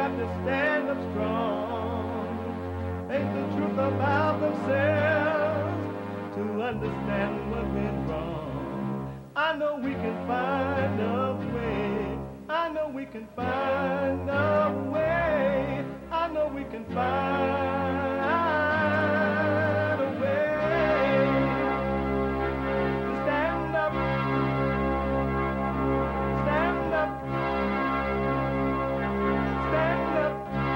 have to stand up strong, face the truth about themselves, to understand what went wrong. I know we can find a way. I know we can find a way. I know we can find a way to stand up, stand up, stand up.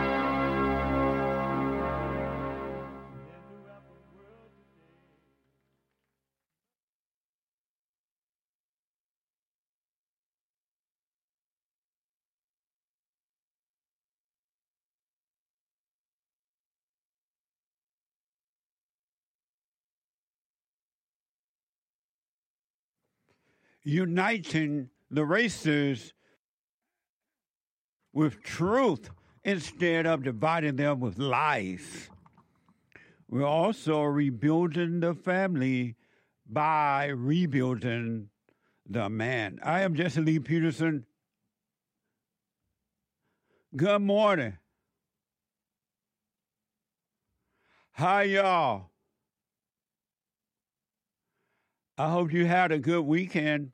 Uniting the races with truth instead of dividing them with lies. We're also rebuilding the family by rebuilding the man. I am Jesse Lee Peterson. Good morning. Hi, y'all. I hope you had a good weekend.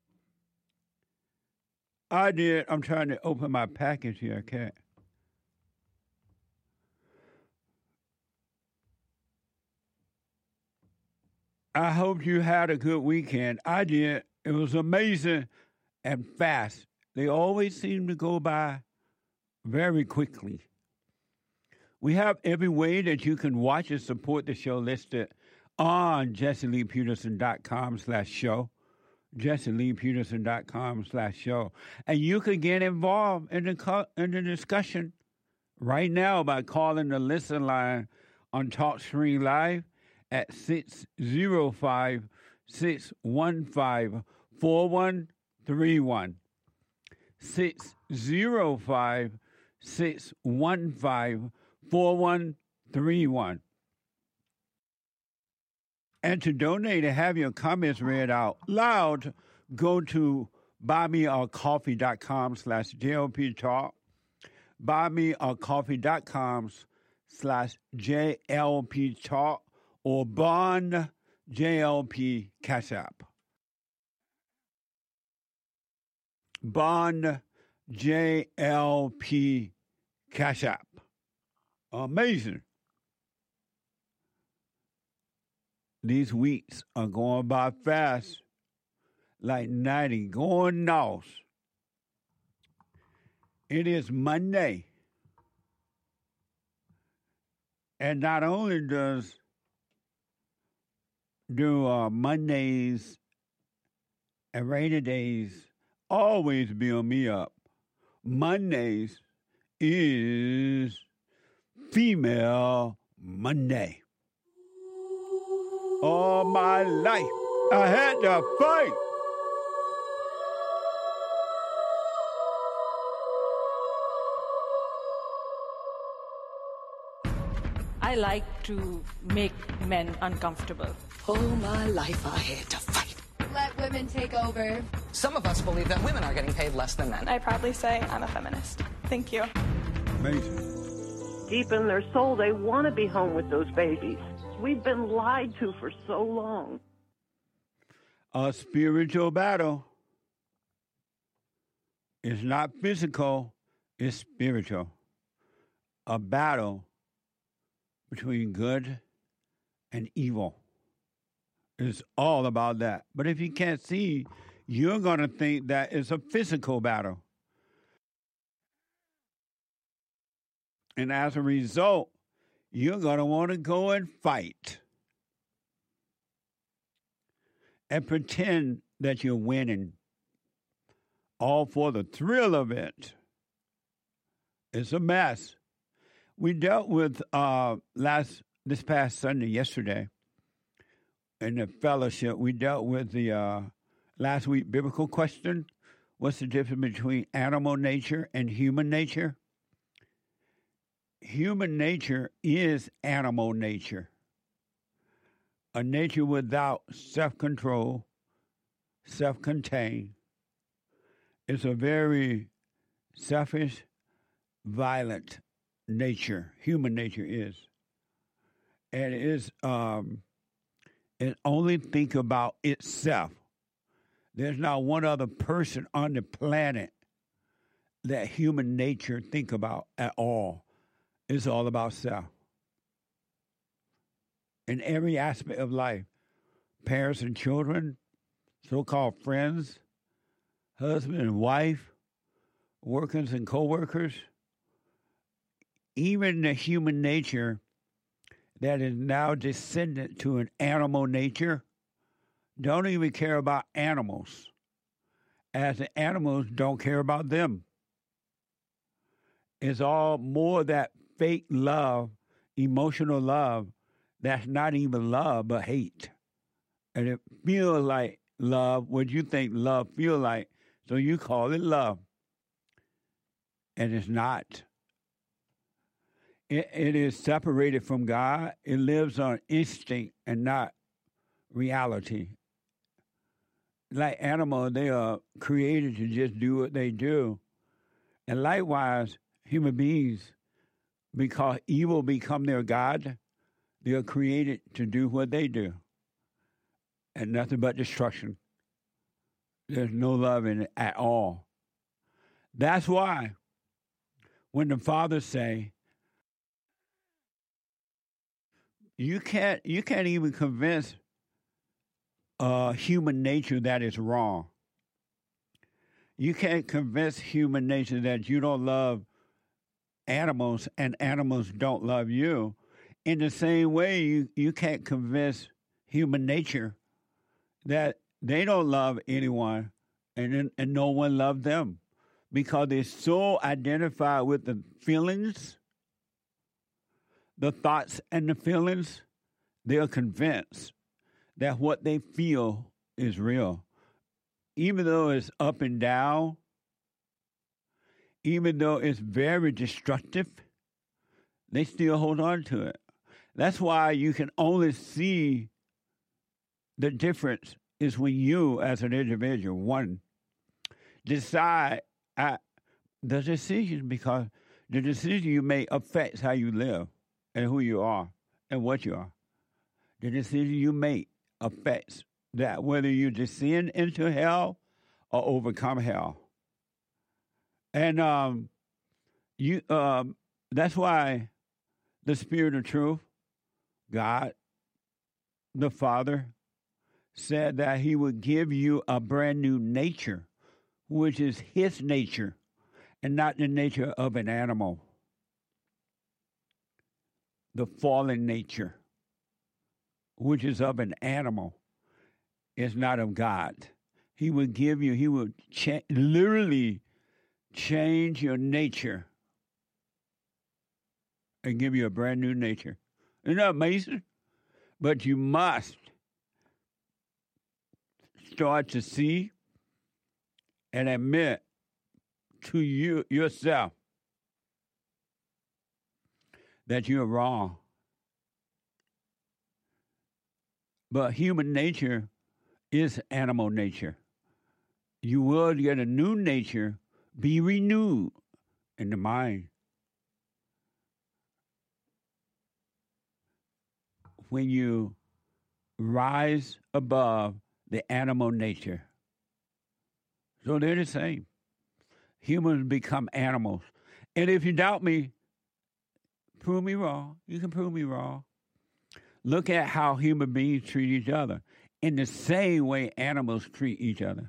I did. I'm trying to open my package here. I can't. I hope you had a good weekend. I did. It was amazing and fast. They always seem to go by very quickly. We have every way that you can watch and support the show listed on jesseleepeterson.com/show, jesseleepeterson.com/show. And you can get involved in the discussion right now by calling the listen line on TalkScreen Live at 605-615-4131. 605-615-4131. And to donate and have your comments read out loud, go to buymeacoffee.com/JLP Talk, buymeacoffee.com/JLP Talk, or Bond JLP Cash App. Bond JLP Cash App. Amazing. These weeks are going by fast, like 90, going north. It is Monday. And not only do Mondays and rainy days always build me up, Mondays is Female Monday. All my life, I had to fight. I like to make men uncomfortable. All my life I had to fight. Let women take over. Some of us believe that women are getting paid less than men. I proudly say I'm a feminist. Thank you. Amazing. Deep in their soul, they want to be home with those babies. We've been lied to for so long. A spiritual battle is not physical, it's spiritual. A battle between good and evil. It's all about that. But if you can't see, you're going to think that it's a physical battle. And as a result, you're going to want to go and fight and pretend that you're winning, all for the thrill of it. It's a mess. We dealt with this past Sunday, yesterday, in the fellowship, we dealt with the last week biblical question. What's the difference between animal nature and human nature? Human nature is animal nature. A nature without self-control, self-contained. It's a very selfish violent nature, human nature is. And it only think about itself. There's not one other person on the planet that human nature think about at all. It's all about self. In every aspect of life, parents and children, so-called friends, husband and wife, workers and co-workers, even the human nature that is now descendant to an animal nature, don't even care about animals, as the animals don't care about them. It's all more that fake love, emotional love, that's not even love but hate. And it feels like love, what you think love feel like, so you call it love. And it's not. It is separated from God. It lives on instinct and not reality. Like animals, they are created to just do what they do. And likewise, human beings, because evil become their God, they are created to do what they do. And nothing but destruction. There's no love in it at all. That's why when the fathers say, you can't even convince human nature that is wrong. You can't convince human nature that you don't love animals and animals don't love you. In the same way, you can't convince human nature that they don't love anyone and no one loves them, because they're so identified with the feelings, the thoughts and the feelings, they're convinced that what they feel is real. Even though it's up and down, even though it's very destructive, they still hold on to it. That's why you can only see the difference is when you, as an individual, one, decide the decision, because the decision you make affects how you live and who you are and what you are. The decision you make affects that, whether you descend into hell or overcome hell. And that's why the Spirit of Truth, God, the Father, said that he would give you a brand new nature, which is his nature and not the nature of an animal. The fallen nature, which is of an animal, is not of God. He would give you, he would literally change your nature and give you a brand new nature. Isn't that amazing? But you must start to see and admit to you yourself that you're wrong. But human nature is animal nature. You will get a new nature, be renewed in the mind. When you rise above the animal nature. So they're the same. Humans become animals. And if you doubt me, prove me wrong. You can prove me wrong. Look at how human beings treat each other in the same way animals treat each other.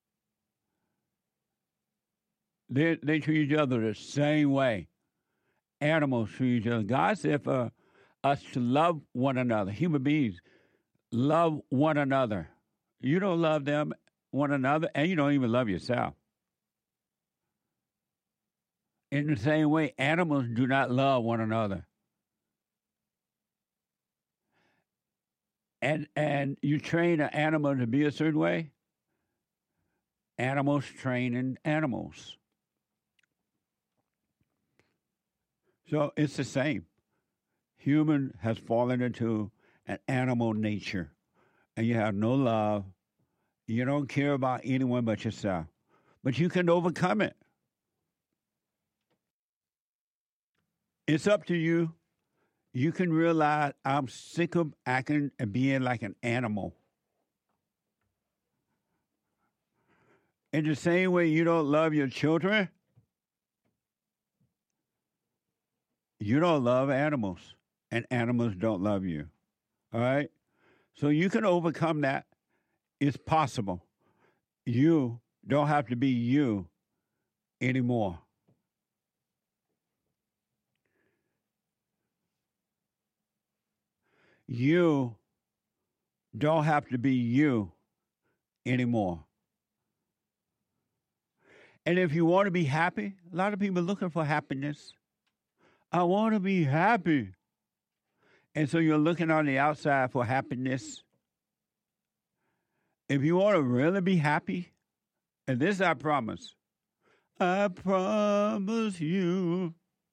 They treat each other the same way animals treat each other. God said for us to love one another. Human beings love one another. You don't love them, one another, and you don't even love yourself. In the same way, animals do not love one another. And you train an animal to be a certain way, animals training animals. So it's the same. Human has fallen into an animal nature, and you have no love. You don't care about anyone but yourself. But you can overcome it. It's up to you. You can realize I'm sick of acting and being like an animal. In the same way you don't love your children, you don't love animals, and animals don't love you. All right? So you can overcome that. It's possible. You don't have to be you anymore. You don't have to be you anymore. And if you want to be happy, a lot of people are looking for happiness. I want to be happy. And so you're looking on the outside for happiness. If you want to really be happy, and this I promise you,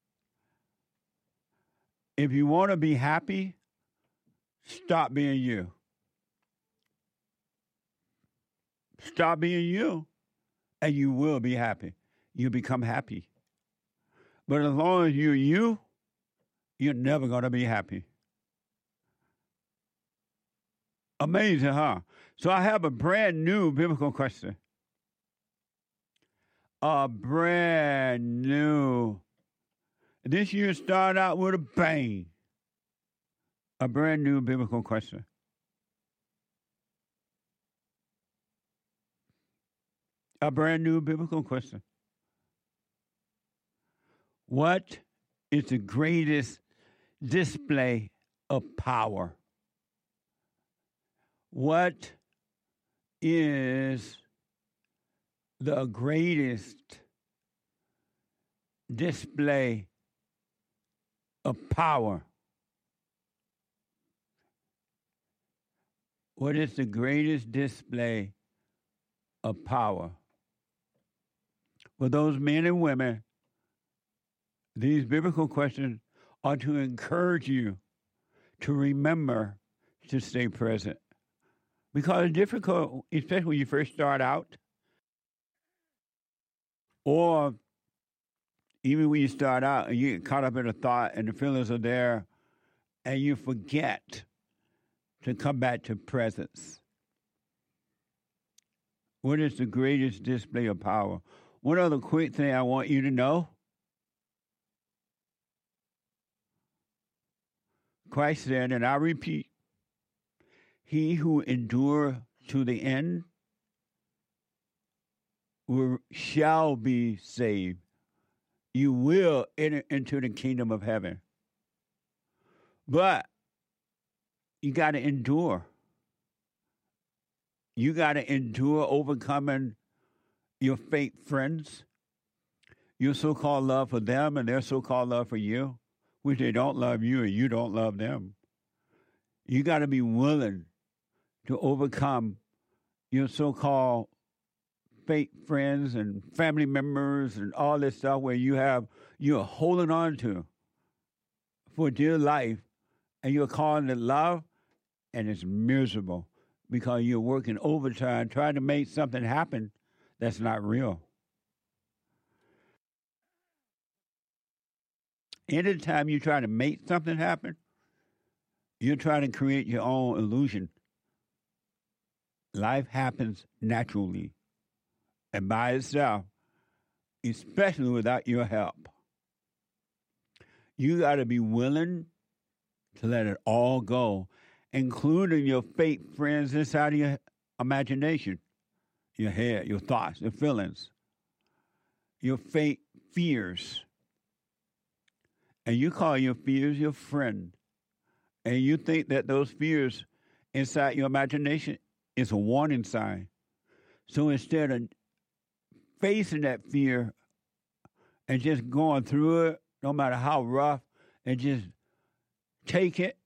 if you want to be happy, stop being you. Stop being you, and you will be happy. You become happy. But as long as you're you, you're never going to be happy. Amazing, huh? So I have a brand new biblical question. A brand new. This year started out with a bang. A brand new biblical question. A brand new biblical question. What is the greatest display of power? What is the greatest display of power? What is the greatest display of power? For those men and women, these biblical questions are to encourage you to remember to stay present. Because it's difficult, especially when you first start out, or even when you start out and you get caught up in a thought and the feelings are there and you forget to come back to presence. What is the greatest display of power? One other quick thing I want you to know. Christ said, and I repeat, he who endure to the end shall be saved. You will enter into the kingdom of heaven. But you got to endure. You got to endure overcoming your fake friends, your so-called love for them and their so-called love for you, which they don't love you and you don't love them. You got to be willing to overcome your so-called fake friends and family members and all this stuff where you're holding on to for dear life, and you're calling it love, and it's miserable because you're working overtime trying to make something happen that's not real. Anytime you try to make something happen, you're trying to create your own illusion. Life happens naturally and by itself, especially without your help. You got to be willing to let it all go, including your fake friends inside of your imagination, your head, your thoughts, your feelings, your fake fears. And you call your fears your friend. And you think that those fears inside your imagination is a warning sign. So instead of facing that fear and just going through it, no matter how rough, and just take it,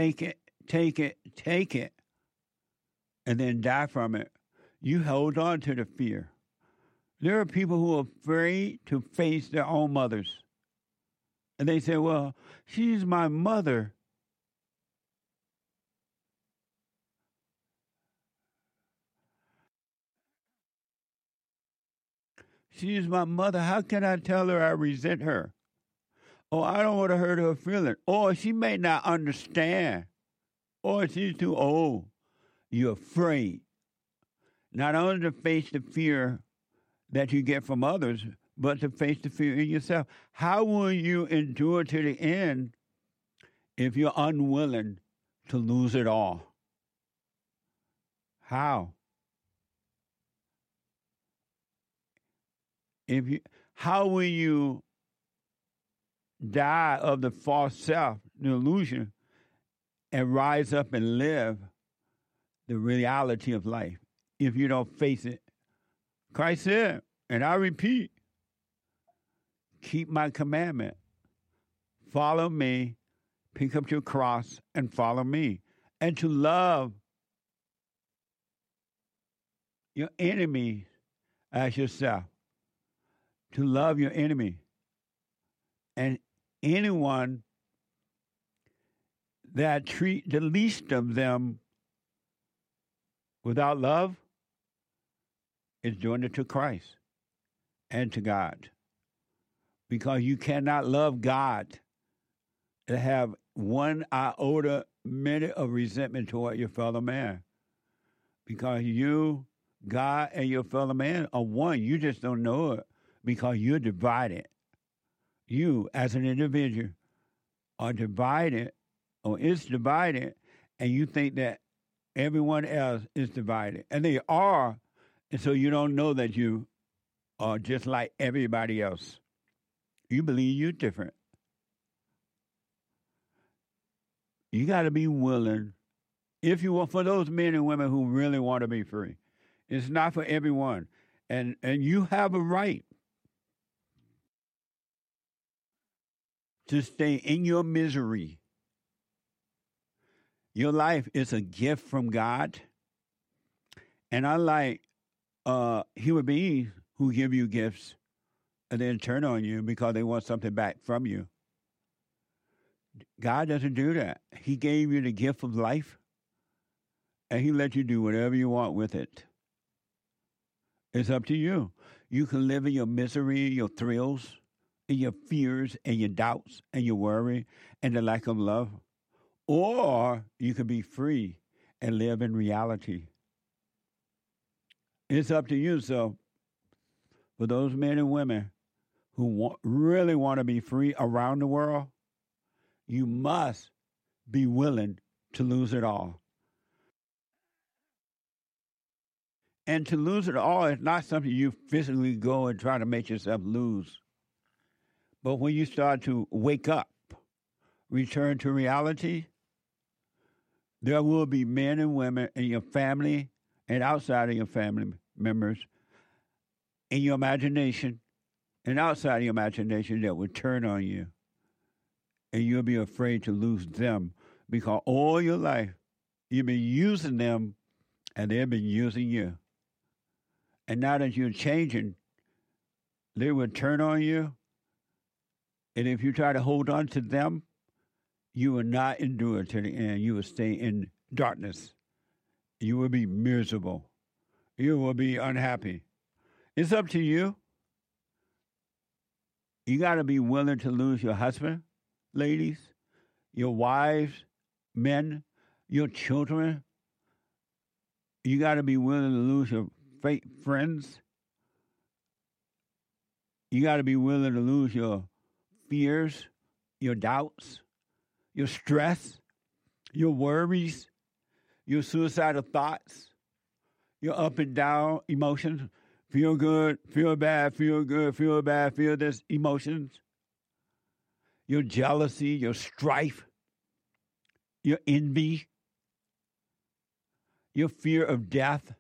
and then die from it, you hold on to the fear. There are people who are afraid to face their own mothers. And they say, well, she's my mother. She's my mother. How can I tell her I resent her? Oh, I don't want to hurt her feeling. Or she may not understand. Or she's too old. You're afraid. Not only to face the fear that you get from others, but to face the fear in yourself. How will you endure to the end if you're unwilling to lose it all? How? How will you die of the false self, the illusion, and rise up and live the reality of life if you don't face it? Christ said, and I repeat, keep my commandment. Follow me, pick up your cross, and follow me. And to love your enemy as yourself. To love your enemy. And anyone that treat the least of them without love is doing it to Christ and to God. Because you cannot love God and have one iota minute of resentment toward your fellow man. Because you, God, and your fellow man are one. You just don't know it because you're divided. You, as an individual, are divided or is divided, and you think that everyone else is divided. And they are, and so you don't know that you are just like everybody else. You believe you're different. You got to be willing, if you want, for those men and women who really want to be free. It's not for everyone. And you have a right to stay in your misery. Your life is a gift from God. And unlike human beings who give you gifts and then turn on you because they want something back from you, God doesn't do that. He gave you the gift of life, and he let you do whatever you want with it. It's up to you. You can live in your misery, your thrills, and your fears, and your doubts, and your worry, and the lack of love. Or you can be free and live in reality. It's up to you. So for those men and women who really want to be free around the world, you must be willing to lose it all. And to lose it all is not something you physically go and try to make yourself lose. But when you start to wake up, return to reality, there will be men and women in your family and outside of your family members, in your imagination and outside of your imagination that will turn on you. And you'll be afraid to lose them because all your life you've been using them and they've been using you. And now that you're changing, they will turn on you. And if you try to hold on to them, you will not endure to the end. You will stay in darkness. You will be miserable. You will be unhappy. It's up to you. You got to be willing to lose your husband, ladies, your wives, men, your children. You got to be willing to lose your fake friends. You got to be willing to lose your fears, your doubts, your stress, your worries, your suicidal thoughts, your up and down emotions, feel good, feel bad, feel good, feel bad, feel this emotions, your jealousy, your strife, your envy, your fear of death.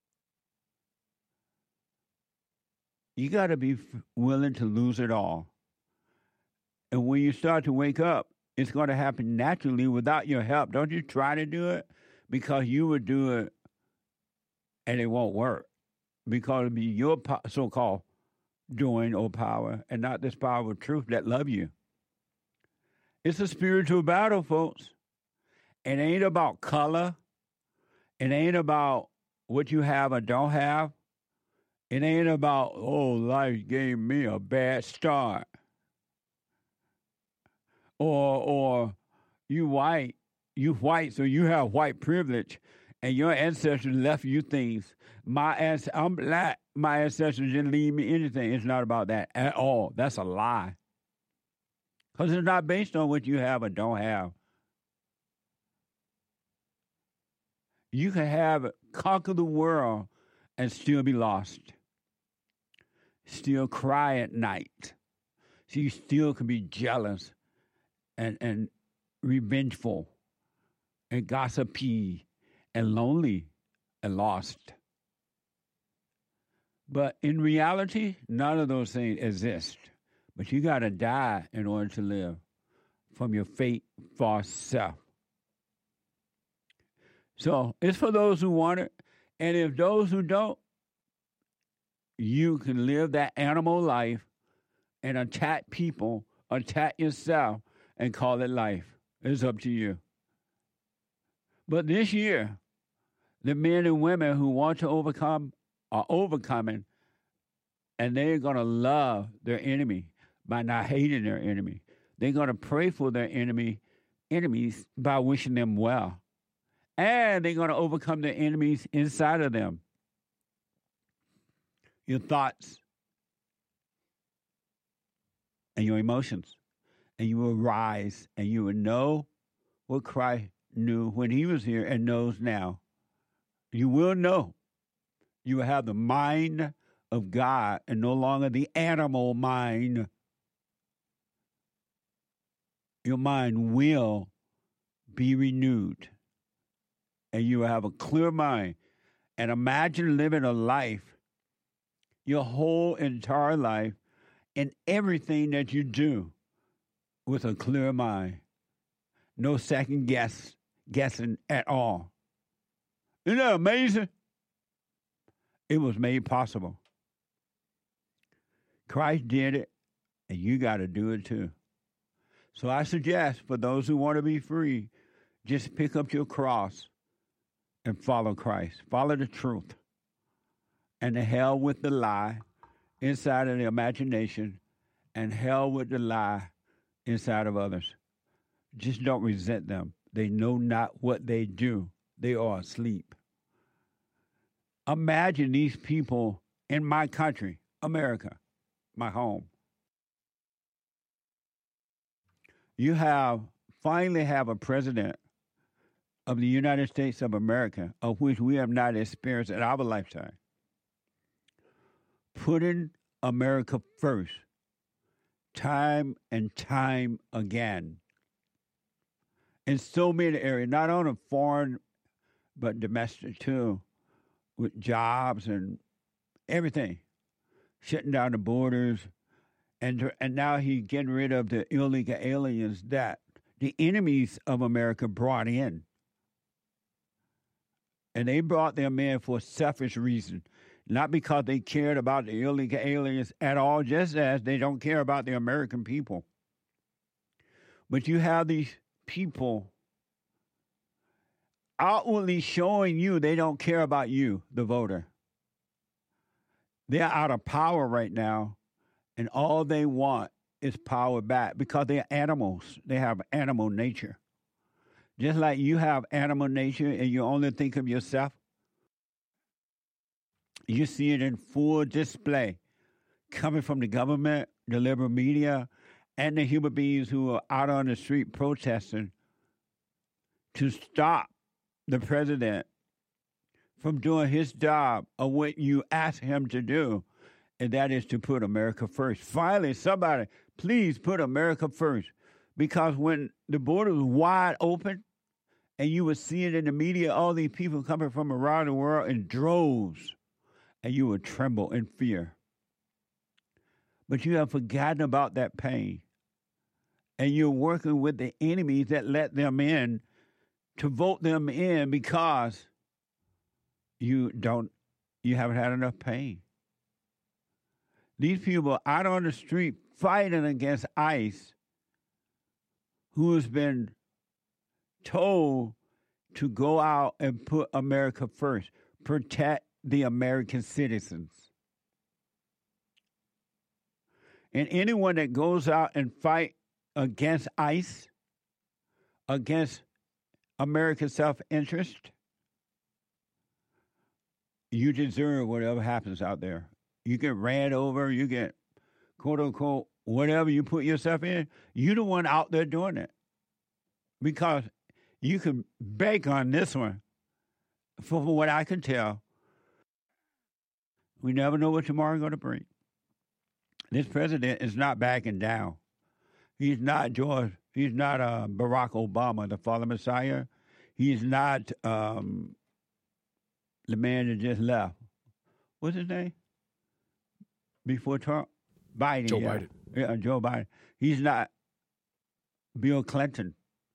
You got to be willing to lose it all. And when you start to wake up, it's going to happen naturally without your help. Don't you try to do it because you would do it and it won't work. Because it'll be your so-called doing or power and not this power of truth that love you. It's a spiritual battle, folks. It ain't about color. It ain't about what you have or don't have. It ain't about, oh, life gave me a bad start. or you white, so you have white privilege, and your ancestors left you things. I'm black. My ancestors didn't leave me anything. It's not about that at all. That's a lie. Because it's not based on what you have or don't have. You can conquer the world and still be lost. Still cry at night. So you still can be jealous and revengeful and gossipy and lonely and lost. But in reality, none of those things exist. But you got to die in order to live from your fate false self. So it's for those who want it. And if those who don't, you can live that animal life and attack people, attack yourself, and call it life. It's up to you. But this year, the men and women who want to overcome are overcoming, and they're going to love their enemy by not hating their enemy. They're going to pray for their enemies by wishing them well. And they're going to overcome their enemies inside of them. Your thoughts and your emotions. And you will rise and you will know what Christ knew when he was here and knows now. You will know. You will have the mind of God and no longer the animal mind. Your mind will be renewed. And you will have a clear mind. And imagine living a life, your whole entire life, and everything that you do with a clear mind. No second guessing at all. Isn't that amazing? It was made possible. Christ did it, and you got to do it too. So I suggest for those who want to be free, just pick up your cross and follow Christ. Follow the truth. And the hell with the lie inside of the imagination, and hell with the lie inside of others. Just don't resent them. They know not what they do. They are asleep. Imagine these people in my country, America, my home. You finally have a president of the United States of America, of which we have not experienced in our lifetime, putting America first, time and time again, in so many areas, not only foreign, but domestic too, with jobs and everything, shutting down the borders, and now he's getting rid of the illegal aliens that the enemies of America brought in. And they brought them in for selfish reasons, not because they cared about the illegal aliens at all, just as they don't care about the American people. But you have these people outwardly showing you they don't care about you, the voter. They're out of power right now, and all they want is power back because they're animals. They have animal nature. Just like you have animal nature and you only think of yourself, you see it in full display coming from the government, the liberal media, and the human beings who are out on the street protesting to stop the president from doing his job of what you ask him to do, and that is to put America first. Finally, somebody, please put America first, because when the border was wide open and you would see it in the media, all these people coming from around the world in droves, and you would tremble in fear. But you have forgotten about that pain, and you're working with the enemies that let them in to vote them in because you haven't had enough pain. These people out on the street fighting against ICE, who has been told to go out and put America first, protect the American citizens. And anyone that goes out and fight against ICE, against America's self-interest, you deserve whatever happens out there. You get ran over, you get, quote unquote, whatever you put yourself in, you're the one out there doing it. Because you can bank on this one. From what I can tell, we never know what tomorrow's going to bring. This president is not backing down. He's not Barack Obama, the fallen Messiah. He's not the man that just left. What's his name? Before Trump? Biden. Joe Biden. Yeah, Joe Biden. He's not Bill Clinton.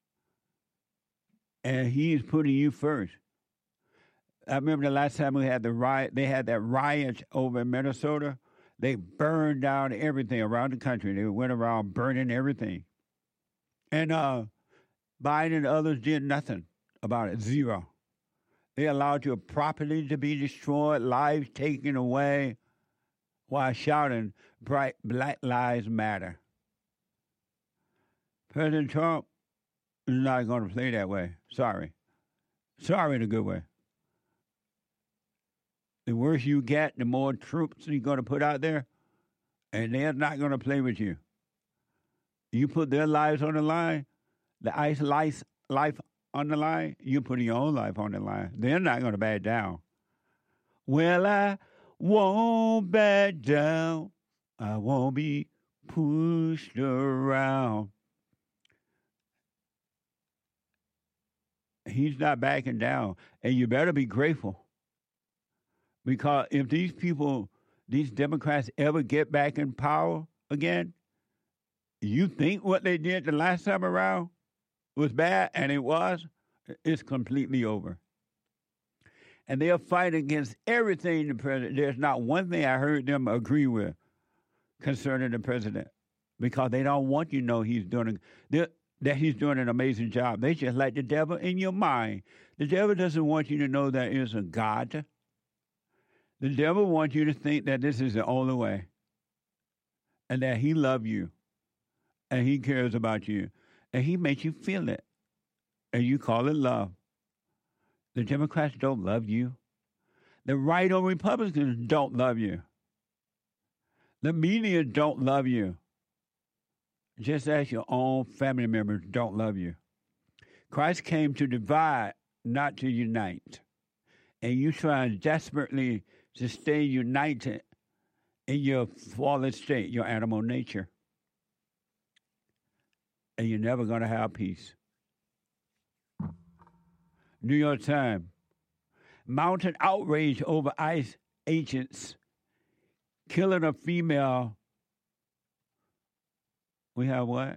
And he's putting you first. I remember the last time we had the riot, they had that riot over in Minnesota. They burned down everything around the country. They went around burning everything. And Biden and others did nothing about it, zero. They allowed your property to be destroyed, lives taken away, while shouting, Black Lives Matter. President Trump is not going to play that way. Sorry. Sorry in a good way. The worse you get, the more troops you're going to put out there, and they're not going to play with you. You put their lives on the line, the ICE life on the line, you put your own life on the line. They're not going to back down. Well, I won't back down. I won't be pushed around. He's not backing down. And you better be grateful. Because if these people, these Democrats ever get back in power again, you think what they did the last time around was bad, and it was, it's completely over. And they'll fight against everything the president. There's not one thing I heard them agree with concerning the president, because they don't want you to know that he's doing an amazing job. They just like the devil in your mind. The devil doesn't want you to know there is a God. The devil wants you to think that this is the only way, and that he loves you, and he cares about you, and he makes you feel it, and you call it love. The Democrats don't love you. The right-wing Republicans don't love you. The media don't love you. Just as your own family members don't love you. Christ came to divide, not to unite. And you try desperately to stay united in your fallen state, your animal nature. And you're never going to have peace. New York Times. Mounting outrage over ICE agents killing a female. We have what?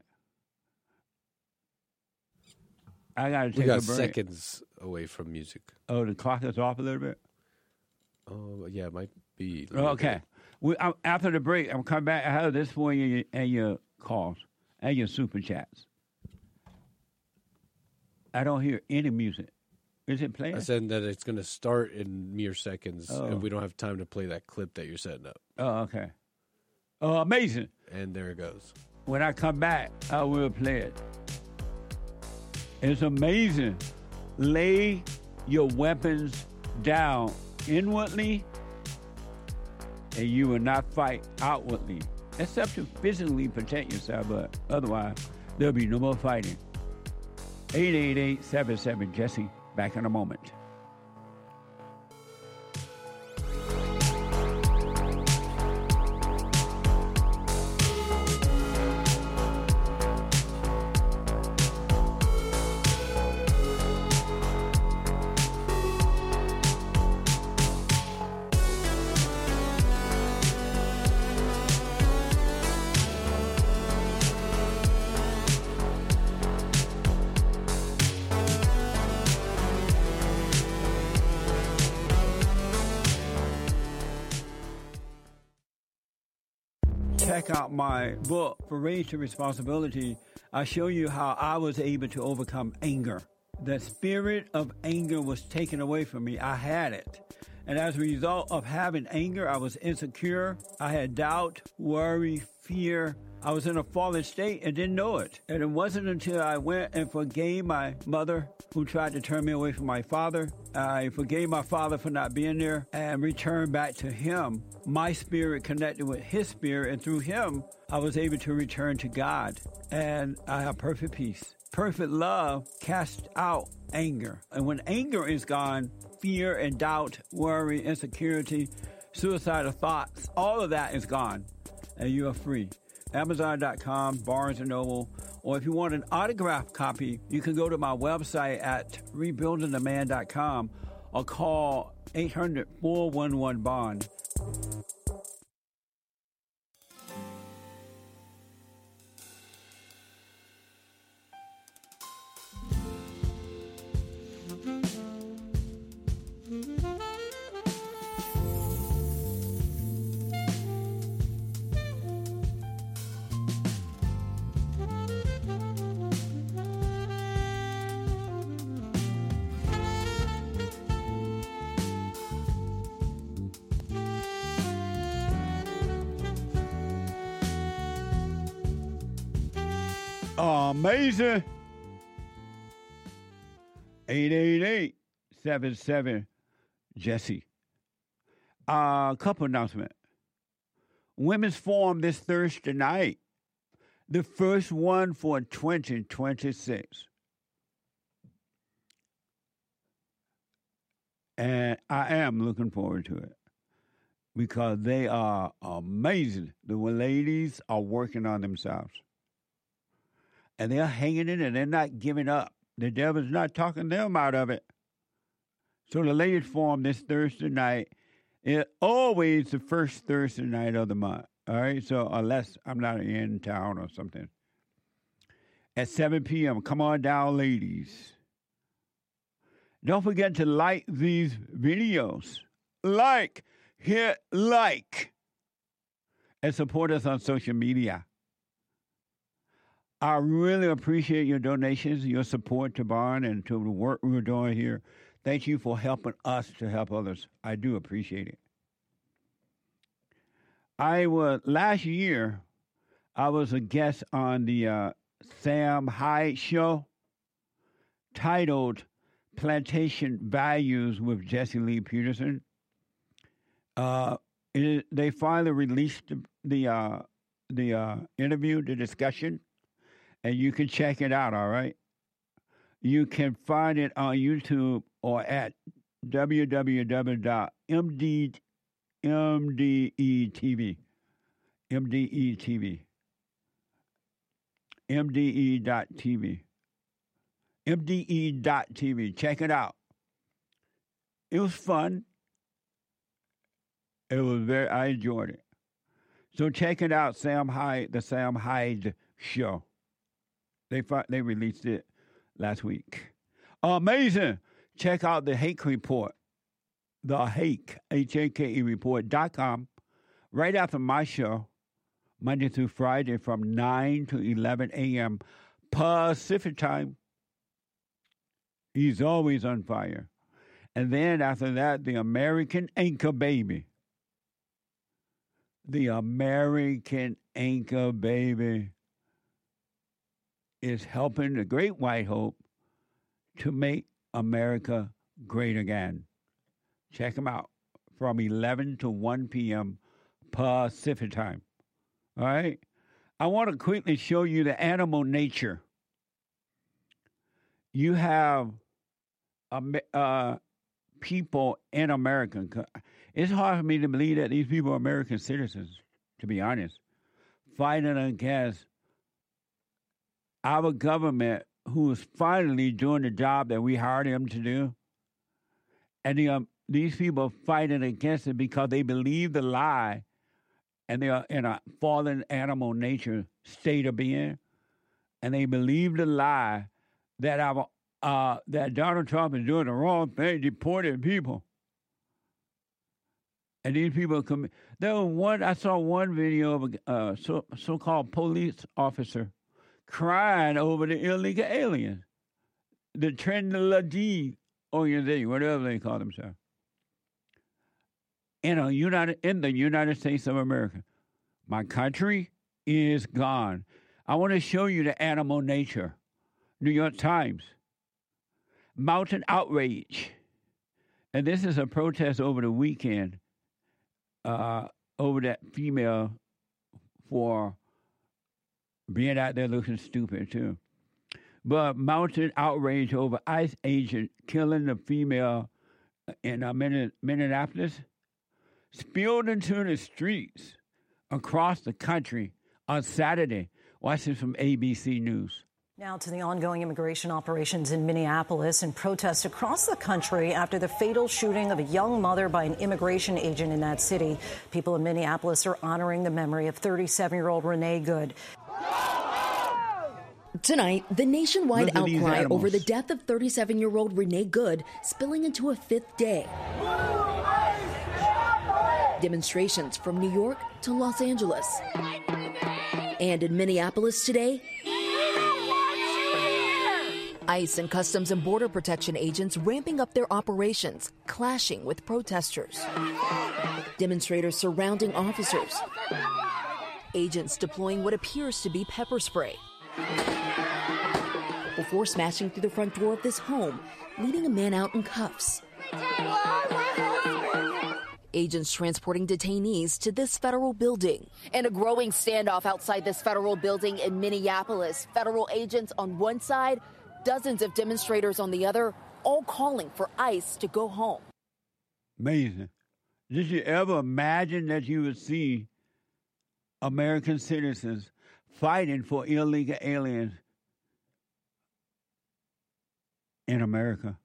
I got to take a break. We got seconds away from music. Oh, the clock is off a little bit? Oh, yeah, it might be. Okay. After the break, I'm coming back. I have this for you and your calls and your super chats. I don't hear any music. Is it playing? I said that it's going to start in mere seconds, and we don't have time to play that clip that you're setting up. Oh, okay. Oh, amazing. And there it goes. When I come back, I will play it. It's amazing. Lay your weapons down inwardly, and you will not fight outwardly, except to physically protect yourself, but otherwise, there'll be no more fighting. 888-77-JESSE. Back in a moment. Check out my book, For Raised to Responsibility. I show you how I was able to overcome anger. The spirit of anger was taken away from me. I had it. And as a result of having anger, I was insecure. I had doubt, worry, fear, I was in a fallen state and didn't know it. And it wasn't until I went and forgave my mother who tried to turn me away from my father. I forgave my father for not being there and returned back to him. My spirit connected with his spirit, and through him, I was able to return to God. And I have perfect peace. Perfect love casts out anger. And when anger is gone, fear and doubt, worry, insecurity, suicidal thoughts, all of that is gone. And you are free. Amazon.com, Barnes & Noble, or if you want an autographed copy, you can go to my website at rebuildingtheman.com or call 800-411-BOND. Amazing. 888-77-JESSE. A couple announcements. Women's Forum this Thursday night. The first one for 2026. And I am looking forward to it because they are amazing. The ladies are working on themselves. And they're hanging in and they're not giving up. The devil's not talking them out of it. So the ladies forum this Thursday night is always the first Thursday night of the month. All right? So unless I'm not in town or something. At 7 p.m., come on down, ladies. Don't forget to like these videos. Hit like. And support us on social media. I really appreciate your donations, your support to Barn and to the work we're doing here. Thank you for helping us to help others. I do appreciate it. Last year, I was a guest on the Sam Hyde show titled Plantation Values with Jesse Lee Peterson. They finally released the interview, the discussion. And you can check it out, all right? You can find it on YouTube or at www.mde.tv. MDE.tv. MDE.tv. Check it out. It was fun. I enjoyed it. So check it out, the Sam Hyde show. They released it last week. Amazing. Check out the Hake Report. The Hake, Hake Report.com. Right after my show, Monday through Friday from 9 to 11 a.m. Pacific time. He's always on fire. And then after that, the American Anchor Baby. The American Anchor Baby is helping the Great White Hope to make America great again. Check them out from 11 to 1 p.m. Pacific time. All right? I want to quickly show you the animal nature. You have people in America. It's hard for me to believe that these people are American citizens, to be honest, fighting against our government, who is finally doing the job that we hired him to do. And these people are fighting against it because they believe the lie, and they are in a fallen animal nature state of being, and they believe the lie that that Donald Trump is doing the wrong thing, deporting people. And these people come. I saw one video of a so-called police officer crying over the illegal aliens, the Trinidad organization, whatever they call themselves, in the United States of America, my country, is gone. I want to show you the animal nature. New York Times. Mountain outrage. And this is a protest over the weekend over that female for being out there looking stupid, too. But mountain outrage over ICE agent killing the female in Minneapolis spilled into the streets across the country on Saturday. Watch this from ABC News. Now to the ongoing immigration operations in Minneapolis and protests across the country after the fatal shooting of a young mother by an immigration agent in that city. People in Minneapolis are honoring the memory of 37-year-old Renee Good. Tonight, the nationwide outcry over the death of 37-year-old Renee Good spilling into a fifth day. Demonstrations from New York to Los Angeles. And in Minneapolis today, ICE and Customs and Border Protection agents ramping up their operations, clashing with protesters. Demonstrators surrounding officers. Agents deploying what appears to be pepper spray. Before smashing through the front door of this home, leading a man out in cuffs. Agents transporting detainees to this federal building. In a growing standoff outside this federal building in Minneapolis, federal agents on one side, dozens of demonstrators on the other, all calling for ICE to go home. Amazing. Did you ever imagine that you would see American citizens fighting for illegal aliens in America?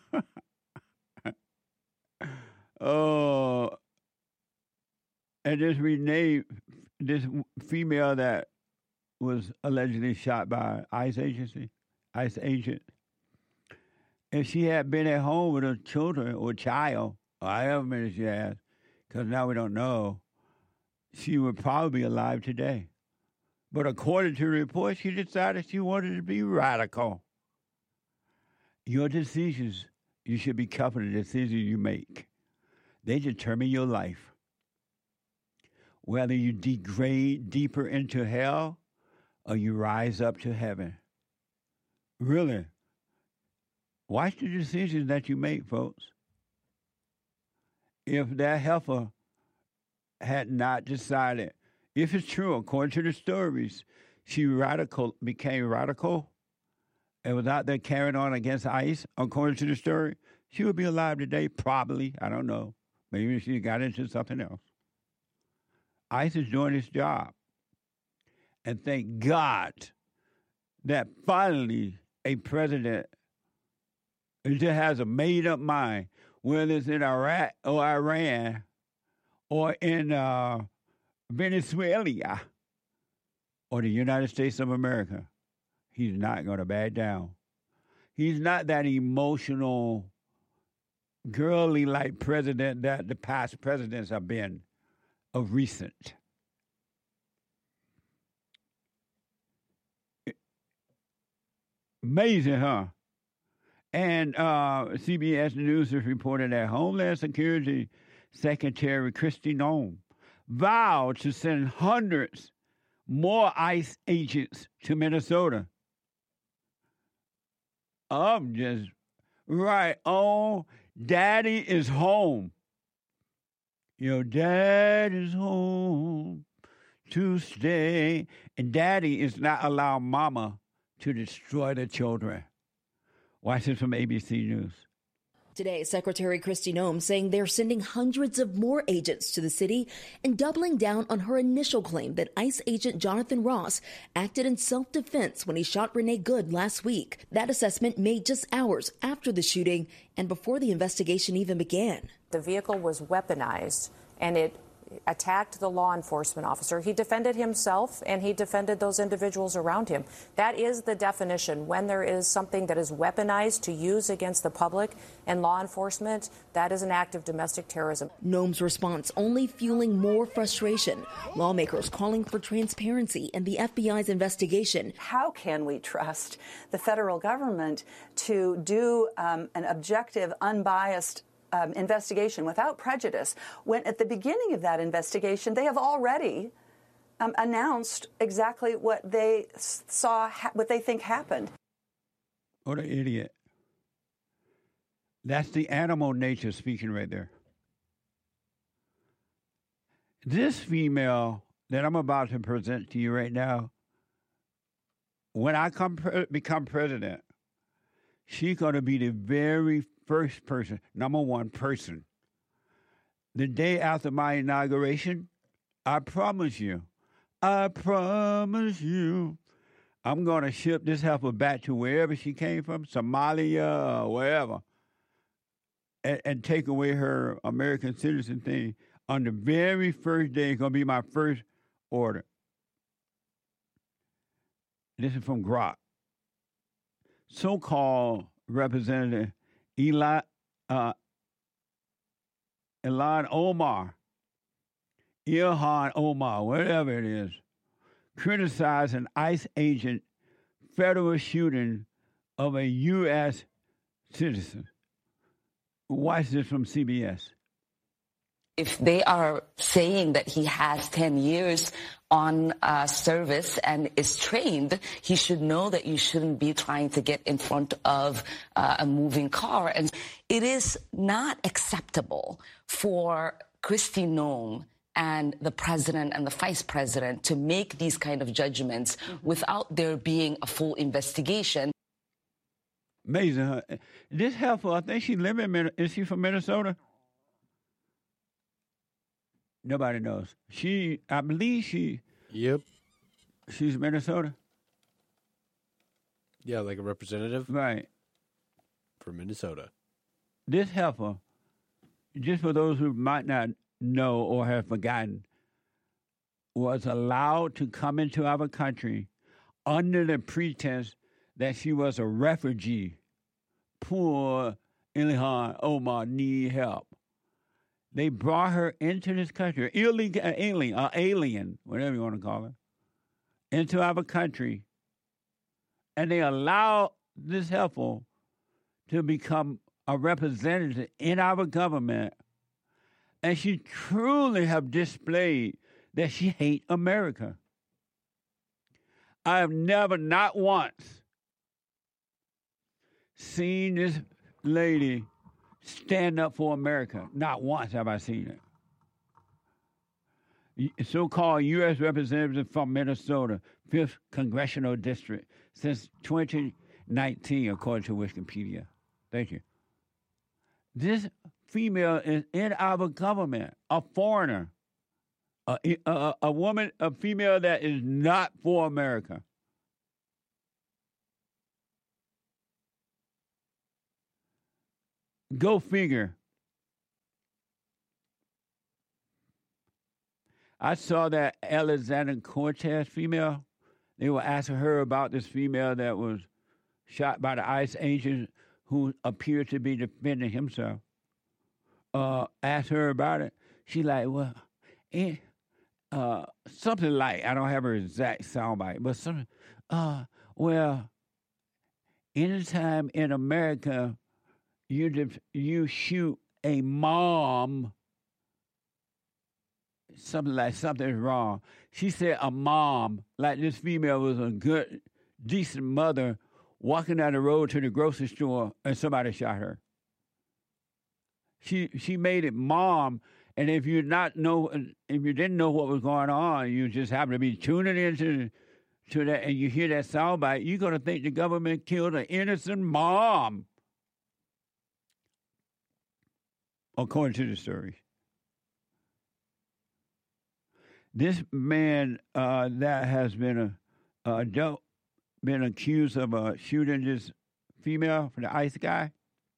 Oh, and this Renee, this female that was allegedly shot by ICE agent, if she had been at home with her children or child, or however many she has, because now we don't know, she would probably be alive today. But according to the report, she decided she wanted to be radical. Your decisions, you should be careful of the decisions you make. They determine your life. Whether you degrade deeper into hell or you rise up to heaven. Really. Watch the decisions that you make, folks. If that heifer had not decided, if it's true, according to the stories, she became radical and was out there carrying on against ICE, according to the story, she would be alive today, probably. I don't know. Maybe she got into something else. ICE is doing its job. And thank God that finally a president just has a made-up mind, whether it's in Iraq or Iran or in Venezuela or the United States of America. He's not going to back down. He's not that emotional, girly-like president that the past presidents have been of recent. Amazing, huh? And CBS News has reported that Homeland Security Secretary Kristi Noem vowed to send hundreds more ICE agents to Minnesota. I'm just right on. Daddy is home. Your dad is home to stay. And Daddy is not allowing Mama to destroy the children. Watch this from ABC News. Today, Secretary Kristi Noem saying they're sending hundreds of more agents to the city and doubling down on her initial claim that ICE agent Jonathan Ross acted in self-defense when he shot Renee Good last week. That assessment made just hours after the shooting and before the investigation even began. The vehicle was weaponized and it attacked the law enforcement officer. He defended himself and he defended those individuals around him. That is the definition. When there is something that is weaponized to use against the public and law enforcement, that is an act of domestic terrorism. Noem's response only fueling more frustration. Lawmakers calling for transparency in the FBI's investigation. How can we trust the federal government to do an objective, unbiased investigation without prejudice when at the beginning of that investigation they have already announced exactly what they saw, what they think happened. What an idiot. That's the animal nature speaking right there. This female that I'm about to present to you right now, when I become president, she's going to be the very first person, number one person. The day after my inauguration, I promise you, I'm going to ship this heifer back to wherever she came from, Somalia or wherever, and take away her American citizen thing. On the very first day, it's going to be my first order. This is from Grok. So-called Representative Ilhan Omar, whatever it is, criticized an ICE agent federal shooting of a U.S. citizen. Watch this from CBS. If they are saying that he has 10 years on service and is trained, he should know that you shouldn't be trying to get in front of a moving car. And it is not acceptable for Kristi Noem and the president and the vice president to make these kind of judgments without there being a full investigation. Amazing, huh? This heifer, I think she lives in, is she from Minnesota? Nobody knows. I believe Yep. She's Minnesota? Yeah, like a representative? Right. From Minnesota. This heifer, just for those who might not know or have forgotten, was allowed to come into our country under the pretense that she was a refugee. Poor Ilhan Omar need help. They brought her into this country, alien, whatever you want to call her, into our country, and they allowed this heifer to become a representative in our government, and she truly have displayed that she hates America. I have never, not once, seen this lady stand up for America. Not once have I seen it. So-called U.S. representative from Minnesota, 5th Congressional District, since 2019, according to Wikipedia. Thank you. This female is in our government, a foreigner, a woman, a female that is not for America. Go figure. I saw that Alexandria Cortez female. They were asking her about this female that was shot by the ICE agent who appeared to be defending himself. Asked her about it. She like, well, something like, I don't have her exact soundbite, but something, well, anytime in America you shoot a mom, something's wrong. She said a mom, like this female was a good, decent mother walking down the road to the grocery store and somebody shot her. She made it mom, and if you didn't know what was going on, you just happen to be tuning into that, and you hear that soundbite, you're gonna think the government killed an innocent mom. According to the story. This man that has been been accused of shooting this female for the ICE guy.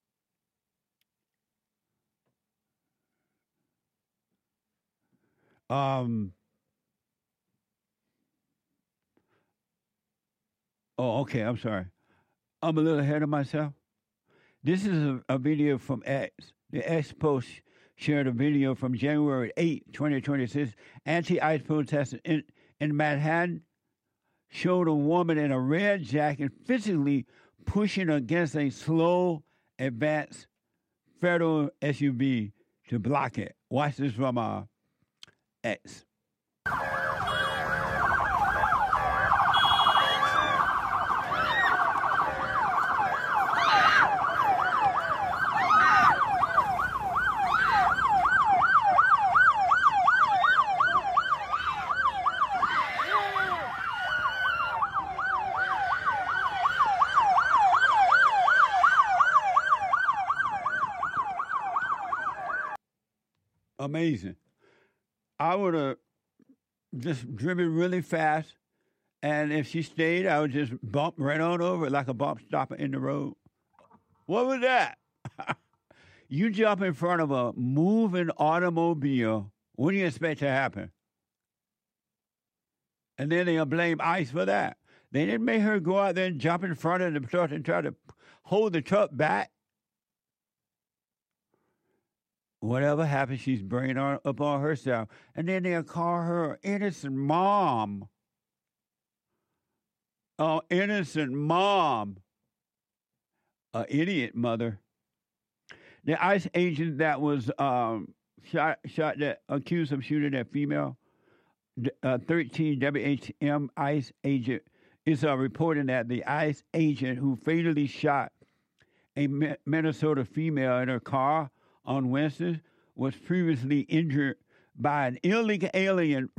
Oh, okay, I'm sorry. I'm a little ahead of myself. This is a video from X. The X post shared a video from January 8, 2026. Anti-ICE protesters in Manhattan showed a woman in a red jacket physically pushing against a slow advanced federal SUV to block it. Watch this from X. amazing. I would have just driven really fast, and if she stayed, I would just bump right on over it like a bump stopper in the road. What was that? You jump in front of a moving automobile, what do you expect to happen? And then they'll blame ICE for that. They didn't make her go out there and jump in front of the truck and try to hold the truck back. Whatever happens, she's bringing it up on herself. And then they'll call her innocent mom. Oh, innocent mom. An idiot mother. The ICE agent that was shot that accused of shooting that female, 13 WHM ICE agent, is reporting that the ICE agent who fatally shot a Minnesota female in her car on Wednesday was previously injured by an illegal alien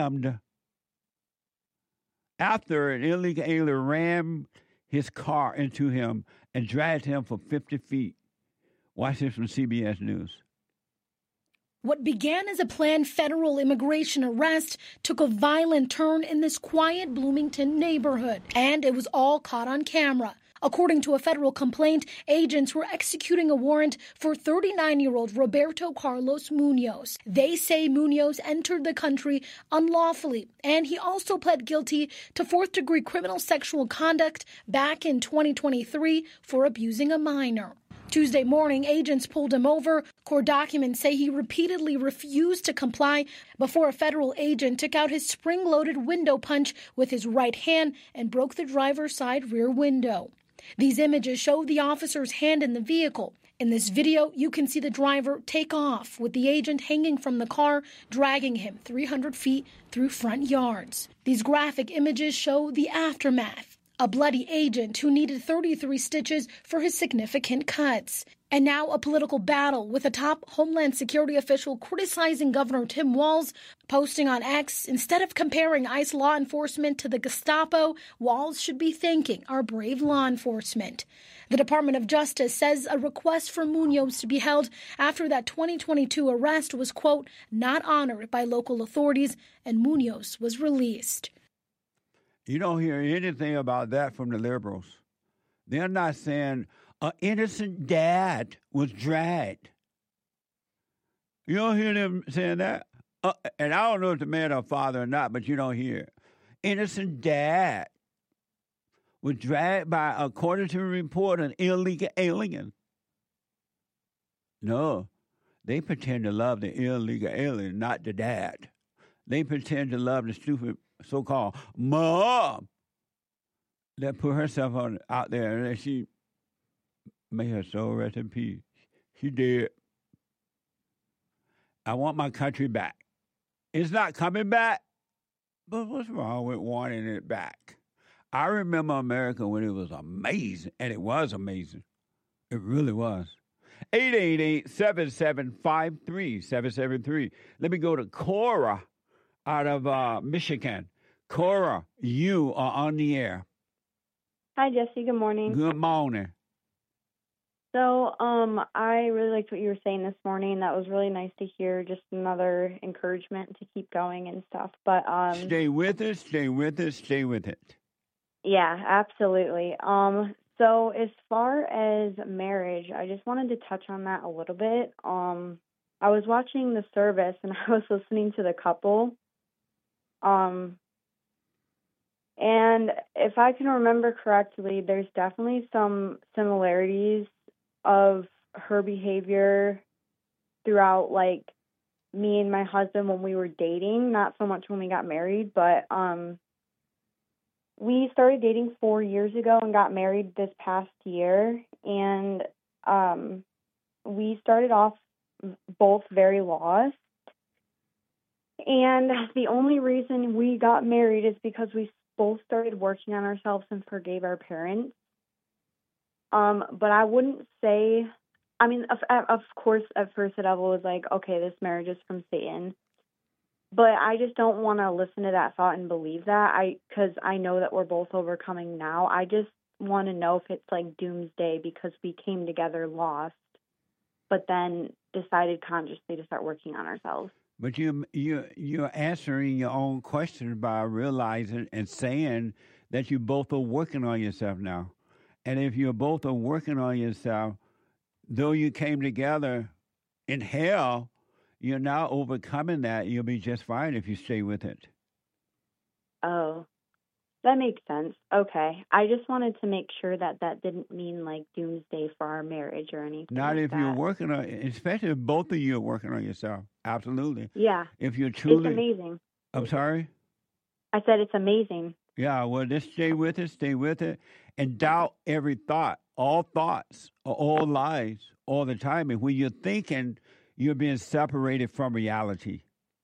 after an illegal alien rammed his car into him and dragged him for 50 feet. Watch this from CBS News. What began as a planned federal immigration arrest took a violent turn in this quiet Bloomington neighborhood, and it was all caught on camera. According to a federal complaint, agents were executing a warrant for 39-year-old Roberto Carlos Munoz. They say Munoz entered the country unlawfully, and he also pled guilty to fourth-degree criminal sexual conduct back in 2023 for abusing a minor. Tuesday morning, agents pulled him over. Court documents say he repeatedly refused to comply before a federal agent took out his spring-loaded window punch with his right hand and broke the driver's side rear window. These images show the officer's hand in the vehicle. In this video, you can see the driver take off with the agent hanging from the car, dragging him 300 feet through front yards. These graphic images show the aftermath. A bloody agent who needed 33 stitches for his significant cuts. And now a political battle with a top Homeland Security official criticizing Governor Tim Walz, posting on X, instead of comparing ICE law enforcement to the Gestapo, Walz should be thanking our brave law enforcement. The Department of Justice says a request for Munoz to be held after that 2022 arrest was, quote, not honored by local authorities, and Munoz was released. You don't hear anything about that from the liberals. They're not saying an innocent dad was dragged. You don't hear them saying that? And I don't know if the man or father or not, but you don't hear it. Innocent dad was dragged by, according to the report, an illegal alien. No, they pretend to love the illegal alien, not the dad. They pretend to love the stupid so-called mom that put herself out there, and she may her soul rest in peace. She did. I want my country back. It's not coming back, but what's wrong with wanting it back? I remember America when it was amazing, and it was amazing. It really was. 888-7753-773. Let me go to Cora out of Michigan. Cora, you are on the air. Hi, Jesse. Good morning. Good morning. So, I really liked what you were saying this morning. That was really nice to hear. Just another encouragement to keep going and stuff. But stay with it. Stay with it. Stay with it. Yeah, absolutely. So as far as marriage, I just wanted to touch on that a little bit. I was watching the service and I was listening to the couple. And if I can remember correctly, there's definitely some similarities of her behavior throughout, like, me and my husband when we were dating, not so much when we got married, but we started dating 4 years ago and got married this past year, and we started off both very lost. And the only reason we got married is because we both started working on ourselves and forgave our parents. But I wouldn't say, I mean, of course, at first the devil was like, okay, this marriage is from Satan. But I just don't want to listen to that thought and believe that, because I know that we're both overcoming now. I just want to know if it's like doomsday because we came together lost, but then decided consciously to start working on ourselves. But you're answering your own question by realizing and saying that you both are working on yourself now. And if you both are working on yourself, though you came together in hell, you're now overcoming that. You'll be just fine if you stay with it. Oh, that makes sense. Okay. I just wanted to make sure that that didn't mean like doomsday for our marriage or anything. Not like if that. you're working on, especially if both of you are working on yourself. Absolutely. Yeah. If you're truly. It's amazing. I'm sorry? I said it's amazing. Yeah, well, just stay with it, and doubt every thought. All thoughts are all lies all the time. And when you're thinking, you're being separated from reality.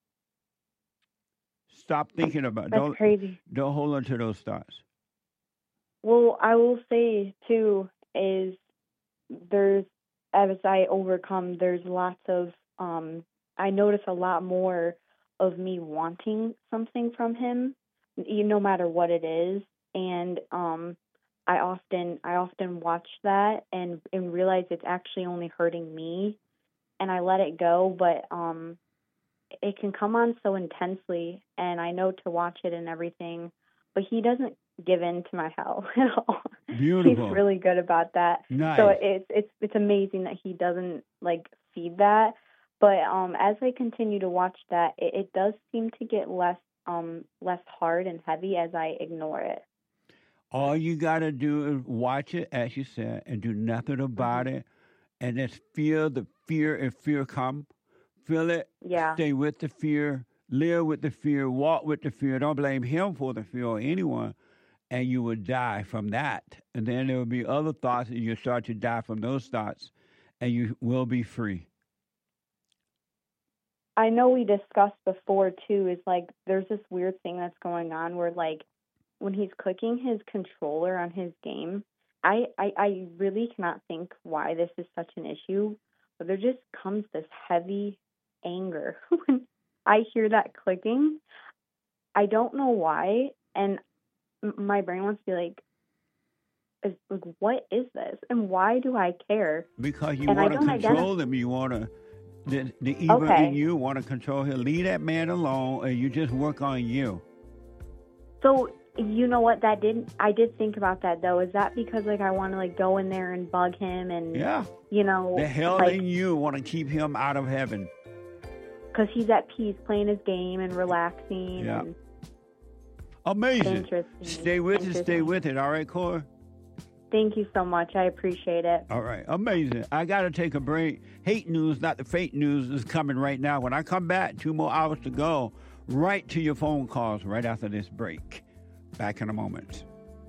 Stop thinking about it. That's crazy. Don't hold on to those thoughts. Well, I will say, too, is there's, as I overcome, there's lots of, I notice a lot more of me wanting something from him, no matter what it is. And I often watch that and realize it's actually only hurting me, and I let it go, but it can come on so intensely, and I know to watch it and everything, but he doesn't give in to my hell at all. Beautiful. He's really good about that. Nice. So it's amazing that he doesn't like feed that. But as I continue to watch that, it does seem to get less hard and heavy as I ignore it. All you got to do is watch it, as you said, and do nothing about it, and just feel the fear. If fear come, feel it. Yeah. Stay with the fear. Live with the fear. Walk with the fear. Don't blame him for the fear or anyone, and you will die from that. And then there will be other thoughts, and you'll start to die from those thoughts, and you will be free. I know we discussed before, too, is like there's this weird thing that's going on where, like, when he's clicking his controller on his game, I really cannot think why this is such an issue, but there just comes this heavy anger when I hear that clicking. I don't know why, and my brain wants to be like, what is this, and why do I care? Because you want to control him. You want to, the evil in you want to control him. Leave that man alone, and you just work on you. So, you know what, I did think about that, though. Is that because, like, I want to, like, go in there and bug him and, you know. The hell like, in you want to keep him out of heaven. Because he's at peace playing his game and relaxing. Yeah. And amazing. Stay with it. Stay with it. All right, Cora? Thank you so much. I appreciate it. All right. Amazing. I got to take a break. Hate news, not the fake news, is coming right now. When I come back, 2 more hours to go, right to your phone calls right after this break. Back in a moment.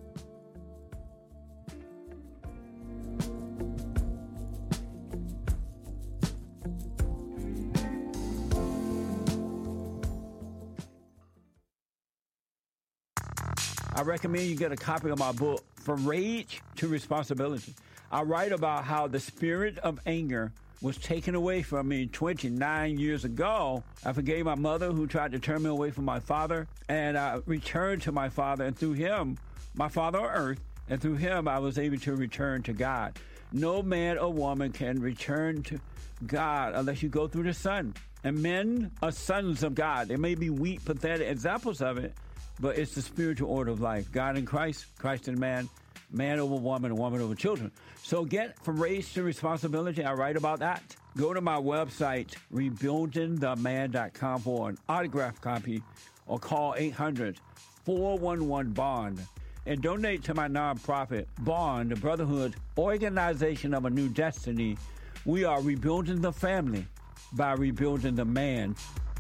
I recommend you get a copy of my book, From Rage to Responsibility. I write about how the spirit of anger was taken away from me 29 years ago. I forgave my mother who tried to turn me away from my father, and I returned to my father, and through him, my father on earth, and through him I was able to return to God. No man or woman can return to God unless you go through the Son. And men are sons of God. There may be weak, pathetic examples of it, but it's the spiritual order of life. God in Christ, Christ in man, man over woman, and woman over children. So get From Rage to Responsibility. I write about that. Go to my website, rebuildingtheman.com, for an autographed copy, or call 800-411-BOND. And donate to my nonprofit, Bond, the Brotherhood Organization of a New Destiny. We are rebuilding the family by rebuilding the man.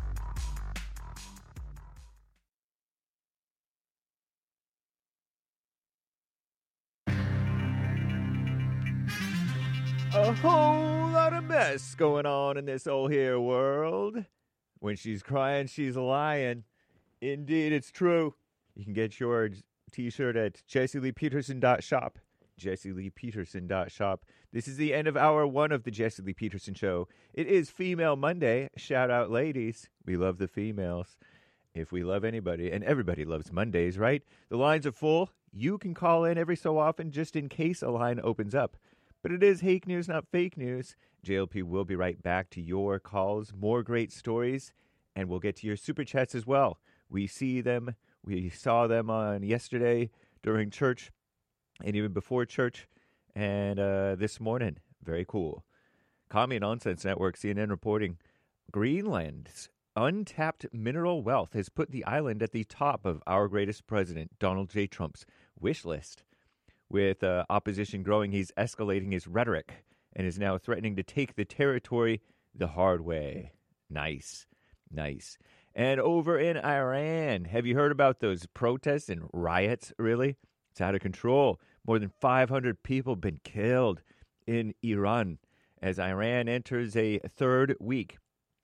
A whole lot of mess going on in this old here world. When she's crying, she's lying. Indeed, it's true. You can get your t-shirt at jessieleepeterson.shop. jessieleepeterson.shop. This is the end of hour 1 of the Jesse Lee Peterson Show. It is Female Monday. Shout out, ladies. We love the females. If we love anybody, and everybody loves Mondays, right? The lines are full. You can call in every so often just in case a line opens up. But it is hake news, not fake news. JLP will be right back to your calls, more great stories, and we'll get to your super chats as well. We see them. We saw them on yesterday during church and even before church and this morning. Very cool. Commie Nonsense Network, CNN reporting, Greenland's untapped mineral wealth has put the island at the top of our greatest president, Donald J. Trump's wish list. With opposition growing, he's escalating his rhetoric and is now threatening to take the territory the hard way. Nice. And over in Iran, have you heard about those protests and riots, really? It's out of control. More than 500 people have been killed in Iran as Iran enters a third week,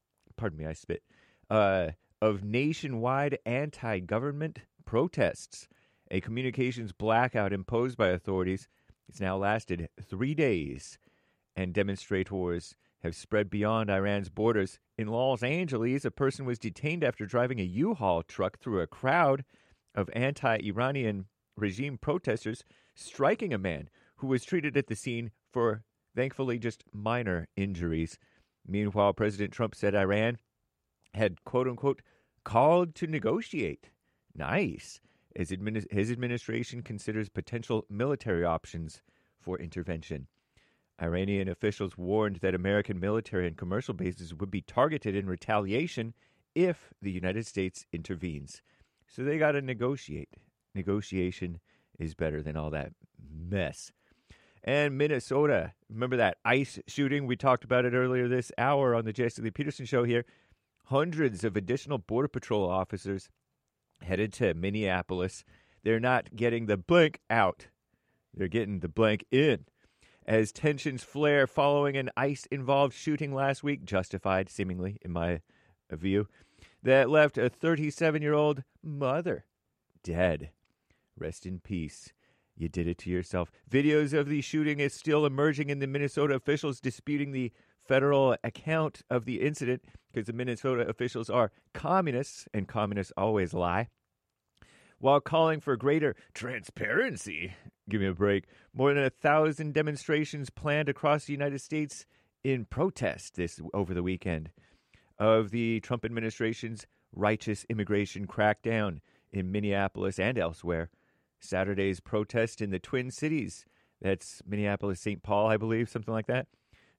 of nationwide anti-government protests. A communications blackout imposed by authorities. It's now lasted 3 days, and demonstrators have spread beyond Iran's borders. In Los Angeles, a person was detained after driving a U-Haul truck through a crowd of anti-Iranian regime protesters, striking a man who was treated at the scene for, thankfully, just minor injuries. Meanwhile, President Trump said Iran had, quote-unquote, called to negotiate. Nice. As his administration considers potential military options for intervention. Iranian officials warned that American military and commercial bases would be targeted in retaliation if the United States intervenes. So they got to negotiate. Negotiation is better than all that mess. And Minnesota, remember that ICE shooting? We talked about it earlier this hour on the Jesse Lee Peterson Show here. Hundreds of additional Border Patrol officers headed to Minneapolis. They're not getting the blank out. They're getting the blank in. As tensions flare following an ICE-involved shooting last week, justified, seemingly, in my view, that left a 37-year-old mother dead. Rest in peace. You did it to yourself. Videos of the shooting is still emerging in the Minnesota officials disputing the federal account of the incident because the Minnesota officials are communists, and communists always lie. While calling for greater transparency, give me a break, more than 1,000 demonstrations planned across the United States in protest over the weekend of the Trump administration's righteous immigration crackdown in Minneapolis and elsewhere. Saturday's protest in the Twin Cities, that's Minneapolis, St. Paul, I believe, something like that,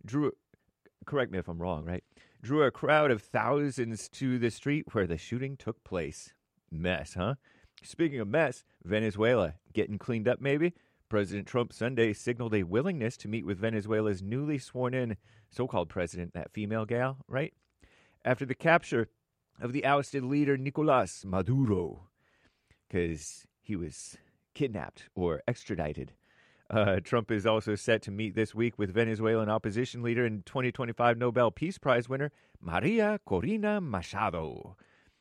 correct me if I'm wrong, right? Drew a crowd of thousands to the street where the shooting took place. Mess, huh? Speaking of mess, Venezuela getting cleaned up maybe? President Trump Sunday signaled a willingness to meet with Venezuela's newly sworn-in so-called president, that female gal, right? After the capture of the ousted leader Nicolas Maduro, because he was kidnapped or extradited. Trump is also set to meet this week with Venezuelan opposition leader and 2025 Nobel Peace Prize winner Maria Corina Machado.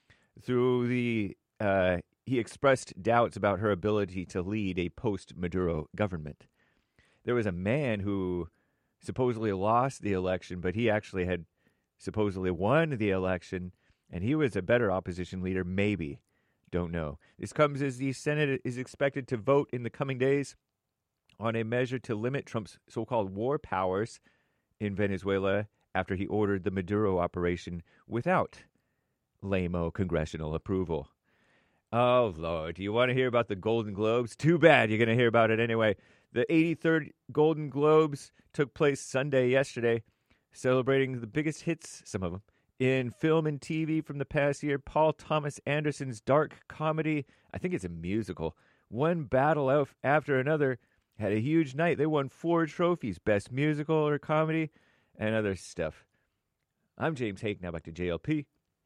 He expressed doubts about her ability to lead a post-Maduro government. There was a man who supposedly lost the election, but he actually had supposedly won the election, and he was a better opposition leader, maybe. Don't know. This comes as the Senate is expected to vote in the coming days on a measure to limit Trump's so-called war powers in Venezuela after he ordered the Maduro operation without lame-o congressional approval. Oh, Lord, do you want to hear about the Golden Globes? Too bad, you're going to hear about it anyway. The 83rd Golden Globes took place yesterday, celebrating the biggest hits, some of them, in film and TV from the past year. Paul Thomas Anderson's dark comedy, I think it's a musical, one battle after another, had a huge night. They won 4 trophies, Best Musical or Comedy, and other stuff. I'm James Hake, now back to JLP.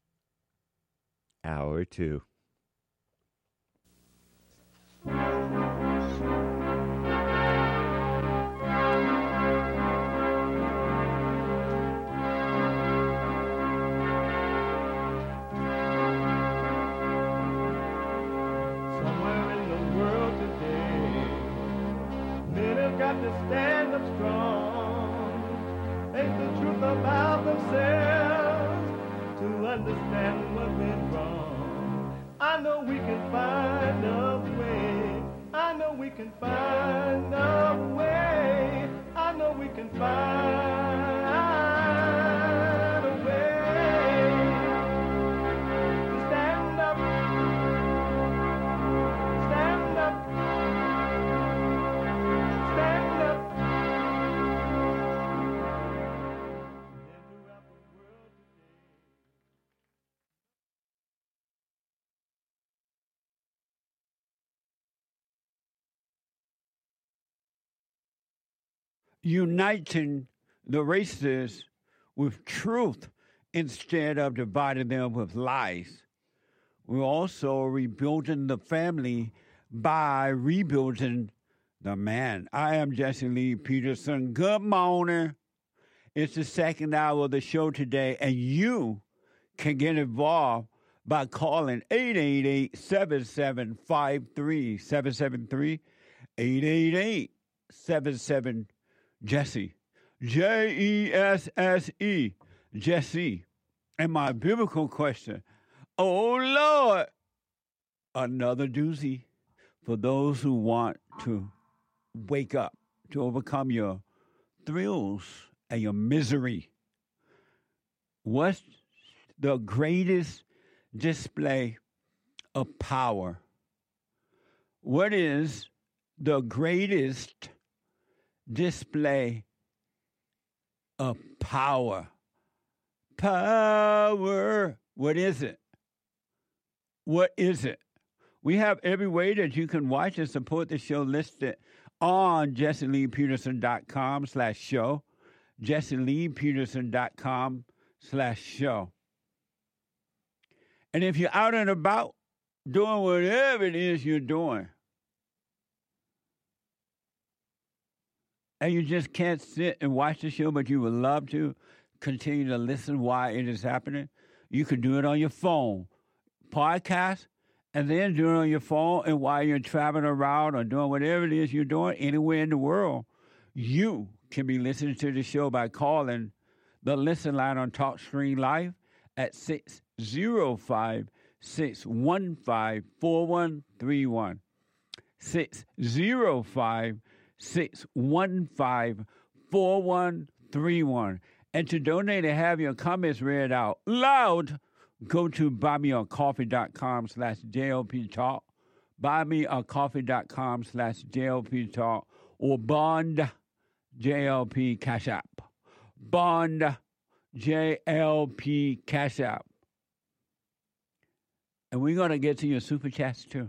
Hour 2. To stand up strong, face the truth about themselves, to understand what went wrong. I know we can find a way. I know we can find a way. I know can find a way to stand up, stand up, stand up. Uniting the races with truth instead of dividing them with lies. We're also rebuilding the family by rebuilding the man. I am Jesse Lee Peterson. Good morning. It's the second hour of the show today, and you can get involved by calling 888-7753, 773-888-77 Jesse, Jesse, Jesse. And my biblical question, oh Lord, another doozy for those who want to wake up, to overcome your thrills and your misery. What's the greatest display of power? What is the greatest display of power? Power. What is it? What is it? We have every way that you can watch and support the show listed on JesseLeePeterson.com/show. JesseLeePeterson.com/show. And if you're out and about doing whatever it is you're doing, and you just can't sit and watch the show, but you would love to continue to listen while it is happening, you can do it on your phone. Podcast, and then do it on your phone, and while you're traveling around or doing whatever it is you're doing anywhere in the world, you can be listening to the show by calling the listen line on TalkScreen Live at 605-615-4131. 605-615-4131. And to donate and have your comments read out loud, go to buymeacoffee.com/JLP Talk, buymeacoffee.com/JLP Talk, or Bond JLP Cash App. Bond JLP Cash App. And we're going to get to your super chats too.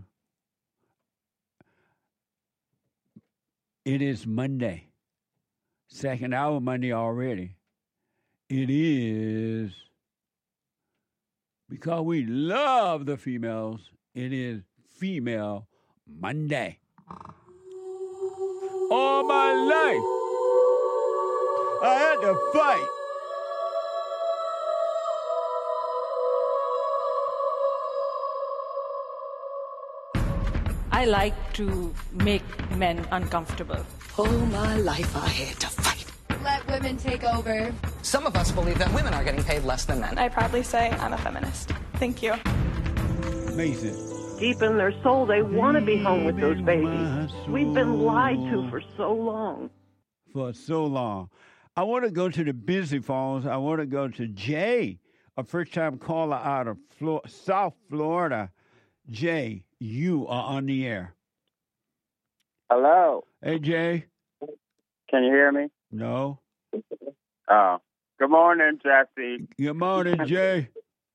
It is Monday. Second hour Monday already. It is, because we love the females, it is Female Monday. All my life, I had to fight. I like to make men uncomfortable. All my life I had to fight. Let women take over. Some of us believe that women are getting paid less than men. I proudly say I'm a feminist. Thank you. Amazing. Deep in their soul, they want to be home with those babies. We've been lied to for so long. For so long. I want to go to the busy phones. I want to go to Jay, a first-time caller out of South Florida. Jay, you are on the air. Hello. Hey, Jay. Can you hear me? No. Oh. Good morning, Jesse. Good morning, Jay.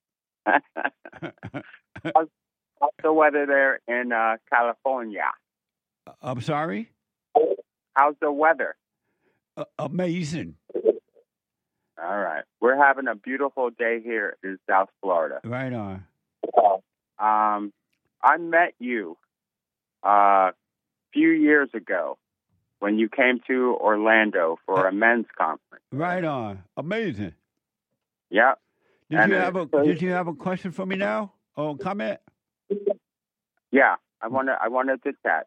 How's the weather there in California? I'm sorry? How's the weather? Amazing. All right. We're having a beautiful day here in South Florida. Right on. I met you a few years ago when you came to Orlando for a men's conference. Right on. Amazing. Yep. Did you have a question for me now? Or comment? Yeah, I wanted to chat.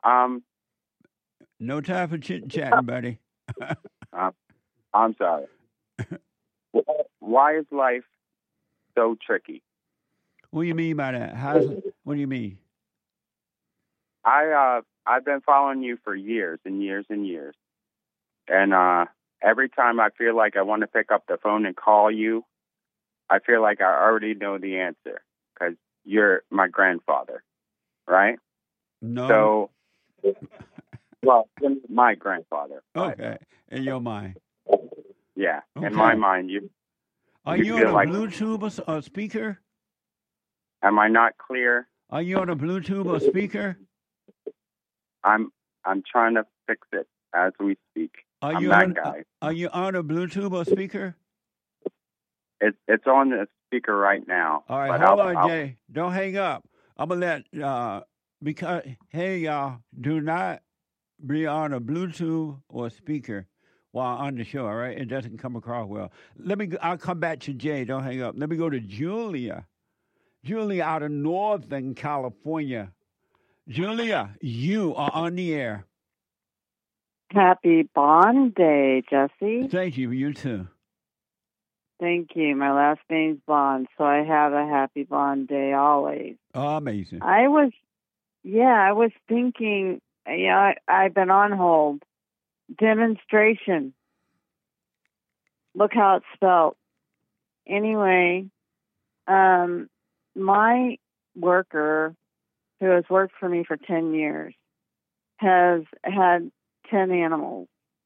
No time for chit-chatting, buddy. I'm sorry. Why is life so tricky? What do you mean by that? What do you mean? I've been following you for years and years and years, And every time I feel like I want to pick up the phone and call you, I feel like I already know the answer because you're my grandfather, right? No. So, well, my grandfather. Okay, in your mind. Yeah, Okay. in my mind, you. Are you you feel on a like, Bluetooth or speaker? Am I not clear? Are you on a Bluetooth or speaker? I'm trying to fix it as we speak. Are I'm you that on, guy. Are you on a Bluetooth or speaker? It's on the speaker right now. All right, but hold I'll, on, Jay. Don't hang up. I'm gonna let because hey y'all, do not be on a Bluetooth or speaker while on the show. All right, it doesn't come across well. I'll come back to Jay. Don't hang up. Let me go to Julia. Julia out of Northern California. Julia, you are on the air. Happy Bond Day, Jesse. Thank you. You too. Thank you. My last name's Bond, so I have a happy Bond Day always. Oh, amazing. I was thinking, I've been on hold. Demonstration. Look how it's spelled. Anyway, my worker, who has worked for me for 10 years, has had 10 animals.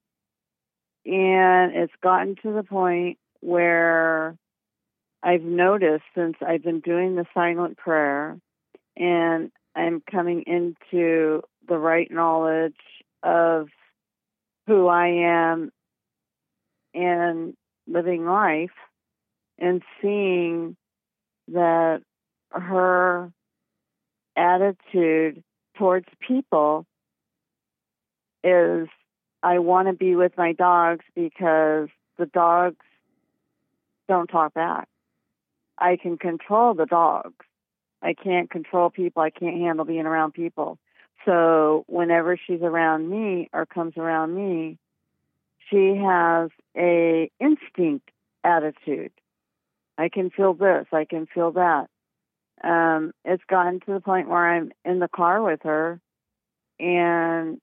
And it's gotten to the point where I've noticed, since I've been doing the silent prayer and I'm coming into the right knowledge of who I am and living life, and seeing that her attitude towards people is, I want to be with my dogs because the dogs don't talk back. I can control the dogs. I can't control people. I can't handle being around people. So whenever she's around me or comes around me, she has a instinct attitude. I can feel this. I can feel that. It's gotten to the point where I'm in the car with her, and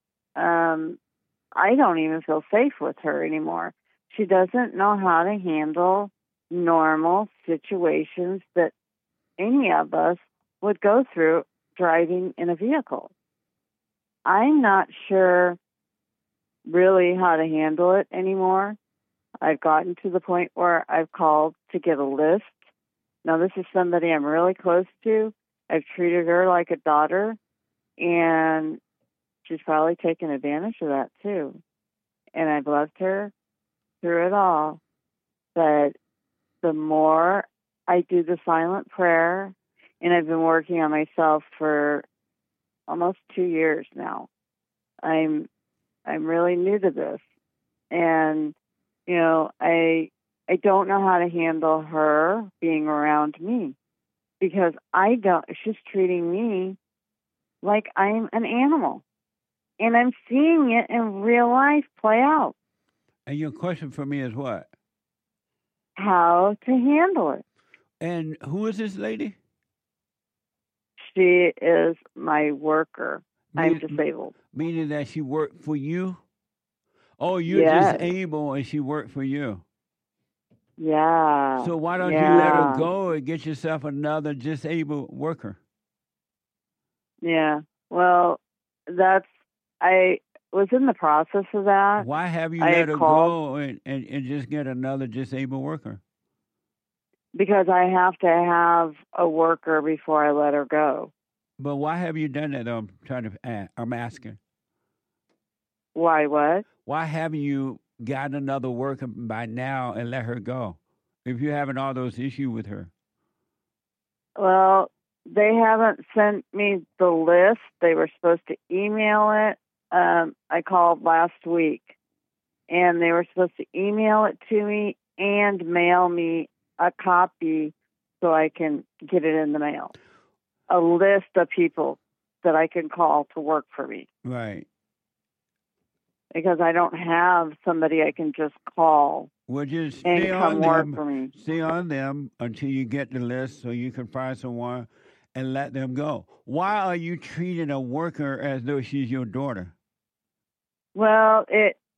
I don't even feel safe with her anymore. She doesn't know how to handle normal situations that any of us would go through driving in a vehicle. I'm not sure really how to handle it anymore. I've gotten to the point where I've called to get a list. Now, this is somebody I'm really close to. I've treated her like a daughter, and she's probably taken advantage of that too. And I've loved her through it all. But the more I do the silent prayer, and I've been working on myself for almost 2 years now. I'm really new to this. And, I don't know how to handle her being around me, because she's treating me like I'm an animal. And I'm seeing it in real life play out. And your question for me is what? How to handle it. And who is this lady? She is my worker. I'm disabled. Meaning that she worked for you? Oh, you're disabled and she worked for you. Yeah. So why don't you let her go and get yourself another disabled worker? Yeah. Well, I was in the process of that. Why have you let her go and just get another disabled worker? Because I have to have a worker before I let her go. But why have you done that? I'm asking. Why what? Why haven't you gotten another worker by now and let her go if you're having all those issues with her? Well, they haven't sent me the list. They were supposed to email it. I called last week, and they were supposed to email it to me and mail me a copy so I can get it in the mail. A list of people that I can call to work for me. Right. Because I don't have somebody I can just call. Well, just and stay come on work them. For me. Stay on them until you get the list so you can find someone and let them go. Why are you treating a worker as though she's your daughter? Well,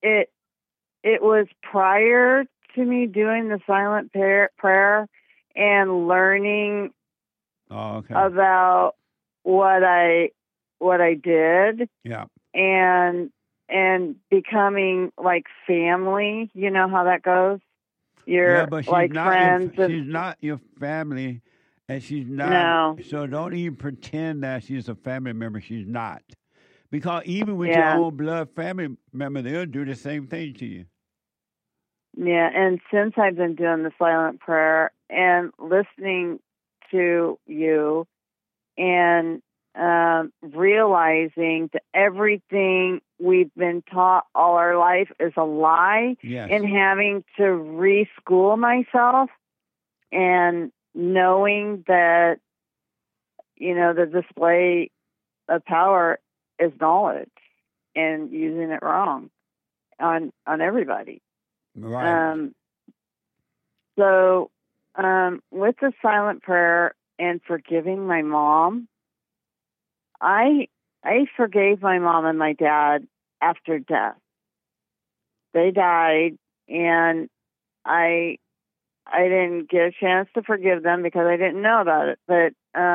it was prior to me doing the silent prayer and learning about what I did. Yeah. And becoming like family. You know how that goes? You're but she's like not friends. she's not your family, and she's not. No. So don't even pretend that she's a family member. She's not. Because even with your own blood family member, they'll do the same thing to you. Yeah, and since I've been doing the silent prayer and listening to you and realizing that everything we've been taught all our life is a lie, and having to reschool myself and knowing that, the display of power is knowledge and using it wrong on everybody. Right. So with the silent prayer and forgiving my mom, I forgave my mom and my dad after death. They died, and I didn't get a chance to forgive them because I didn't know about it. But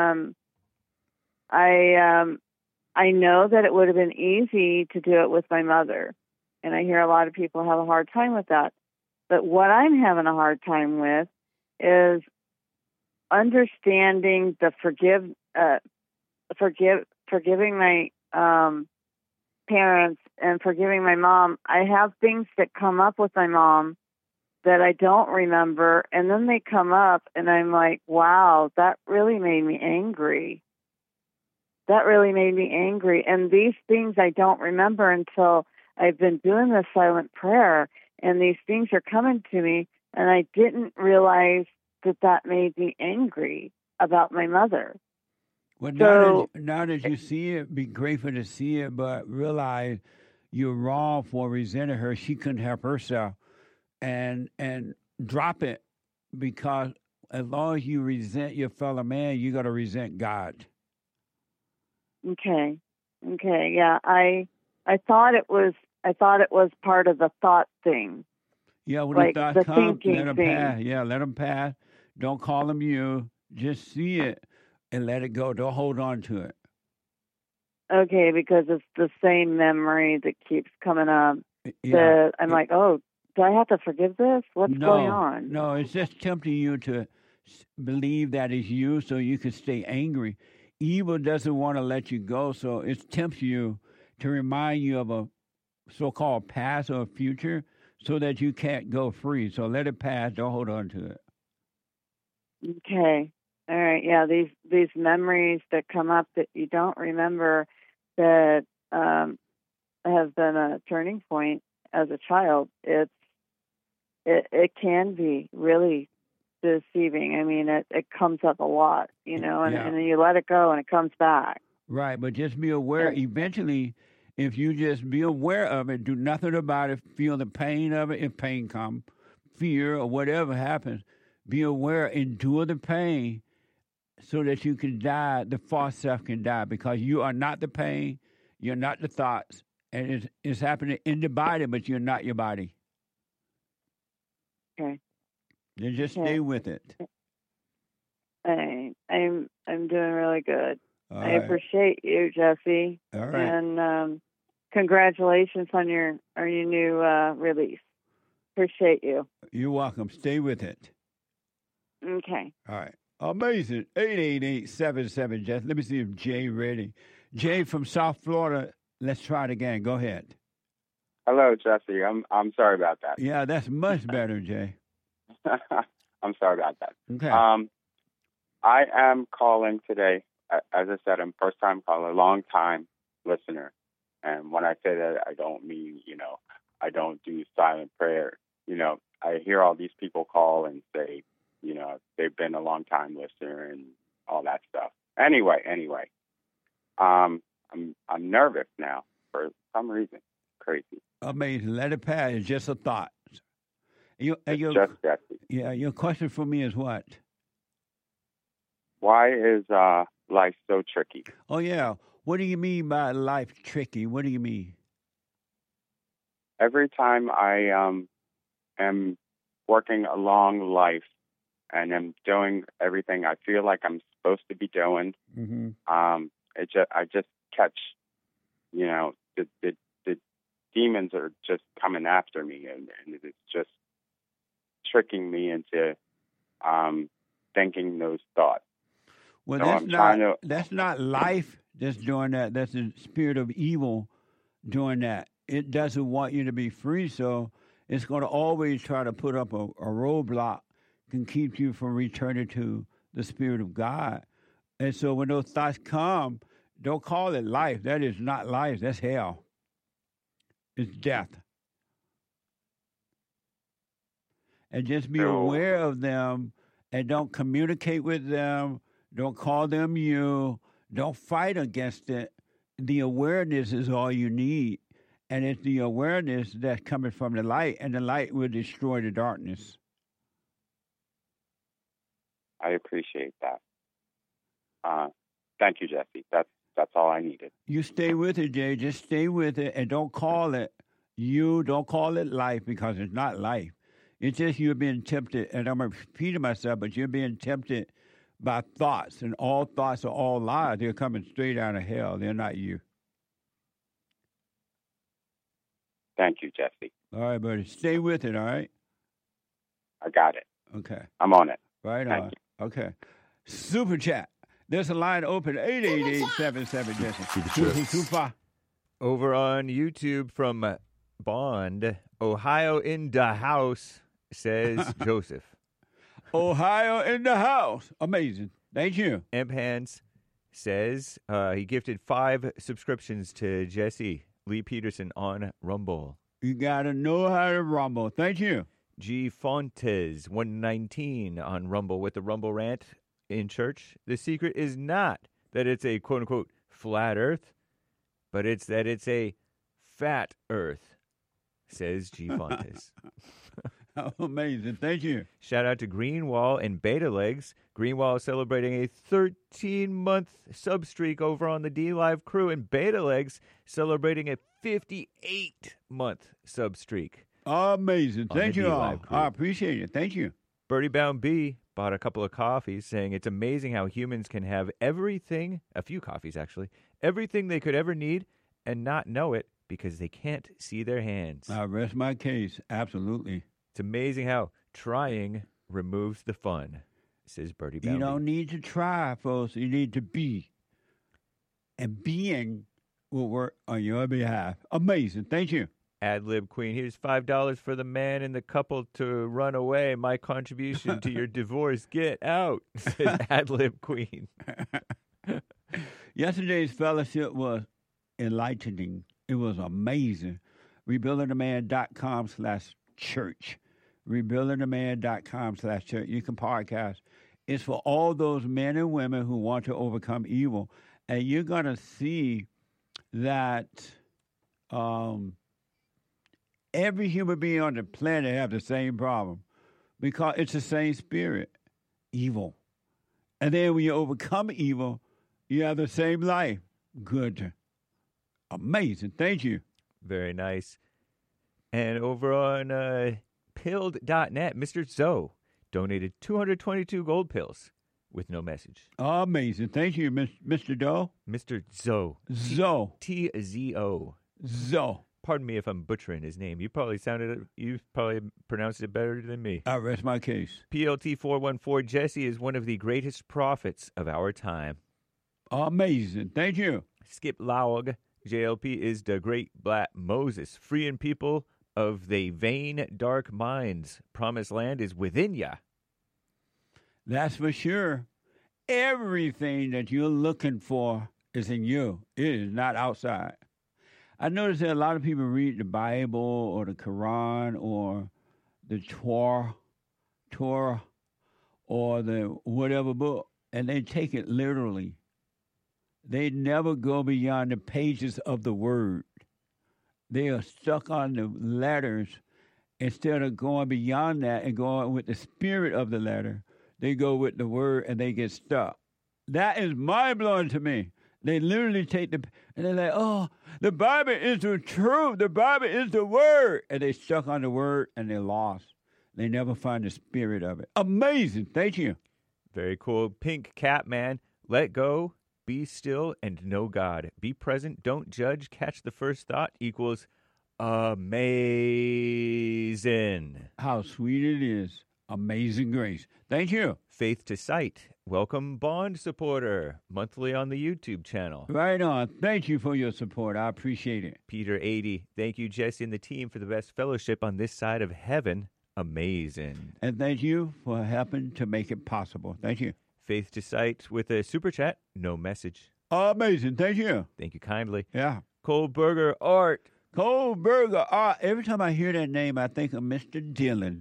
I know that it would have been easy to do it with my mother, and I hear a lot of people have a hard time with that. But what I'm having a hard time with is understanding the forgiving my parents and forgiving my mom. I have things that come up with my mom that I don't remember, and then they come up, and I'm like, wow, that really made me angry. That really made me angry. And these things I don't remember until I've been doing the silent prayer, and these things are coming to me, and I didn't realize that made me angry about my mother. Well, So, now that you see it, be grateful to see it, but realize you're wrong for resenting her. She couldn't help herself, and drop it, because as long as you resent your fellow man, you're gonna resent God. okay, yeah, I thought it was part of the thought thing. Yeah, when like the thoughts the come, thinking let them thing. pass. Yeah, let them pass. Don't call them you. Just see it and let it go. Don't hold on to it. Okay, because it's the same memory that keeps coming up. Yeah. That I'm like, oh, do I have to forgive this? What's going on? No, it's just tempting you to believe that it's you so you can stay angry. Evil doesn't want to let you go, so it tempts you to remind you of a so-called past or future so that you can't go free. So let it pass. Don't hold on to it. Okay. All right. Yeah, these memories that come up that you don't remember that have been a turning point as a child. It can be really deceiving. I mean, it comes up a lot, and then you let it go and it comes back. Right, but just be aware. Eventually, if you just be aware of it, do nothing about it, feel the pain of it, if pain comes, fear or whatever happens, be aware, endure the pain so that you can die, the false self can die, because you are not the pain, you're not the thoughts, and it's happening in the body, but you're not your body. Okay. Then just stay with it. I'm doing really good. All I right. appreciate you, Jesse. All right. And congratulations on your new release. Appreciate you. You're welcome. Stay with it. Okay. All right. Amazing. 888-77 Jess. Let me see if Jay ready. Jay from South Florida. Let's try it again. Go ahead. Hello, Jesse. I'm sorry about that. Yeah, that's much better, Jay. I'm sorry about that. Okay. I am calling today. As I said, I'm first-time caller, long-time listener. And when I say that, I don't mean, I don't do silent prayer. I hear all these people call and say, they've been a long-time listener and all that stuff. Anyway, I'm nervous now for some reason. Crazy. Amazing. Let it pass. It's just a thought. Just Jesse. Yeah, your question for me is what? Why is life so tricky? Oh, yeah. What do you mean by life tricky? What do you mean? every time I am working along life and am doing everything I feel like I'm supposed to be doing, Mm-hmm. I just catch, the demons are just coming after me, and it's just tricking me into thinking those thoughts. Well, So that's not life that's doing that. That's the spirit of evil doing that. It doesn't want you to be free, so it's going to always try to put up a roadblock and keep you from returning to the Spirit of God. And so when those thoughts come, don't call it life. That is not life. That's hell. It's death. And just be aware of them and don't communicate with them. Don't call them you. Don't fight against it. The awareness is all you need. And it's the awareness that's coming from the light, and the light will destroy the darkness. I appreciate that. Thank you, Jesse. That's all I needed. You stay with it, Jay. Just stay with it and don't call it you. Don't call it life, because it's not life. It's just you're being tempted, and I'm repeating myself, but you're being tempted by thoughts, and all thoughts are all lies. They're coming straight out of hell. They're not you. Thank you, Jesse. All right, buddy. Stay with it, all right? I got it. Okay. I'm on it. Right Thank on. Okay. Super chat. There's a line open, 888-77-Jesse. Super. Over on YouTube from Bond, Ohio in the house, says Joseph. Ohio in the house. Amazing. Thank you. Imp Hands says he gifted 5 subscriptions to Jesse Lee Peterson on Rumble. You got to know how to rumble. Thank you. G. Fontes, 119 on Rumble with the Rumble rant in church. The secret is not that it's a quote-unquote flat earth, but it's that it's a fat earth, says G. Fontes. Amazing. Thank you. Shout out to Greenwall and Beta Legs. Greenwall is celebrating a 13-month sub streak over on the D-Live crew, and Beta Legs celebrating a 58-month sub streak. Amazing. Thank you all. I appreciate it. Thank you. Birdie Bound B bought a couple of coffees, saying it's amazing how humans can have everything, a few coffees actually, everything they could ever need and not know it because they can't see their hands. I rest my case. Absolutely. It's amazing how trying removes the fun, says Birdie Bound. You don't need to try, folks. You need to be. And being will work on your behalf. Amazing. Thank you. Ad-lib Queen, here's $5 for the man and the couple to run away. My contribution to your divorce. Get out, says Ad-lib Queen. Yesterday's fellowship was enlightening. It was amazing. RebuildingTheMan.com/church. RebuildingTheMan.com/church. You can podcast. It's for all those men and women who want to overcome evil. And you're going to see that every human being on the planet have the same problem because it's the same spirit, evil. And then when you overcome evil, you have the same life. Good. Amazing. Thank you. Very nice. And over on pilled.net, Mr. Zoe donated 222 gold pills with no message. Amazing. Thank you, Mr. Doe. Mr. Zoe. Zoe. T-Z-O. Zoe. Pardon me if I'm butchering his name. You probably pronounced it better than me. I rest my case. PLT 414, Jesse is one of the greatest prophets of our time. Amazing. Thank you. Skip Laug, JLP is the great black Moses, freeing people of the vain dark minds. Promised land is within ya. That's for sure. Everything that you're looking for is in you. It is not outside. I notice that a lot of people read the Bible or the Quran or the Torah or the whatever book, and they take it literally. They never go beyond the pages of the word. They are stuck on the letters instead of going beyond that and going with the spirit of the letter. They go with the word and they get stuck. That is mind-blowing to me. They literally take and they're like, oh, The Bible is the truth. The Bible is the word. And they stuck on the word and they lost. They never find the spirit of it. Amazing. Thank you. Very cool. Pink Cat Man, let go, be still, and know God. Be present, don't judge, catch the first thought equals amazing. How sweet it is. Amazing grace. Thank you. Faith to Sight. Welcome, Bond supporter. Monthly on the YouTube channel. Right on. Thank you for your support. I appreciate it. Peter 80. Thank you, Jesse and the team, for the best fellowship on this side of heaven. Amazing. And thank you for helping to make it possible. Thank you. Faith to Sight with a super chat. No message. Amazing. Thank you. Thank you kindly. Yeah. Cold Burger Art. Cold Burger Art. Every time I hear that name, I think of Mr. Dillon.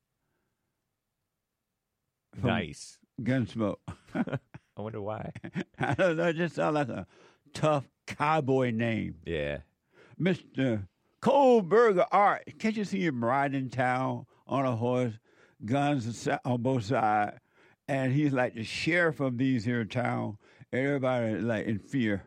Nice. Gunsmoke. I wonder why. I don't know. It just sounds like a tough cowboy name. Yeah. Mr. Cold Burger Art. Can't you see him riding town on a horse, guns on both sides? And he's like the sheriff of these here town. Everybody like in fear.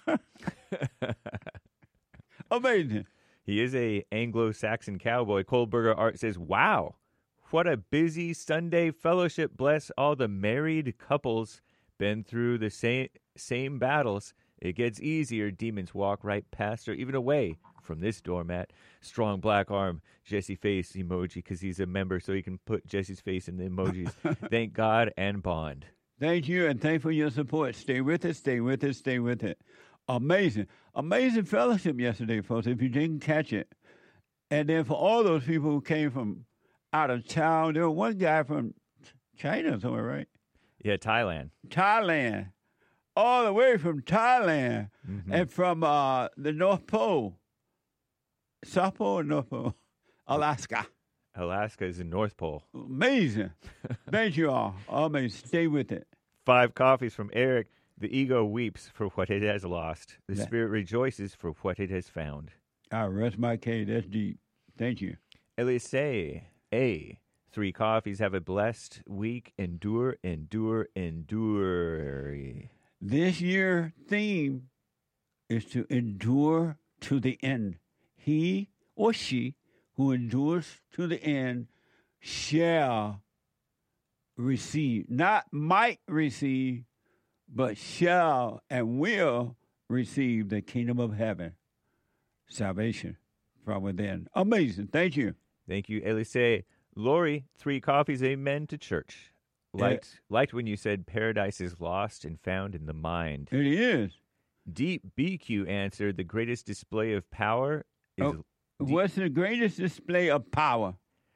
Amazing. He is a Anglo-Saxon cowboy. Cold Burger Art says, wow, what a busy Sunday fellowship. Bless all the married couples. Been through the same battles. It gets easier. Demons walk right past or even away from this doormat. Strong black arm, Jesse face emoji, because he's a member, so he can put Jesse's face in the emojis. Thank God and Bond. Thank you, and thank you for your support. Stay with it, stay with it, stay with it. Amazing. Amazing fellowship yesterday, folks, if you didn't catch it. And then for all those people who came from out of town, there was one guy from China somewhere, right? Yeah, Thailand. Thailand. All the way from Thailand. Mm-hmm. And from the North Pole. South Pole or North Pole? Alaska. Alaska is the North Pole. Amazing. Thank you all. Amazing. Stay with it. 5 coffees from Eric. The ego weeps for what it has lost. The spirit rejoices for what it has found. I rest my case. That's deep. Thank you. Elise A. 3 coffees. Have a blessed week. Endure, endure, endure. This year theme is to endure to the end. He or she who endures to the end shall receive, not might receive, but shall and will receive the kingdom of heaven, salvation from within. Amazing. Thank you. Thank you, Elise. Lori, 3 coffees, amen to church. Liked when you said paradise is lost and found in the mind. It is. Deep BQ answered, the greatest display of power is... What's the greatest display of power?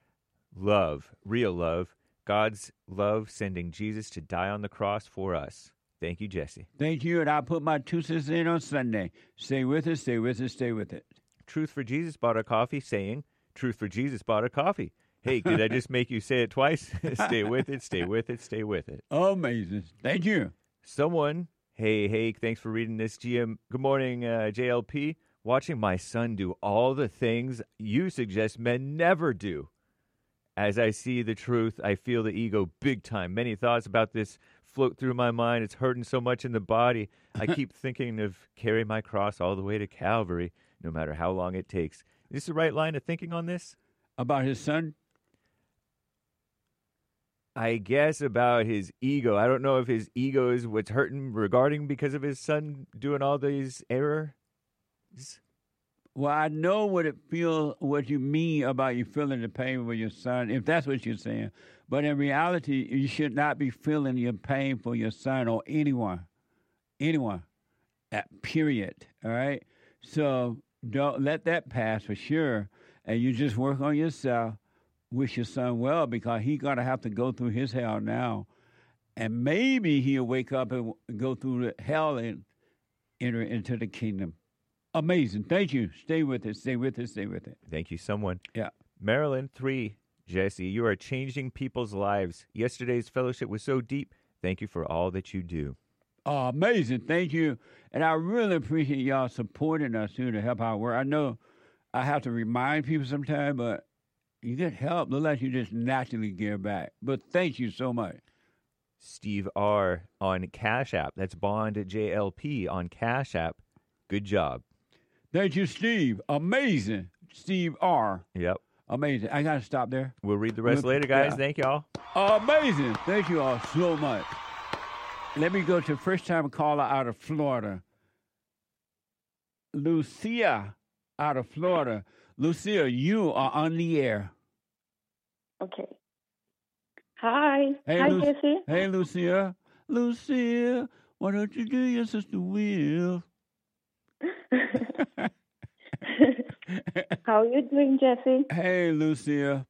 Love, real love. God's love sending Jesus to die on the cross for us. Thank you, Jesse. Thank you, and I'll put my 2 cents in on Sunday. Stay with it, stay with it, stay with it. Truth for Jesus bought a coffee saying, Truth for Jesus bought a coffee. Hey, did I just make you say it twice? Stay with it, stay with it, stay with it. Amazing. Thank you. Someone, hey, thanks for reading this, GM. Good morning, JLP. Watching my son do all the things you suggest men never do. As I see the truth, I feel the ego big time. Many thoughts about this float through my mind. It's hurting so much in the body. I keep thinking of carry my cross all the way to Calvary, no matter how long it takes. Is this the right line of thinking on this? About his son? I guess about his ego. I don't know if his ego is what's hurting regarding because of his son doing all these errors. Well, I know what you mean about you feeling the pain with your son, if that's what you're saying. But in reality, you should not be feeling your pain for your son or anyone. Period. All right? So don't let that pass for sure. And you just work on yourself. Wish your son well, because he's going to have to go through his hell now. And maybe he'll wake up and go through the hell and enter into the kingdom. Amazing. Thank you. Stay with it. Stay with it. Stay with it. Thank you, someone. Yeah. Marilyn, 3. Jesse, you are changing people's lives. Yesterday's fellowship was so deep. Thank you for all that you do. Oh, amazing. Thank you. And I really appreciate y'all supporting us, too, to help our work. I know I have to remind people sometimes, but you get help. Look like you just naturally give back. But thank you so much. Steve R. on Cash App. That's Bond JLP on Cash App. Good job. Thank you, Steve. Amazing. Steve R. Yep. Amazing. I got to stop there. We'll read the rest later, guys. Yeah. Thank y'all. Amazing. Thank you all so much. Let me go to first-time caller out of Florida. Lucia out of Florida. Lucia, you are on the air. Okay. Hi. Hey, Hi, Jesse. Hey, Lucia. Lucia, why don't you do your sister Will? How are you doing, Jesse? Hey, Lucia.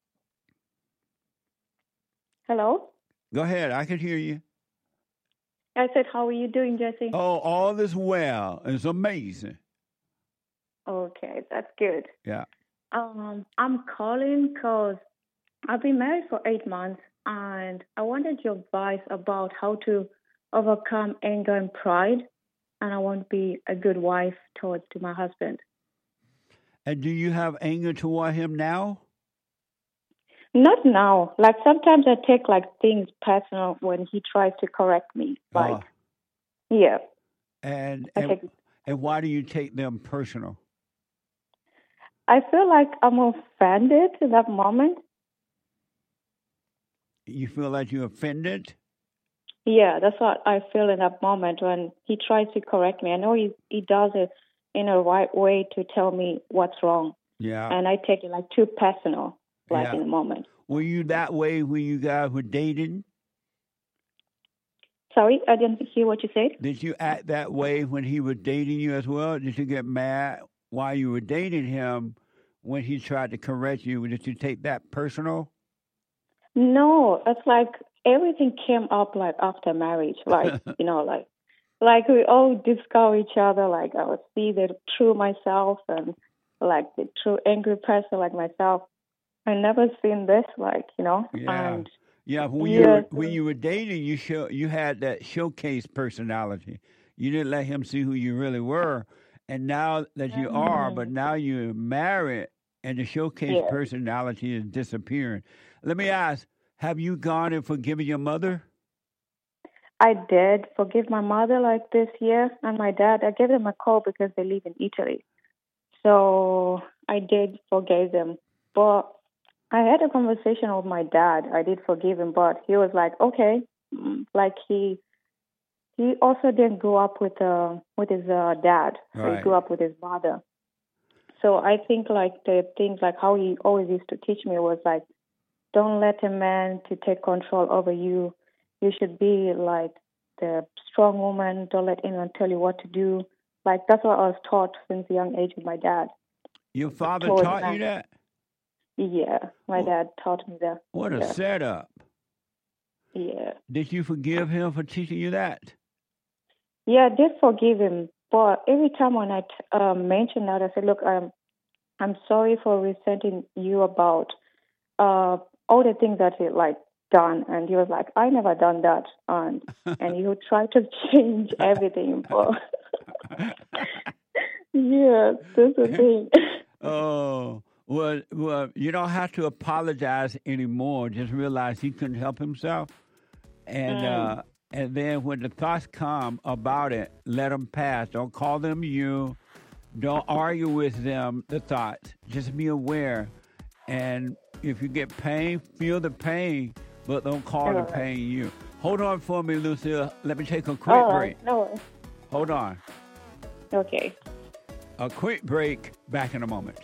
Hello? Go ahead. I can hear you. I said, how are you doing, Jesse? Oh, all is well. It's amazing. Okay, that's good. Yeah. I'm calling because I've been married for 8 months, and I wanted your advice about how to overcome anger and pride, and I want to be a good wife to my husband. And do you have anger toward him now? Not now. Like sometimes I take like things personal when he tries to correct me. Like, yeah. And why do you take them personal? I feel like I'm offended in that moment. You feel like you're offended? Yeah, that's what I feel in that moment when he tries to correct me. I know he does it in a right way to tell me what's wrong. Yeah. And I take it like too personal, like in the moment. Were you that way when you guys were dating? Sorry, I didn't hear what you said. Did you act that way when he was dating you as well? Did you get mad while you were dating him when he tried to correct you? Did you take that personal? No, it's like everything came up like after marriage. Like, you know, like we all discover each other. Like I would see the true myself and like the true angry person like myself. I never seen this, like, you know. Yeah. And when you were dating, you had that showcase personality. You didn't let him see who you really were. And now that you are, but now you're married and the showcase personality is disappearing. Let me ask, have you gone and forgiven your mother? I did forgive my mother like this year, and my dad. I gave them a call because they live in Italy. So I did forgive them. But I had a conversation with my dad. I did forgive him, but he was like, okay. Like he also didn't grow up with his dad. Right. He grew up with his mother. So I think like the things like how he always used to teach me was like, don't let a man to take control over you. You should be like the strong woman. Don't let anyone tell you what to do. Like that's what I was taught since a young age with my dad. Your father taught you that? Yeah, my dad taught me that. What a setup. Yeah. Did you forgive him for teaching you that? Yeah, I did forgive him. But every time when I mention that, I said, look, I'm sorry for resenting you about all the things that he like done. And he was like, I never done that. And he would try to change everything. But yeah, that's the thing. Oh, well, you don't have to apologize anymore. Just realize he couldn't help himself. And then when the thoughts come about it, let them pass. Don't call them you. Don't argue with them, the thoughts. Just be aware. And if you get pain, feel the pain, but don't call the pain you. Hold on for me, Lucille. Let me take a quick break. No worries. Hold on. Okay. A quick break. Back in a moment.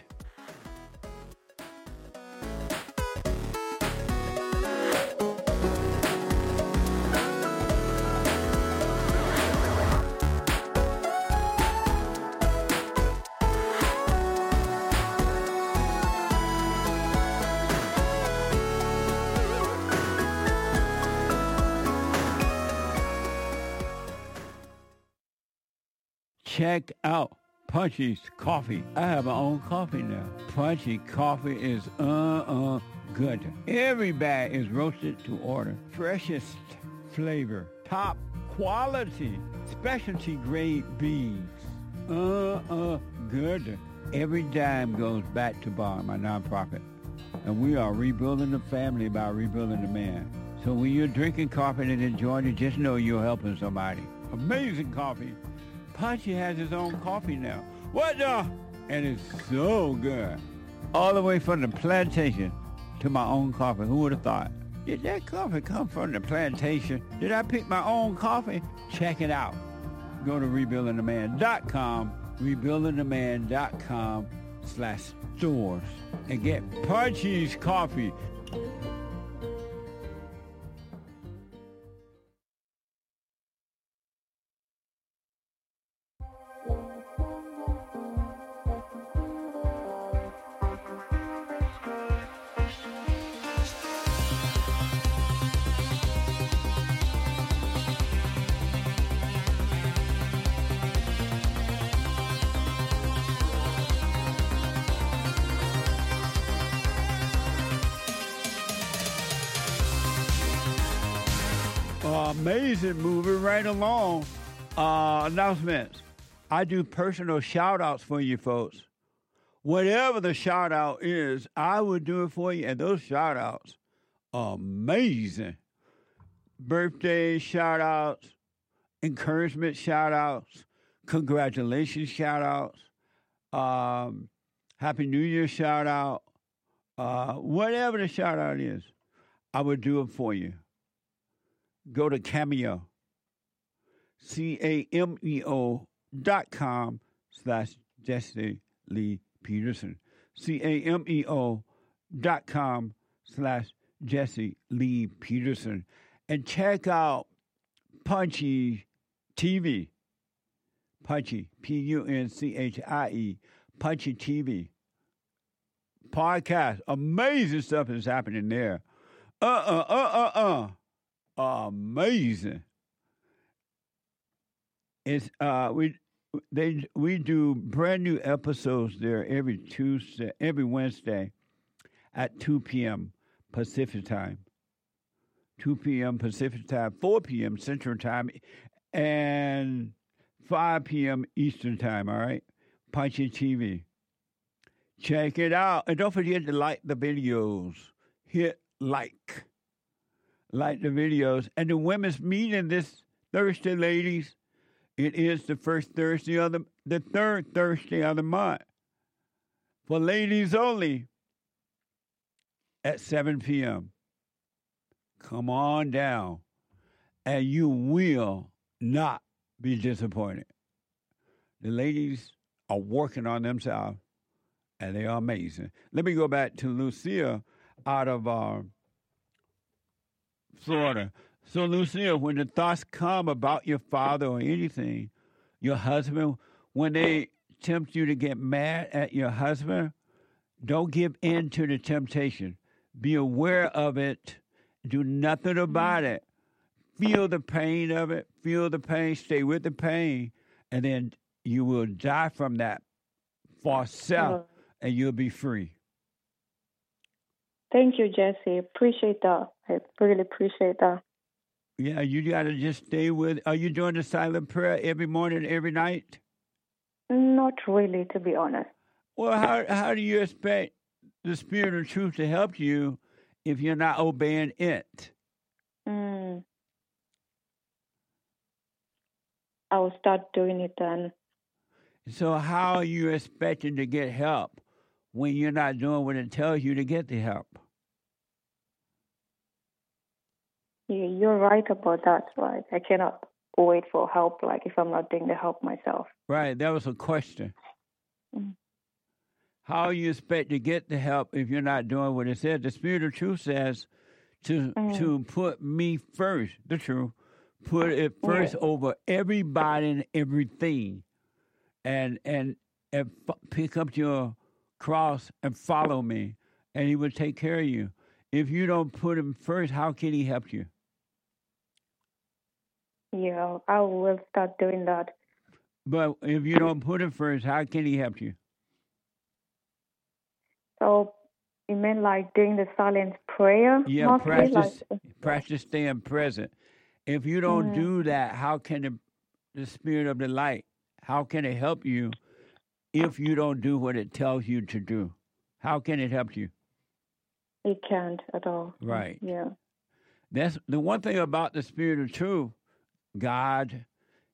Check out Punchy's Coffee. I have my own coffee now. Punchy Coffee is good. Every bag is roasted to order. Freshest flavor. Top quality. Specialty grade beans. Good. Every dime goes back to Bar, my nonprofit. And we are rebuilding the family by rebuilding the man. So when you're drinking coffee and enjoying it, just know you're helping somebody. Amazing coffee. Punchy has his own coffee now. What the? And it's so good. All the way from the plantation to my own coffee. Who would have thought? Did that coffee come from the plantation? Did I pick my own coffee? Check it out. Go to rebuildingtheman.com, rebuildingtheman.com/stores, and get Punchy's coffee. Amazing, moving right along. Announcements. I do personal shout-outs for you folks. Whatever the shout-out is, I will do it for you. And those shout-outs, amazing. Birthday shout-outs, encouragement shout-outs, congratulations shout-outs, Happy New Year shout-out, whatever the shout-out is, I will do it for you. Go to Cameo, CAMEO.com/Jesse Lee Peterson. CAMEO.com/Jesse Lee Peterson. And check out Punchy TV. Punchy, PUNCHIE, Punchy TV. Podcast. Amazing stuff is happening there. Amazing. It's we do brand new episodes there every Wednesday at 2 p.m. Pacific time. 2 p.m. Pacific time, 4 p.m. Central time, and 5 p.m. Eastern time, all right? Punchy TV. Check it out. And don't forget to like the videos. Hit like. Like the videos. And the women's meeting this Thursday, ladies. It is the first Thursday of the third Thursday of the month. For ladies only at 7 p.m. Come on down. And you will not be disappointed. The ladies are working on themselves, and they are amazing. Let me go back to Lucia out of Florida. So, Lucia, when the thoughts come about your father or anything, your husband, when they tempt you to get mad at your husband, don't give in to the temptation. Be aware of it. Do nothing about it. Feel the pain of it. Feel the pain. Stay with the pain. And then you will die from that false self, and you'll be free. Thank you, Jesse. Appreciate that. I really appreciate that. Yeah, you got to just stay with. Are you doing the silent prayer every morning, every night? Not really, to be honest. Well, how do you expect the Spirit of Truth to help you if you're not obeying it? I will start doing it then. So how are you expecting to get help when you're not doing what it tells you to get the help? You're right about that. Like, I cannot wait for help, like, if I'm not doing the help myself. Right, that was a question. How are you expect to get the help if you're not doing what it says? The Spirit of Truth says to put me first, the truth. Put it first over everybody and everything. And pick up your cross and follow me, and he will take care of you. If you don't put him first, how can he help you? Yeah, I will start doing that. But if you don't put him first, how can he help you? So, you mean like doing the silent prayer? Yeah, practice staying present. If you don't do that, how can the Spirit of the light, how can it help you if you don't do what it tells you to do? How can it help you? It can't at all. Right. Yeah. That's the one thing about the Spirit of Truth. God,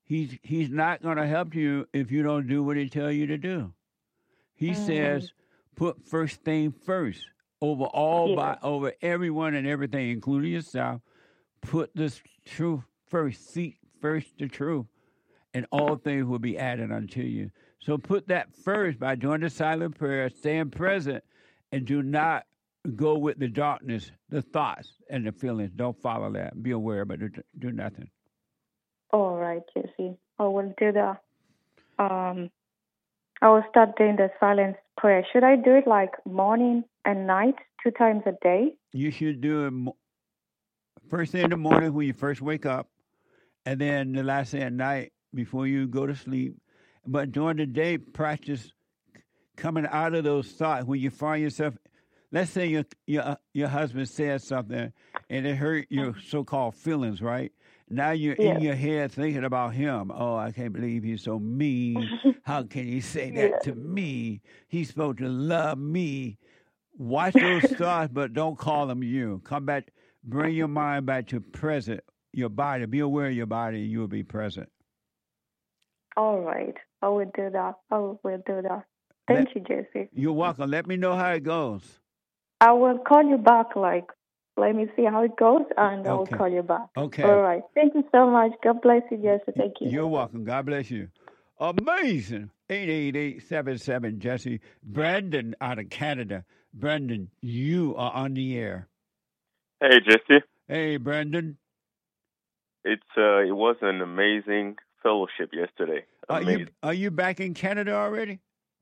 He's not going to help you if you don't do what he tells you to do. He says, put first thing first over over everyone and everything, including yourself. Put this truth first. Seek first the truth, and all things will be added unto you. So put that first by doing the silent prayer, staying present, and do not go with the darkness, the thoughts, and the feelings. Don't follow that. Be aware, but do nothing. All right, Jesse. I will do that. I will start doing the silent prayer. Should I do it like morning and night, 2 times a day? You should do it first thing in the morning when you first wake up, and then the last thing at night before you go to sleep. But during the day, practice coming out of those thoughts when you find yourself. Let's say your husband says something and it hurt your so-called feelings, right? Now you're in your head thinking about him. Oh, I can't believe he's so mean. How can he say that to me? He's supposed to love me. Watch those thoughts, but don't call them you. Come back, bring your mind back to present, your body. Be aware of your body, and you will be present. All right. I will do that. Thank you, Jesse. You're welcome. Let me know how it goes. I will call you back, let me see how it goes, and I will call you back. Okay. All right. Thank you so much. God bless you, Jesse. Thank you. You're welcome. God bless you. Amazing. 888-77-JESSE. Brandon out of Canada. Brandon, you are on the air. Hey, Jesse. Hey, Brandon. It was an amazing fellowship yesterday. Are you back in Canada already?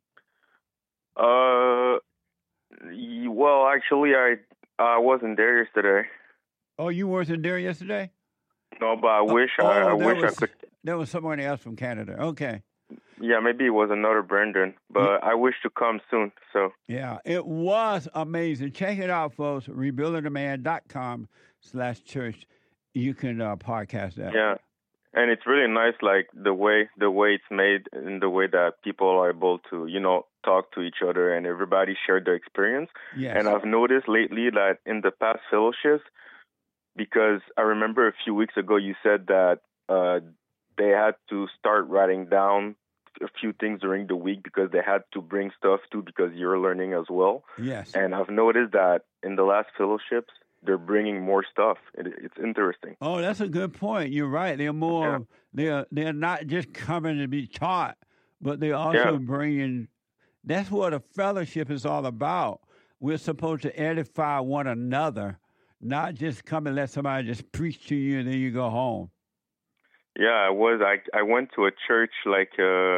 Well, actually, I wasn't there yesterday. Oh, you wasn't there yesterday? No, but I wish I could. There was someone else from Canada. Okay. Yeah, maybe it was another Brandon, but I wish to come soon. So yeah, it was amazing. Check it out, folks. rebuildingtheman.com/church. You can podcast that. Yeah. And it's really nice, like the way it's made and the way that people are able to, talk to each other and everybody share their experience. Yes. And I've noticed lately that in the past fellowships, because I remember a few weeks ago you said that they had to start writing down a few things during the week because they had to bring stuff too because you're learning as well. Yes. And I've noticed that in the last fellowships, they're bringing more stuff. It's interesting. Oh, that's a good point. You're right. They're more. Yeah. They're not just coming to be taught, but they're also bringing. That's what a fellowship is all about. We're supposed to edify one another, not just come and let somebody just preach to you and then you go home. Yeah, I went to a church a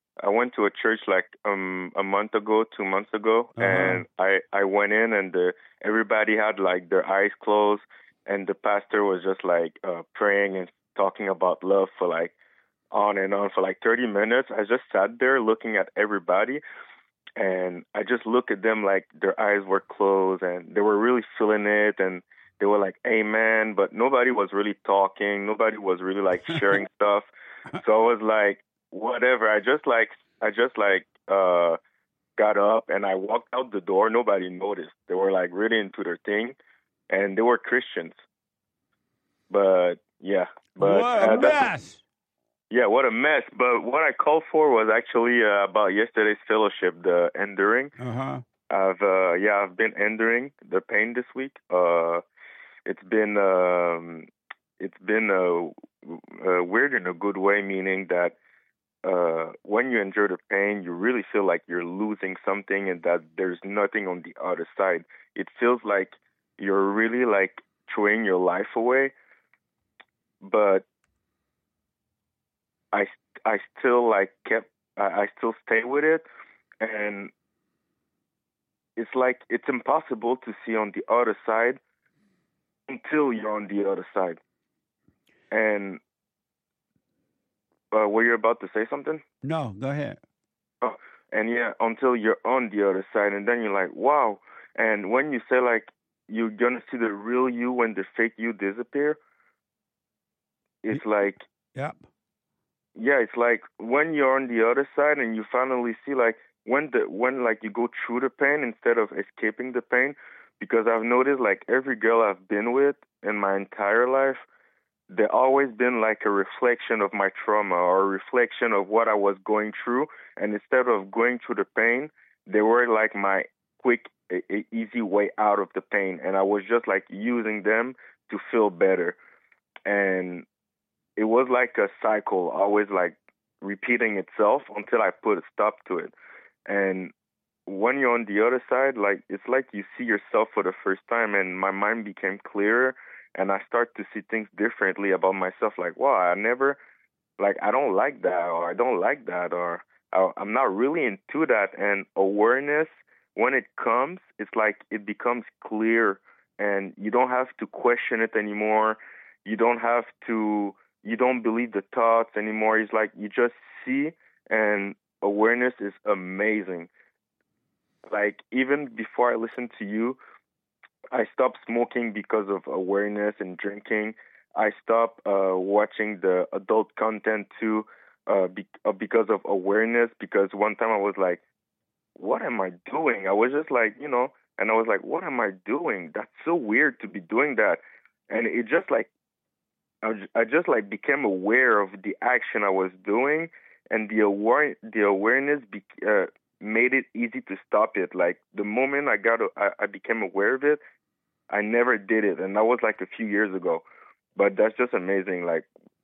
month ago, 2 months ago, and I went in and everybody had like their eyes closed, and the pastor was just like praying and talking about love for like on and on for like 30 minutes. I just sat there looking at everybody, and I just looked at them like their eyes were closed, and they were really feeling it, and they were like, amen, but nobody was really talking. Nobody was really like sharing stuff. So I was like, whatever. I just got up and I walked out the door. Nobody noticed. They were like really into their thing, and they were Christians. But yeah, what a mess. Yeah, what a mess. But what I called for was actually about yesterday's fellowship, the enduring. I've been enduring the pain this week. It's been weird in a good way, meaning that when you endure the pain, you really feel like you're losing something and that there's nothing on the other side. It feels like you're really like throwing your life away, but I still I still stay with it, and it's like it's impossible to see on the other side until you're on the other side. And were you about to say something? No, go ahead. Oh, and yeah, until you're on the other side, and then you're like, wow. And when you say like you're gonna see the real you when the fake you disappear, it's like yeah, it's like when you're on the other side and you finally see like when like you go through the pain instead of escaping the pain. Because I've noticed like every girl I've been with in my entire life, they've always been like a reflection of my trauma or a reflection of what I was going through. And instead of going through the pain, they were like my quick, easy way out of the pain. And I was just like using them to feel better. And it was like a cycle, always like repeating itself until I put a stop to it. And when you're on the other side, like it's like you see yourself for the first time, and my mind became clearer, and I start to see things differently about myself. Like, wow, I don't like that, or I don't like that, or I'm not really into that. And awareness, when it comes, it's like it becomes clear, and you don't have to question it anymore. You don't believe the thoughts anymore. It's like you just see, and awareness is amazing. Like, even before I listened to you, I stopped smoking because of awareness and drinking. I stopped watching the adult content too because of awareness, because one time I was like, what am I doing? I was just like, and I was like, what am I doing? That's so weird to be doing that. And it just like, I just like became aware of the action I was doing, and the awareness made it easy to stop it. Like the moment I became aware of it, I never did it, and that was like a few years ago. But that's just amazing. Like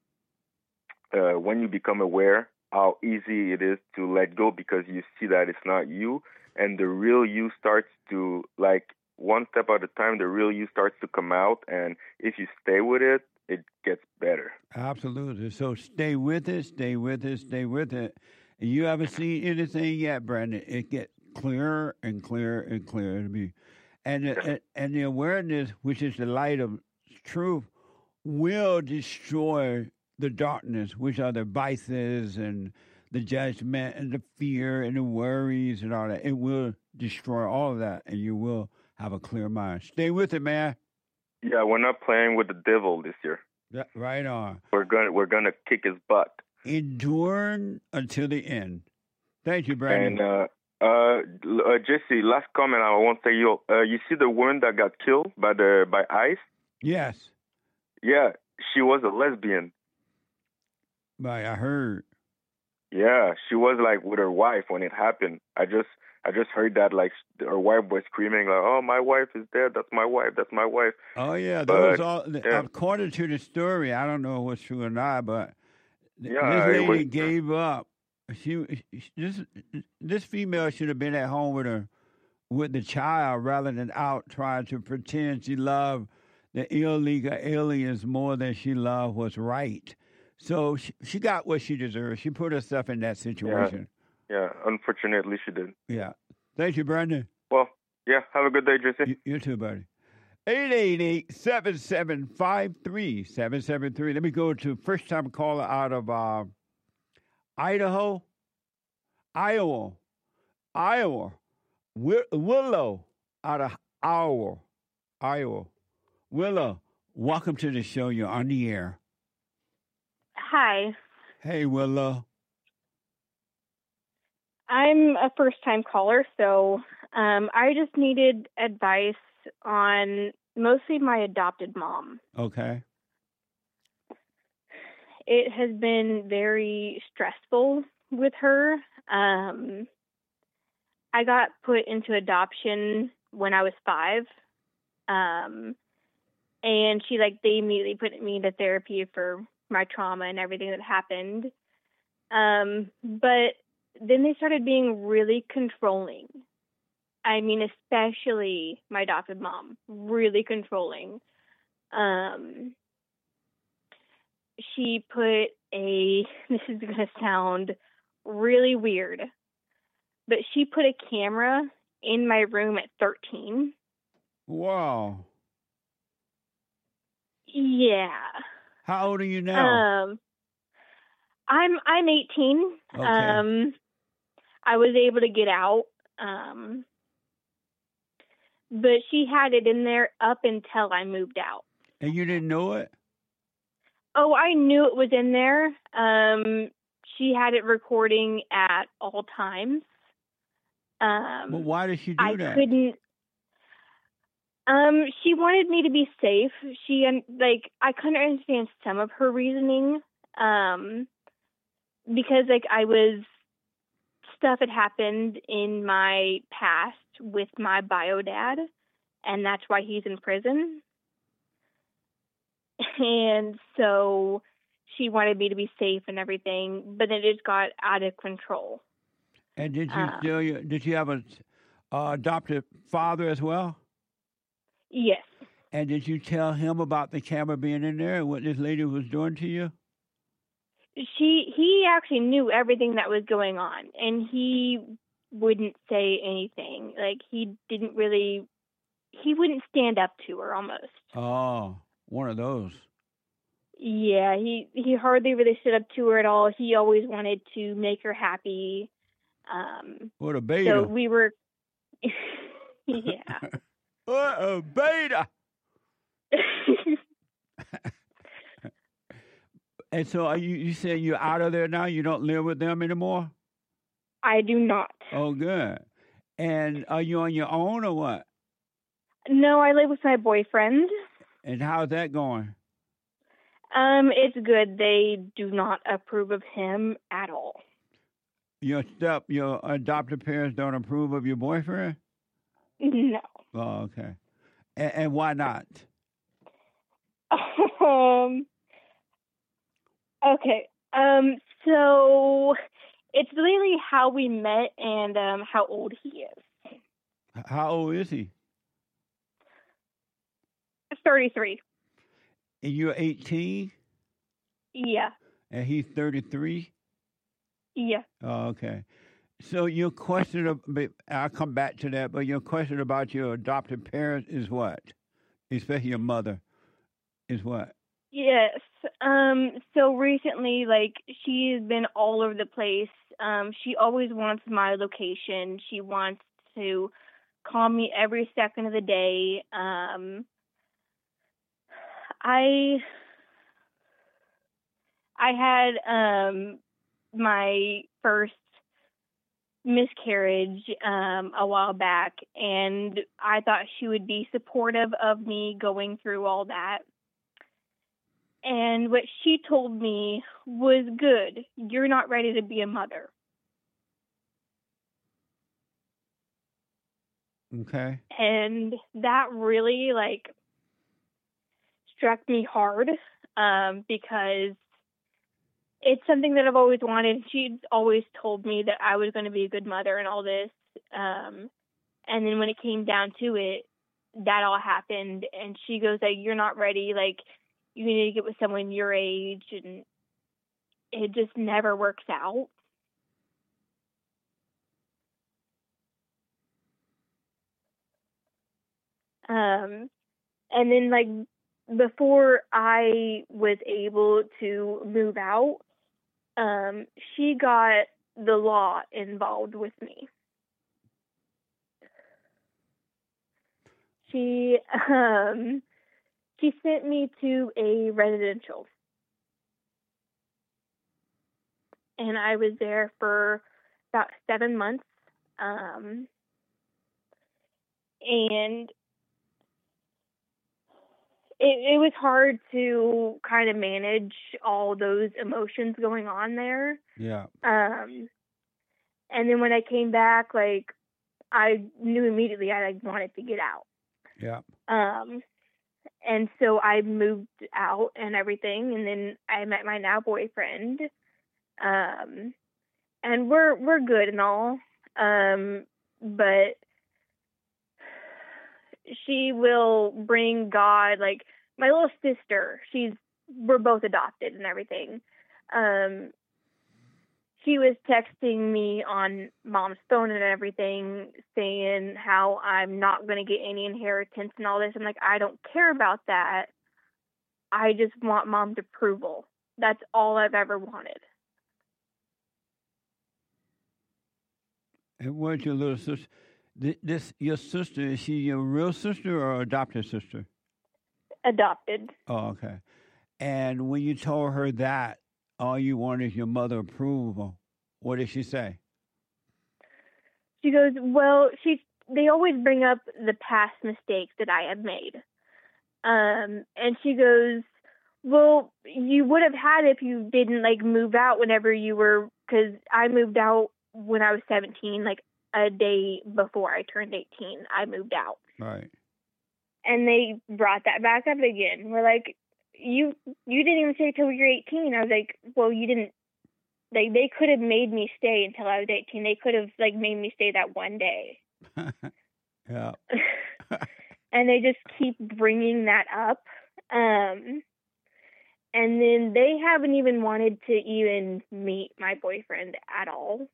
when you become aware, how easy it is to let go, because you see that it's not you, and the real you starts to, like, one step at a time, the real you starts to come out, and if you stay with it, it gets better. Absolutely. So stay with it, stay with it, stay with it. And you haven't seen anything yet, Brandon. It gets clearer and clearer and clearer to me. And the awareness, which is the light of truth, will destroy the darkness, which are the vices and the judgment and the fear and the worries and all that. It will destroy all of that, and you will have a clear mind. Stay with it, man. Yeah, we're not playing with the devil this year. Right on. We're gonna kick his butt. Enduring until the end. Thank you, Brandon. And Jesse, last comment I want to say, you see the woman that got killed by ICE? Yes. Yeah, she was a lesbian. I heard. Yeah, she was like with her wife when it happened. I just heard that, like, her wife was screaming like, "Oh, my wife is dead. That's my wife. That's my wife." Oh yeah, those according to the story. I don't know what's true or not, but this lady gave up. This female should have been at home with the child rather than out trying to pretend she loved the illegal aliens more than she loved what's right. So she got what she deserved. She put herself in that situation. Yeah, unfortunately she did. Yeah. Thank you, Brandon. Well, yeah, have a good day, Jesse. You too, buddy. 888-7753-773. Let me go to first-time caller out of Iowa. Willow out of Iowa. Willow, welcome to the show. You're on the air. Hi. Hey, Willow. I'm a first-time caller, so I just needed advice on mostly my adopted mom. Okay. It has been very stressful with her. I got put into adoption when I was 5, and they immediately put me into therapy for my trauma and everything that happened. But then they started being really controlling. I mean, especially my adopted mom, really controlling. She put this is going to sound really weird, but she put a camera in my room at 13. Wow. Yeah. How old are you now? I'm 18. Okay. I was able to get out. But she had it in there up until I moved out. And you didn't know it? Oh, I knew it was in there. She had it recording at all times. Well, why did she do that? She wanted me to be safe. I couldn't understand some of her reasoning, because stuff had happened in my past with my bio dad, and that's why he's in prison. And so she wanted me to be safe and everything, but then it just got out of control. And did you have a adopted father as well? Yes. And did you tell him about the camera being in there and what this lady was doing to you? He actually knew everything that was going on, and he wouldn't say anything. Like, he wouldn't stand up to her almost. Oh, one of those. Yeah, he hardly really stood up to her at all. He always wanted to make her happy. What a beta. So we were, yeah. What a beta. And so you say you're out of there now? You don't live with them anymore? I do not. Oh, good. And are you on your own or what? No, I live with my boyfriend. And how's that going? It's good. They do not approve of him at all. Your adopted parents don't approve of your boyfriend? No. Oh, okay. And why not? Okay. So it's really how we met and how old he is. How old is he? 33. And you're 18? Yeah. And he's 33? Yeah. Oh, okay. So your question, I'll come back to that, but your question about your adopted parents is what? Especially your mother, is what? Yes. So recently, she's been all over the place. She always wants my location. She wants to call me every second of the day. I had my first miscarriage a while back, and I thought she would be supportive of me going through all that. And what she told me was, good, you're not ready to be a mother. Okay. And that really, struck me hard, because it's something that I've always wanted. She'd always told me that I was going to be a good mother and all this. And then when it came down to it, that all happened. And she goes, you're not ready. You need to get with someone your age. And it just never works out. And then, before I was able to move out, she got the law involved with me. She sent me to a residential. And I was there for about 7 months. And it was hard to kind of manage all those emotions going on there. Yeah. And then when I came back, I knew immediately I wanted to get out. Yeah. And so I moved out and everything, and then I met my now boyfriend. And we're good and all. But she will bring God, my little sister, we're both adopted and everything. She was texting me on Mom's phone and everything, saying how I'm not going to get any inheritance and all this. I'm like, I don't care about that. I just want Mom's approval. That's all I've ever wanted. And where's your little sister? Your sister, is she your real sister or adopted sister? Adopted. Oh, okay. And when you told her that, all you wanted is your mother approval, what did she say? She goes, well, she they always bring up the past mistakes that I have made. And she goes, well, you would have had if you didn't like move out whenever you were, because I moved out when I was 17, like a day before I turned 18, I moved out. Right. And they brought that back up again. We're like, you didn't even stay till you're 18. I was like, well, you didn't. Like, they could have made me stay until I was 18. They could have like made me stay that one day. Yeah. And they just keep bringing that up. And then they haven't even wanted to even meet my boyfriend at all.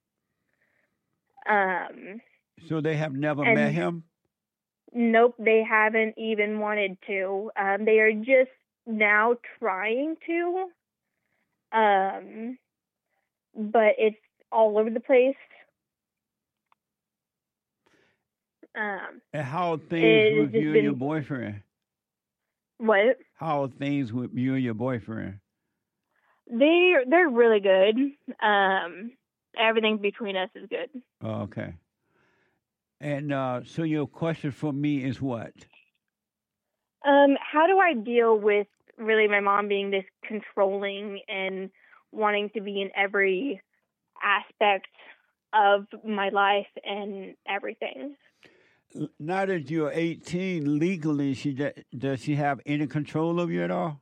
So they have never met him? Nope, they haven't even wanted to. They are just now trying to. But it's all over the place. And how are things with you and your boyfriend? What? How are things with you and your boyfriend? They're really good. Everything between us is good. Oh, okay. And so your question for me is what? How do I deal with really my mom being this controlling and wanting to be in every aspect of my life and everything? Now that you're 18, legally, does she have any control of you at all?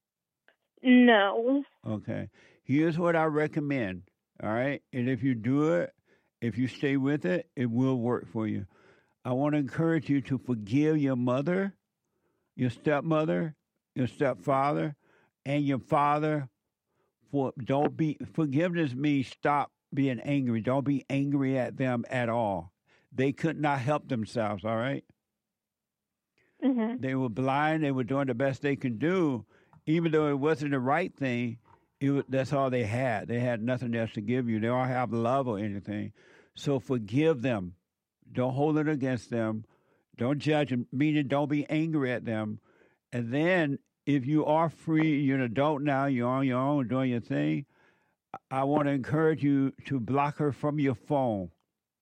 No. Okay. Here's what I recommend, all right? And if you do it, if you stay with it, it will work for you. I want to encourage you to forgive your mother, your stepmother, your stepfather, and your father. Forgiveness means stop being angry. Don't be angry at them at all. They could not help themselves, all right? Mm-hmm. They were blind. They were doing the best they could do. Even though it wasn't the right thing, that's all they had. They had nothing else to give you. They don't have love or anything. So forgive them. Don't hold it against them. Don't judge them, meaning don't be angry at them. And then if you are free, you're an adult now, you're on your own doing your thing, I want to encourage you to block her from your phone.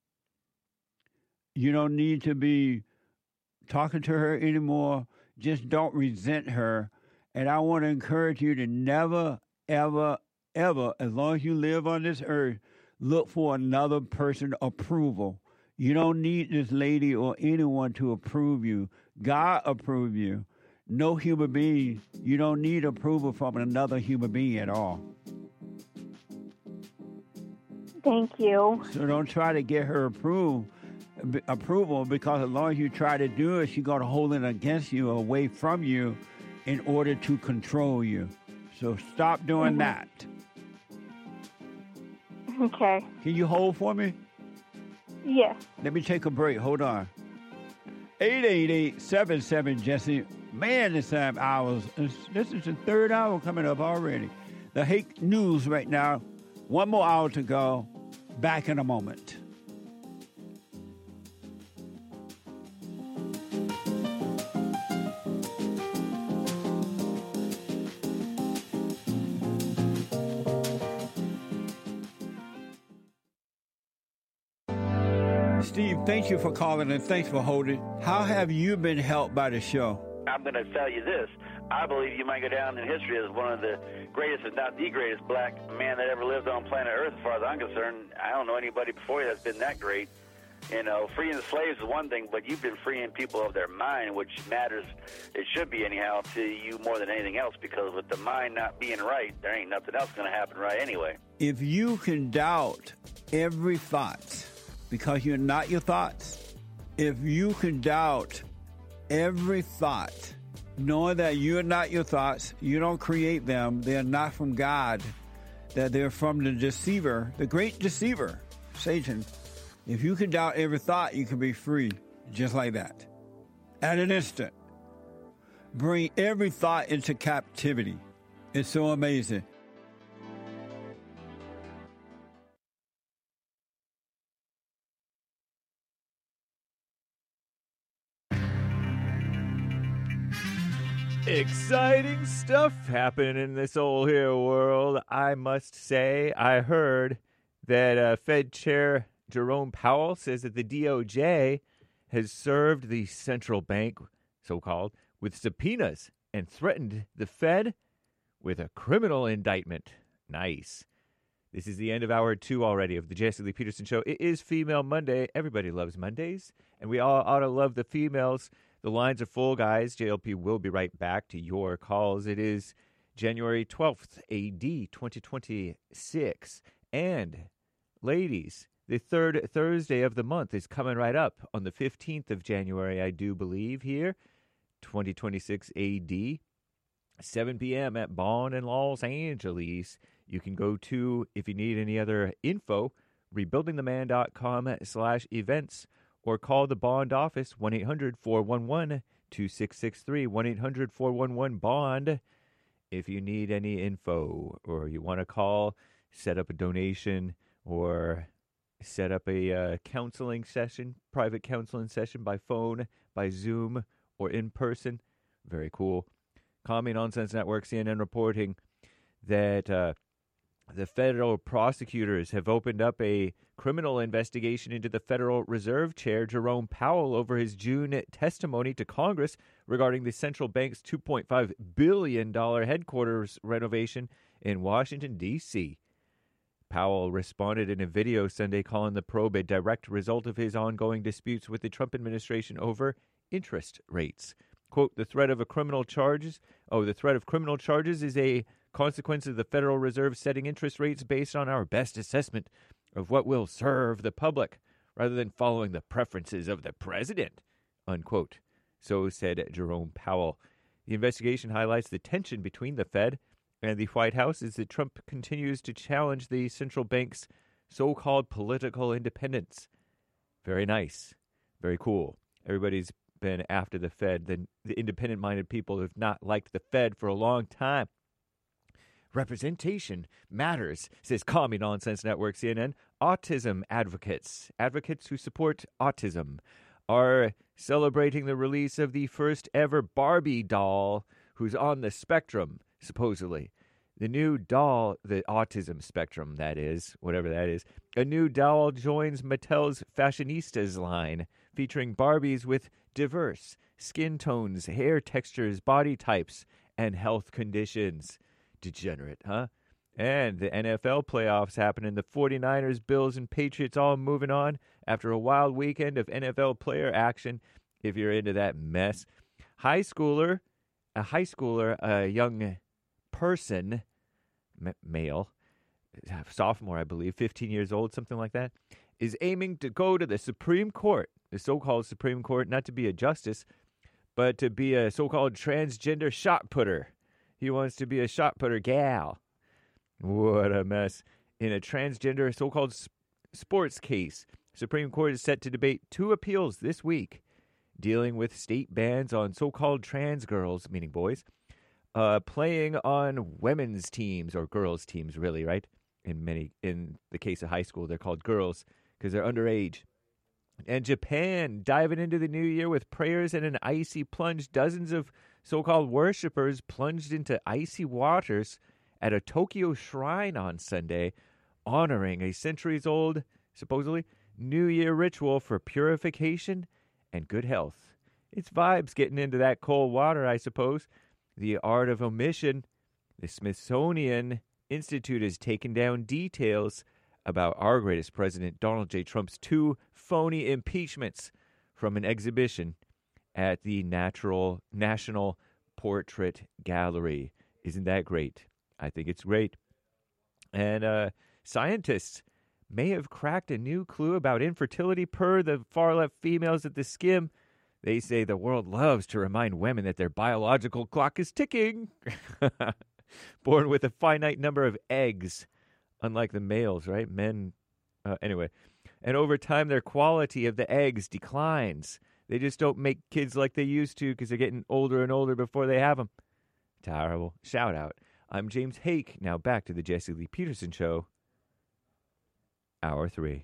You don't need to be talking to her anymore. Just don't resent her. And I want to encourage you to never, ever, ever, as long as you live on this earth, look for another person's approval. You don't need this lady or anyone to approve you. God approves you. No human being. You don't need approval from another human being at all. Thank you. So don't try to get her approval, because as long as you try to do it, she's going to hold it against you, away from you, in order to control you. So stop doing that. Okay. Can you hold for me? Yes. Let me take a break. Hold on. 888-77-JESSE. Man, this time hours. This is the third hour coming up already. The Hake News right now. One more hour to go. Back in a moment. Steve, thank you for calling and thanks for holding. How have you been helped by the show? I'm going to tell you this. I believe you might go down in history as one of the greatest, if not the greatest, black man that ever lived on planet Earth, as far as I'm concerned. I don't know anybody before you that's been that great. You know, freeing the slaves is one thing, but you've been freeing people of their mind, which matters, it should be anyhow, to you more than anything else, because with the mind not being right, there ain't nothing else going to happen right anyway. If you can doubt every thought because you're not your thoughts, if you can doubt every thought, knowing that you're not your thoughts, you don't create them, they're not from God, that they're from the deceiver, the great deceiver, Satan. If you can doubt every thought, you can be free just like that. At an instant. Bring every thought into captivity. It's so amazing. Exciting stuff happening in this old here world. I must say, I heard that Fed Chair Jerome Powell says that the DOJ has served the central bank, so-called, with subpoenas and threatened the Fed with a criminal indictment. Nice. This is the end of hour 2 already of the Jesse Lee Peterson Show. It is Female Monday. Everybody loves Mondays, and we all ought to love the females. The lines are full, guys. JLP will be right back to your calls. It is January 12th, AD 2026. And, ladies, the third Thursday of the month is coming right up on the 15th of January, I do believe, here, 2026 AD. 7 p.m. at Bond in Los Angeles. You can go to, if you need any other info, rebuildingtheman.com/events, or call the Bond office, 1-800-411-2663, 1-800-411-BOND. If you need any info, or you want to call, set up a donation, or set up a counseling session, private counseling session by phone, by Zoom, or in person. Very cool. Commie Nonsense Network, CNN, reporting that the federal prosecutors have opened up a criminal investigation into the Federal Reserve Chair, Jerome Powell, over his June testimony to Congress regarding the central bank's $2.5 billion headquarters renovation in Washington, D.C. Powell responded in a video Sunday calling the probe a direct result of his ongoing disputes with the Trump administration over interest rates. Quote, the threat of criminal charges is a consequence of the Federal Reserve setting interest rates based on our best assessment of what will serve the public, rather than following the preferences of the president, unquote. So said Jerome Powell. The investigation highlights the tension between the Fed and the White House as Trump continues to challenge the central bank's so-called political independence. Very nice. Very cool. Everybody's been after the Fed. The independent-minded people have not liked the Fed for a long time. Representation matters, says Commie Nonsense Network, CNN. Autism advocates who support autism, are celebrating the release of the first ever Barbie doll who's on the spectrum, supposedly. The new doll, the autism spectrum, that is, whatever that is. A new doll joins Mattel's Fashionistas line, featuring Barbies with diverse skin tones, hair textures, body types, and health conditions. Degenerate, huh? And the NFL playoffs happening. The 49ers, Bills, and Patriots all moving on after a wild weekend of NFL player action, if you're into that mess. A young person, male, sophomore, I believe, 15 years old, something like that, is aiming to go to the Supreme Court, the so-called Supreme Court, not to be a justice, but to be a so-called transgender shot putter. He wants to be a shot putter gal. What a mess. In a transgender so-called sports case, Supreme Court is set to debate 2 appeals this week dealing with state bans on so-called trans girls, meaning boys, playing on women's teams, or girls' teams, really, right? In the case of high school, they're called girls because they're underage. And Japan diving into the new year with prayers and an icy plunge. Dozens of so-called worshipers plunged into icy waters at a Tokyo shrine on Sunday, honoring a centuries-old, supposedly, New Year ritual for purification and good health. It's vibes getting into that cold water, I suppose. The art of omission. The Smithsonian Institute has taken down details about our greatest president, Donald J. Trump's 2 phony impeachments from an exhibition at the National Portrait Gallery. Isn't that great? I think it's great. And scientists may have cracked a new clue about infertility per the far-left females at the Skim. They say the world loves to remind women that their biological clock is ticking. Born with a finite number of eggs, unlike the males, right? Men, anyway. And over time, their quality of the eggs declines. They just don't make kids like they used to because they're getting older and older before they have them. Terrible. Shout out. I'm James Hake. Now back to the Jesse Lee Peterson Show. Hour 3.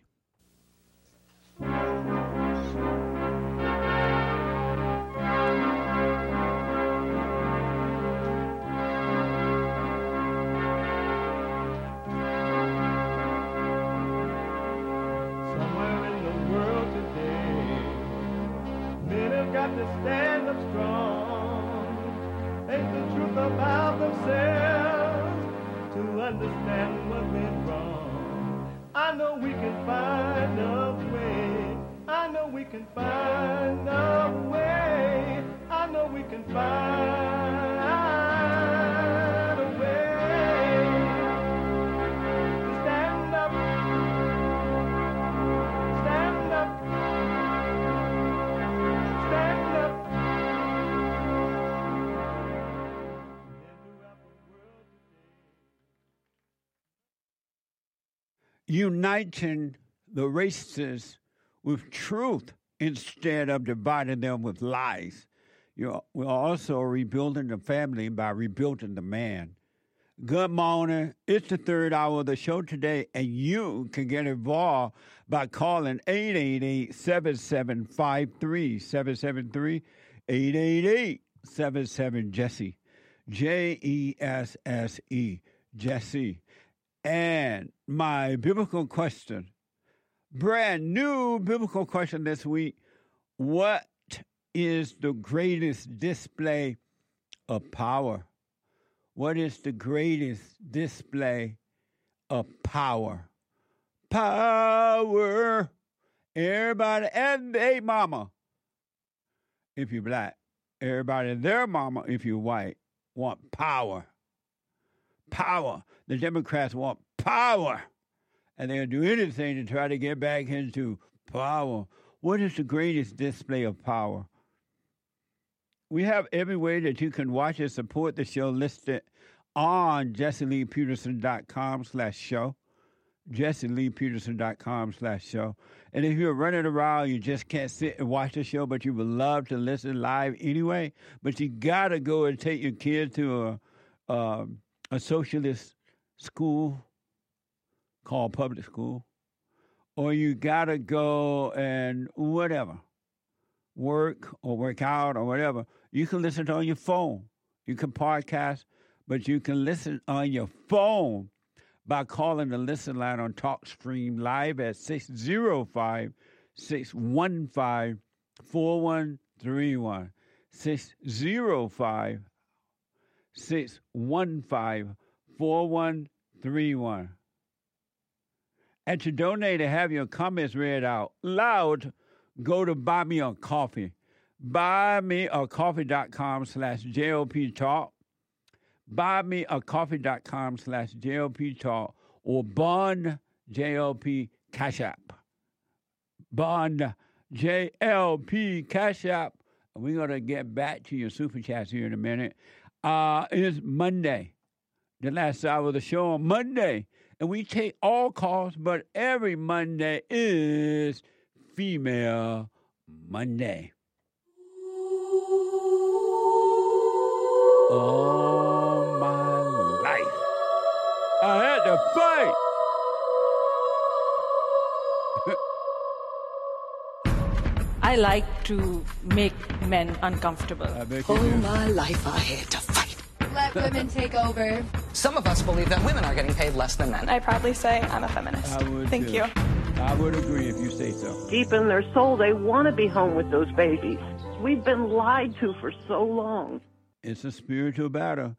got to stand up strong, face the truth about themselves, to understand what went wrong. I know we can find a way. I know we can find a way. I know we can find a way to stand up, stand up, stand up. Uniting the races with truth instead of dividing them with lies. We're also rebuilding the family by rebuilding the man. Good morning. It's the third hour of the show today, and you can get involved by calling 888-7753, 773-888-77-JESSE, Jesse, Jesse. And my biblical question, brand new biblical question this week, what is the greatest display of power? What is the greatest display of power? Power. Everybody and their mama, if you're black. Everybody and their mama, if you're white, want power. Power. The Democrats want power. And they'll do anything to try to get back into power. What is the greatest display of power? We have every way that you can watch and support the show listed on JesseLeePeterson.com/show. JesseLeePeterson.com/show. And if you're running around, you just can't sit and watch the show, but you would love to listen live anyway, but you got to go and take your kid to a socialist school called public school, or you got to go and whatever, work or work out or whatever. You can listen on your phone. You can podcast, but you can listen on your phone by calling the listen line on TalkStream Live at 605-615-4131. 605-615-4131. And to donate and have your comments read out loud, go to Buy Me a Coffee. BuyMeACoffee.com/JLP Talk. BuyMeACoffee.com/JLP Talk. Or Bond JLP Cash App. Bond JLP Cash App. We're going to get back to your super chats here in a minute. It's Monday. The last hour of the show on Monday. And we take all calls, but every Monday is Female Monday. All my life, I had to fight. I like to make men uncomfortable. All my life I had to fight. Let women take over. Some of us believe that women are getting paid less than men. I proudly say I'm a feminist. Thank you. I would agree if you say so. Deep in their soul, they want to be home with those babies. We've been lied to for so long. It's a spiritual battle.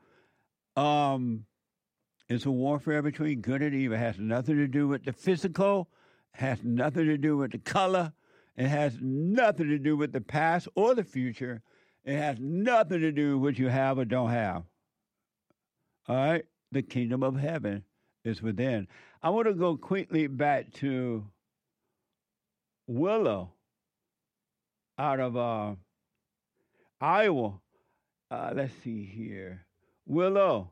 It's a warfare between good and evil. It has nothing to do with the physical. It has nothing to do with the color. It has nothing to do with the past or the future. It has nothing to do with what you have or don't have. All right? The kingdom of heaven is within. I want to go quickly back to Willow out of Iowa. Let's see here. Willow?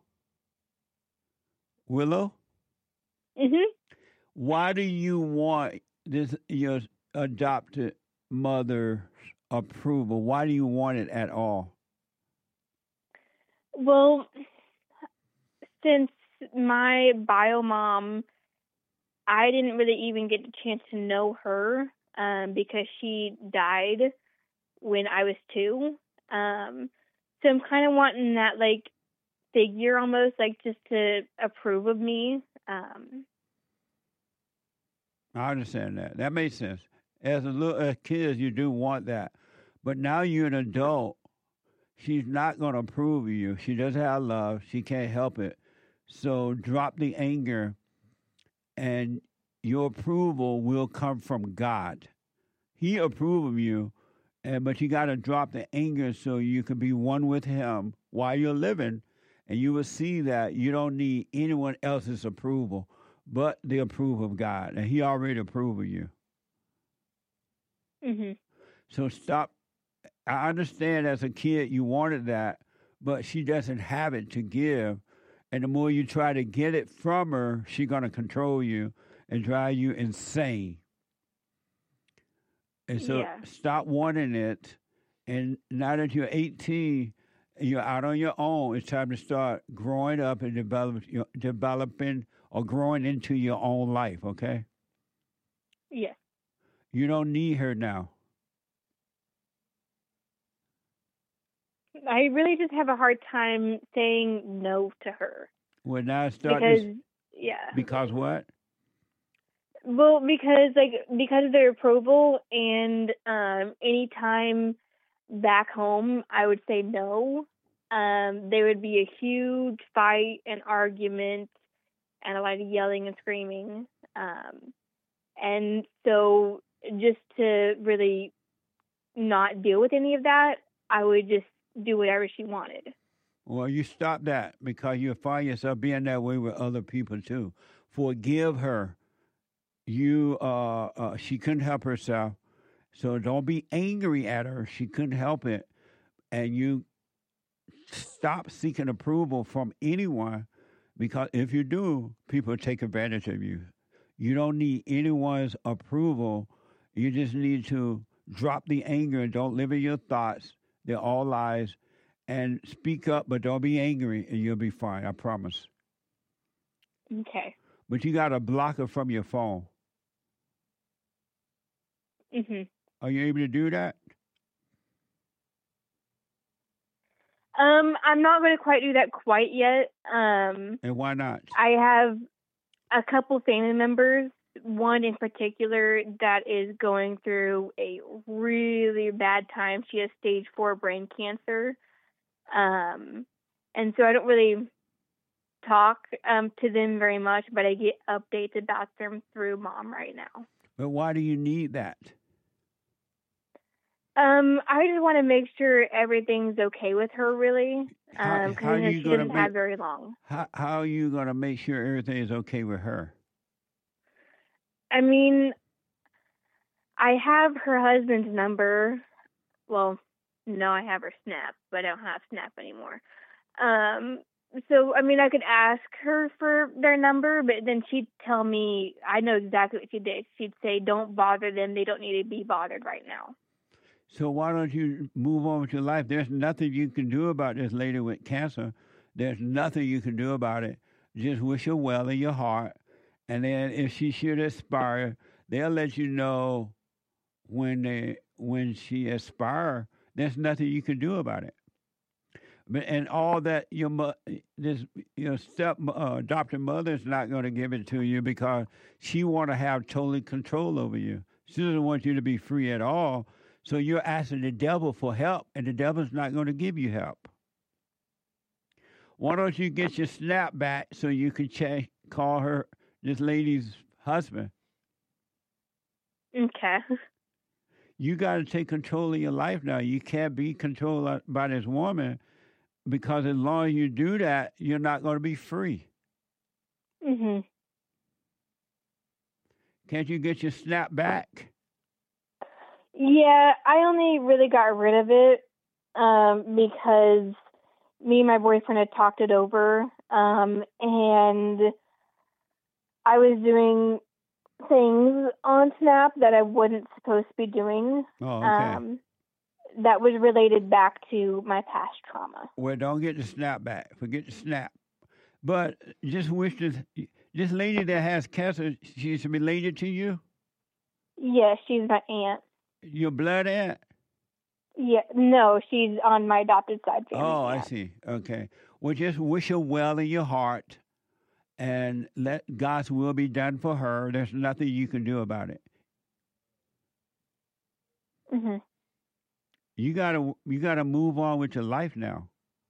Mm-hmm. Why do you want this your adopted mother's approval? Why do you want it at all? Well, since my bio mom, I didn't really even get the chance to know her because she died when I was 2. So I'm kind of wanting that, like, figure almost, like, just to approve of me. I understand that. That makes sense. As kids, you do want that. But now you're an adult. She's not going to approve of you. She doesn't have love. She can't help it. So drop the anger, and your approval will come from God. He approves of you, but you got to drop the anger so you can be one with Him while you're living, and you will see that you don't need anyone else's approval but the approval of God, and He already approves of you. Mm-hmm. So stop. I understand as a kid you wanted that, but she doesn't have it to give. And the more you try to get it from her, she's going to control you and drive you insane. And so stop wanting it. And now that you're 18, you're out on your own, it's time to start growing up and developing or growing into your own life, okay? Yes. You don't need her now. I really just have a hard time saying no to her. Well, now start Because what? Well, because of their approval, and anytime back home I would say no, there would be a huge fight and argument and a lot of yelling and screaming. And so just to really not deal with any of that, I would just do whatever she wanted. Well, you stop that because you'll find yourself being that way with other people too. Forgive her. She couldn't help herself, so don't be angry at her. She couldn't help it, and you stop seeking approval from anyone, because if you do, people take advantage of you. You don't need anyone's approval. You just need to drop the anger and don't live in your thoughts. They're all lies. And speak up, but don't be angry, and you'll be fine. I promise. Okay. But you got to block her from your phone. Mhm. Are you able to do that? I'm not going to quite do that quite yet. And why not? I have a couple family members, one in particular that is going through a really bad time. She has stage 4 brain cancer. And so I don't really talk to them very much, but I get updates about them through Mom right now. But why do you need that? I just want to make sure everything's okay with her, really, because she doesn't have very long. How are you going to make sure everything is okay with her? I mean, I have her husband's number. Well, no, I have her Snap, but I don't have Snap anymore. So, I mean, I could ask her for their number, but then she'd tell me, I know exactly what she did. She'd say, don't bother them. They don't need to be bothered right now. So why don't you move on with your life? There's nothing you can do about this lady with cancer. There's nothing you can do about it. Just wish her well in your heart. And then if she should aspire, they'll let you know when she aspire. There's nothing you can do about it. But and all that your adopted mother is not going to give it to you because she want to have total control over you. She doesn't want you to be free at all. So you're asking the devil for help, and the devil's not going to give you help. Why don't you get your Snap back so you can call her, this lady's husband? Okay. You got to take control of your life now. You can't be controlled by this woman, because as long as you do that, you're not going to be free. Mm-hmm. Can't you get your Snap back? Yeah, I only really got rid of it because me and my boyfriend had talked it over, and I was doing things on Snap that I wasn't supposed to be doing. Oh, okay. That was related back to my past trauma. Well, don't get the Snap back. Forget the Snap. But just wish this lady that has cancer, she's related to you? Yeah, she's my aunt. Your blood aunt? Yeah, no, she's on my adopted side family. Oh, I see. Okay. Well, just wish her well in your heart and let God's will be done for her. There's nothing you can do about it. Mm-hmm. You gotta move on with your life now.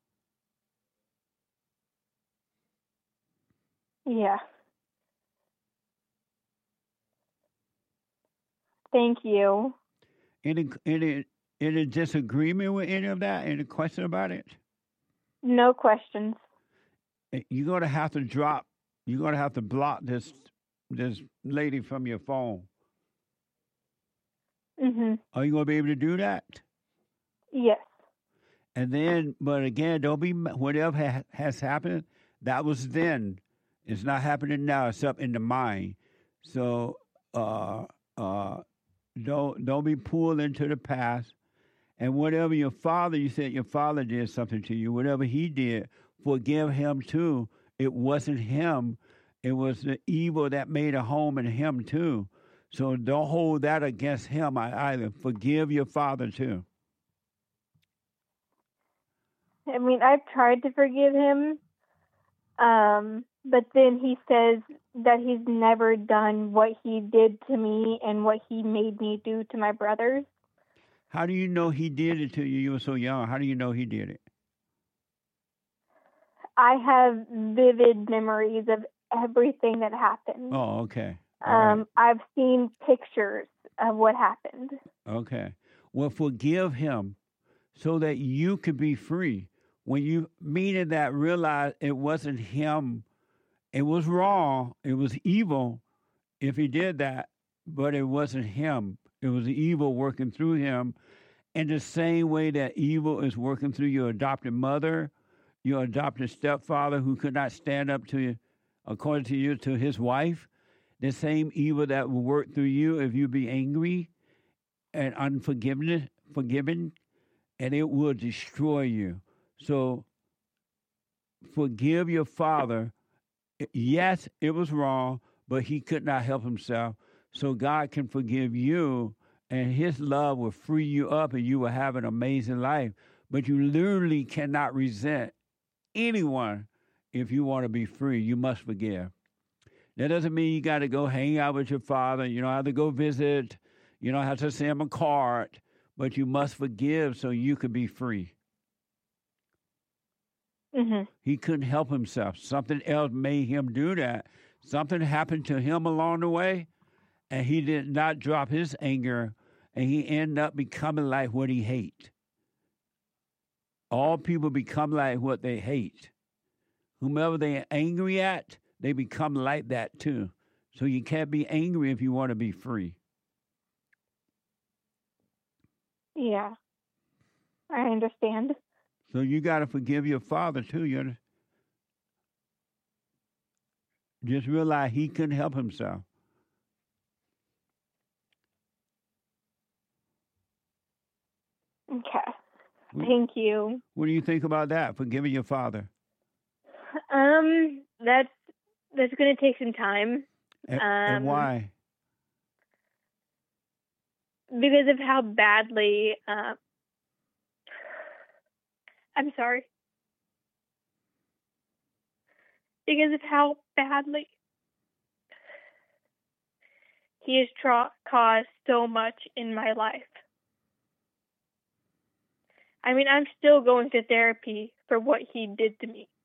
Yeah. Thank you. Any disagreement with any of that? Any question about it? No questions. You're gonna have to drop. You're gonna have to block this lady from your phone. Mhm. Are you gonna be able to do that? Yes. And then, but again, don't be whatever has happened. That was then. It's not happening now. It's up in the mind. So don't be pulled into the past. And whatever you said your father did something to you. Whatever he did, forgive him too. It wasn't him. It was the evil that made a home in him too. So don't hold that against him either. Forgive your father too. I mean, I've tried to forgive him, but then he says that he's never done what he did to me and what he made me do to my brothers. How do you know he did it to you? You were so young. How do you know he did it? I have vivid memories of everything that happened. Oh, okay. I've seen pictures of what happened. Okay. Well, forgive him so that you could be free. When you meaning that, realize it wasn't him. It was wrong. It was evil if he did that, but it wasn't him. It was evil working through him in the same way that evil is working through your adopted mother, your adopted stepfather who could not stand up to you, according to you, to his wife. The same evil that will work through you if you be angry and forgiven, and it will destroy you. So forgive your father. Yes, it was wrong, but he could not help himself. So God can forgive you, and his love will free you up, and you will have an amazing life. But you literally cannot resent anyone if you want to be free. You must forgive. That doesn't mean you got to go hang out with your father. You don't have to go visit. You don't have to send him a card. But you must forgive so you can be free. Mm-hmm. He couldn't help himself. Something else made him do that. Something happened to him along the way, and he did not drop his anger, and he ended up becoming like what he hates. All people become like what they hate. Whomever they're angry at, they become like that too. So you can't be angry if you want to be free. Yeah, I understand. So you got to forgive your father too. You just realize he couldn't help himself. Okay. Thank you. What do you think about that? Forgiving your father? That's going to take some time. And why? Because of how badly. I'm sorry. Because of how badly he has caused so much in my life. I mean, I'm still going to therapy for what he did to me.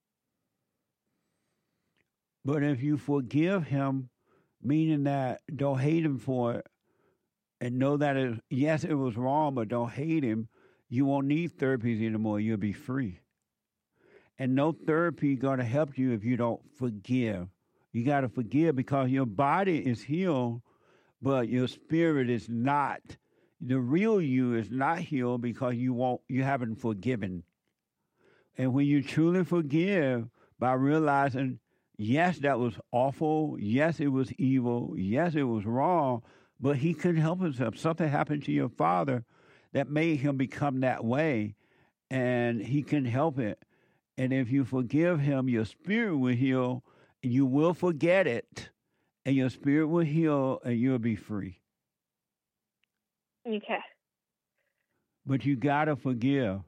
But if you forgive him, meaning that don't hate him for it, and know that, yes, it was wrong, but don't hate him, you won't need therapies anymore. You'll be free. And no therapy going to help you if you don't forgive. You got to forgive because your body is healed, but your spirit is not. The real you is not healed because you haven't forgiven. And when you truly forgive by realizing, yes, that was awful. Yes, it was evil. Yes, it was wrong. But he couldn't help himself. Something happened to your father that made him become that way, and he couldn't help it. And if you forgive him, your spirit will heal, and you will forget it, and your spirit will heal, and you'll be free. Okay. But you got to forgive.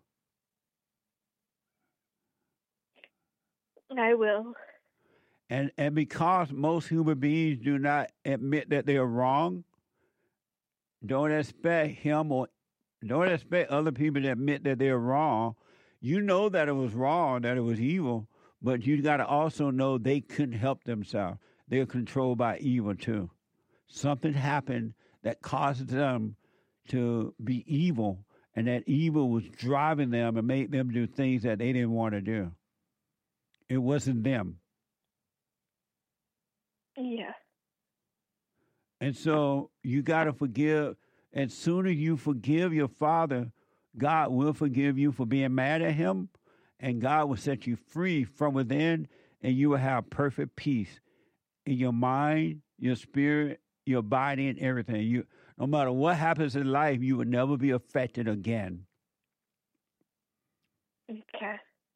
I will. And because most human beings do not admit that they are wrong, don't expect him or Don't expect other people to admit that they're wrong. You know that it was wrong, that it was evil, but you got to also know they couldn't help themselves. They're controlled by evil too. Something happened that caused them to be evil, and that evil was driving them and made them do things that they didn't want to do. It wasn't them. Yeah. And so you got to forgive. And sooner you forgive your father, God will forgive you for being mad at him, and God will set you free from within, and you will have perfect peace in your mind, your spirit, your body, and everything. No matter what happens in life, you will never be affected again. Okay.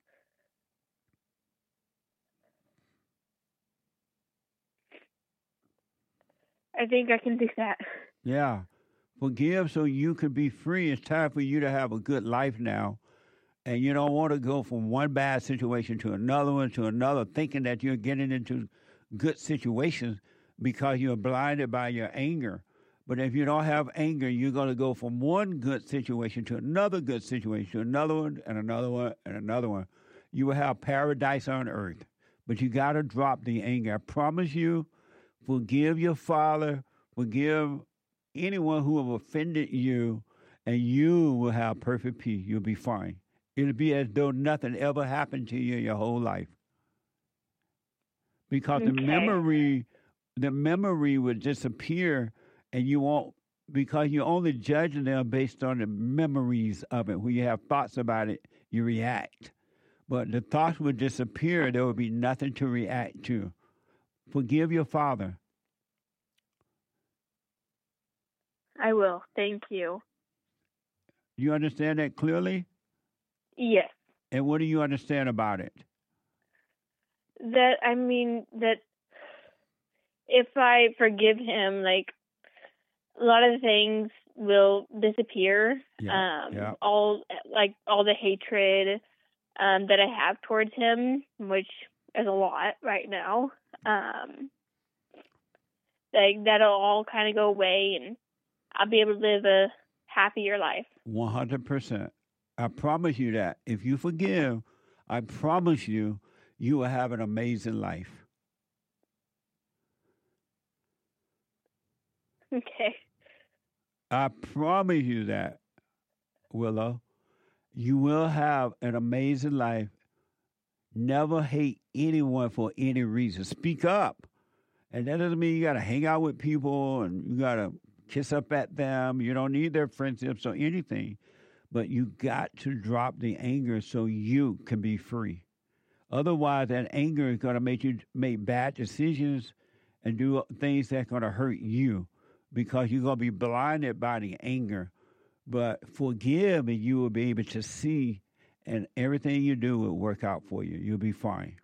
I think I can do that. Yeah. Forgive so you can be free. It's time for you to have a good life now. And you don't want to go from one bad situation to another one to another, thinking that you're getting into good situations because you're blinded by your anger. But if you don't have anger, you're going to go from one good situation to another good situation, to another one and another one and another one. You will have paradise on earth. But you got to drop the anger. I promise you, forgive your father, forgive anyone who have offended you, and you will have perfect peace. You'll be fine. It'll be as though nothing ever happened to you your whole life. Because the memory would disappear, and you won't, because you're only judging them based on the memories of it. When you have thoughts about it, you react. But the thoughts would disappear. There would be nothing to react to. Forgive your father. I will. Thank you. You understand that clearly? Yes. And what do you understand about it? That if I forgive him, like, a lot of things will disappear. Yeah. All the hatred that I have towards him, which is a lot right now. That'll all kind of go away, and I'll be able to live a happier life. 100%. I promise you that. If you forgive, I promise you, you will have an amazing life. Okay. I promise you that, Willow. You will have an amazing life. Never hate anyone for any reason. Speak up. And that doesn't mean you got to hang out with people and you got to kiss up at them. You don't need their friendships or anything. But you got to drop the anger so you can be free. Otherwise, that anger is going to make you make bad decisions and do things that's going to hurt you because you're going to be blinded by the anger. But forgive and you will be able to see, and everything you do will work out for you. You'll be fine.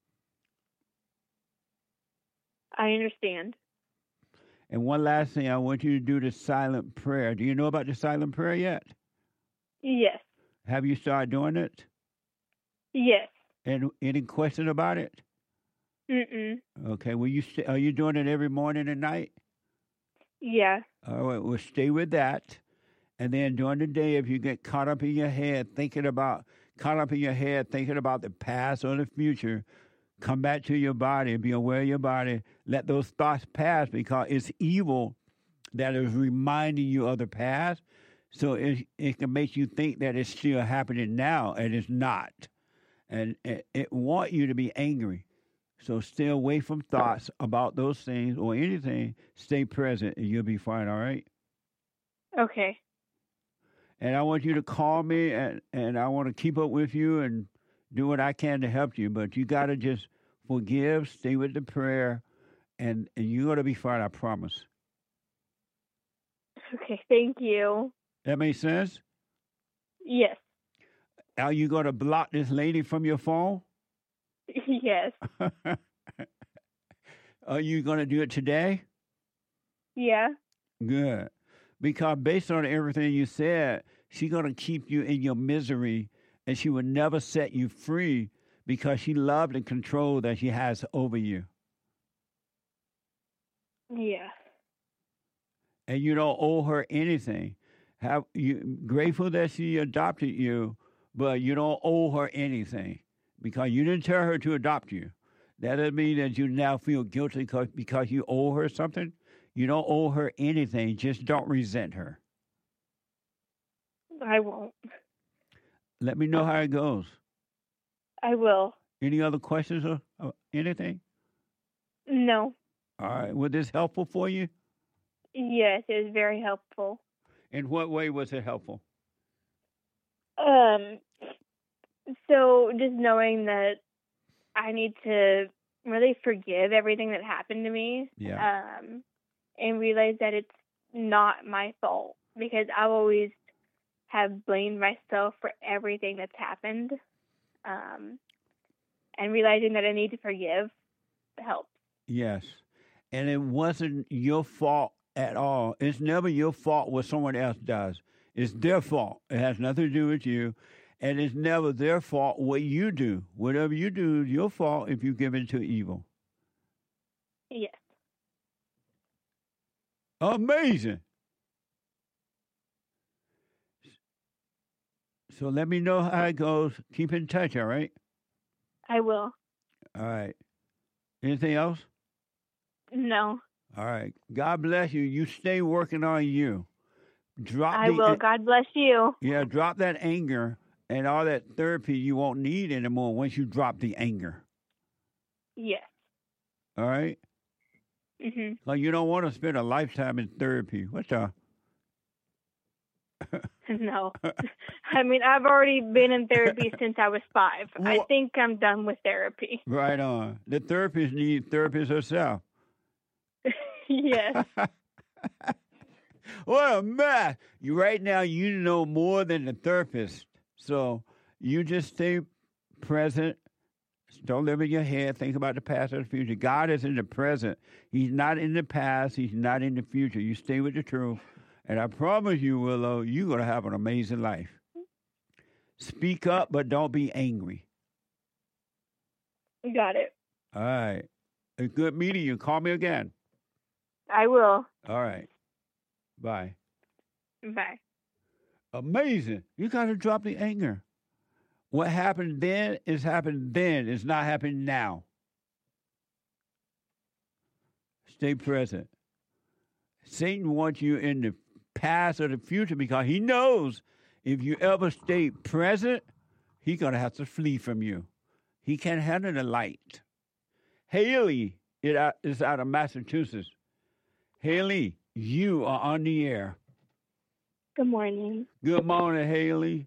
I understand. And one last thing, I want you to do the silent prayer. Do you know about the silent prayer yet? Yes. Have you started doing it? Yes. And any question about it? Mm-mm. Okay. Are you doing it every morning and night? Yeah. All right. Well, stay with that. And then during the day, if you get caught up in your head thinking about the past or the future, come back to your body, be aware of your body. Let those thoughts pass because it's evil that is reminding you of the past. So it can make you think that it's still happening now, and it's not. And it wants you to be angry. So stay away from thoughts about those things or anything. Stay present, and you'll be fine, all right? Okay. And I want you to call me, and I want to keep up with you and do what I can to help you. But you got to just forgive, stay with the prayer, and you're going to be fine, I promise. Okay, thank you. That makes sense? Yes. Are you going to block this lady from your phone? Yes. Are you going to do it today? Yeah. Good. Because based on everything you said, she's going to keep you in your misery, and she will never set you free because she loves the control that she has over you. Yeah. And you don't owe her anything. Have you grateful that she adopted you, but you don't owe her anything because you didn't tell her to adopt you. That doesn't mean that you now feel guilty because you owe her something. You don't owe her anything. Just don't resent her. I won't. Let me know how it goes. I will. Any other questions or anything? No. All right. Was this helpful for you? Yes, it was very helpful. In what way was it helpful? So just knowing that I need to really forgive everything that happened to me. Yeah. And realize that it's not my fault because I always have blamed myself for everything that's happened. And realizing that I need to forgive helps. Yes. And it wasn't your fault at all. It's never your fault what someone else does. It's their fault. It has nothing to do with you. And it's never their fault what you do. Whatever you do is your fault if you give in to evil. Yes. Amazing. So let me know how it goes. Keep in touch, all right? I will. All right. Anything else? No. All right. God bless you. You stay working on you. I will. God bless you. Yeah, drop that anger and all that therapy you won't need anymore once you drop the anger. Yes. All right? Mm-hmm. Like you don't want to spend a lifetime in therapy. What the? No. I mean, I've already been in therapy since I was 5. I think I'm done with therapy. Right on. The therapist needs therapist herself. Yes. What a mess. Right now, you know more than the therapist. So you just stay present. Don't live in your head. Think about the past or the future. God is in the present. He's not in the past. He's not in the future. You stay with the truth. And I promise you, Willow, you're going to have an amazing life. Speak up, but don't be angry. Got it. All right. It's good meeting you. Call me again. I will. All right. Bye. Bye. Amazing. You got to drop the anger. What happened then is happened then. It's not happening now. Stay present. Satan wants you in the past or the future because he knows if you ever stay present, he's going to have to flee from you. He can't handle the light. Haley is out of Massachusetts. Haley, you are on the air. Good morning. Good morning, Haley.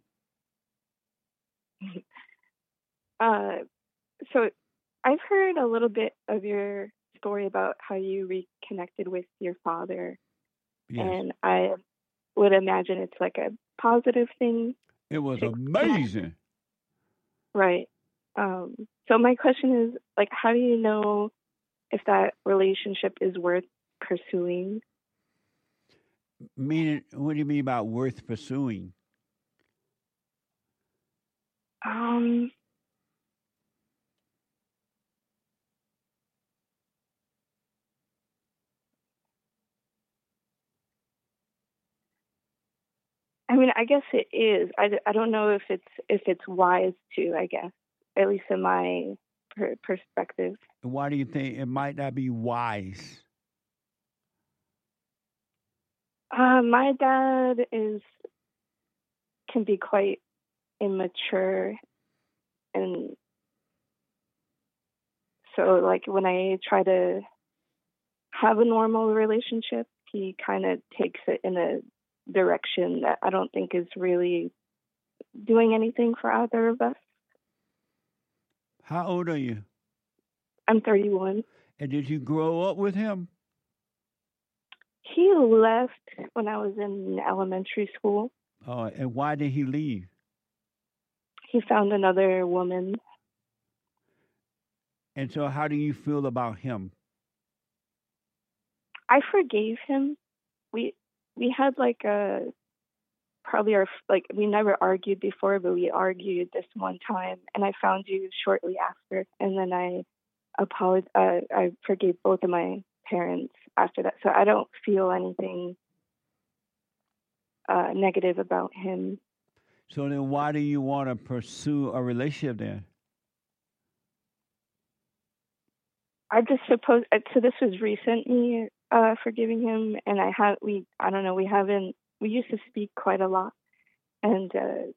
So I've heard a little bit of your story about how you reconnected with your father. Yes. And I would imagine it's like a positive thing. It was amazing. Right. So my question is, like, how do you know if that relationship is worth pursuing? Meaning, what do you mean about worth pursuing? I mean, I guess it is. I don't know if it's wise to, I guess, at least in my perspective. Why do you think it might not be wise? My dad can be quite immature, and so like when I try to have a normal relationship, he kind of takes it in a direction that I don't think is really doing anything for either of us. How old are you? I'm 31. And did you grow up with him? He left when I was in elementary school. Oh, and why did he leave? He found another woman. And so how do you feel about him? I forgave him. We had like we never argued before, but we argued this one time, and I found you shortly after, and then I forgave both of my parents after that, so I don't feel anything negative about him. So then why do you want to pursue a relationship then? I just suppose, so this was recent, me forgiving him, and we used to speak quite a lot, and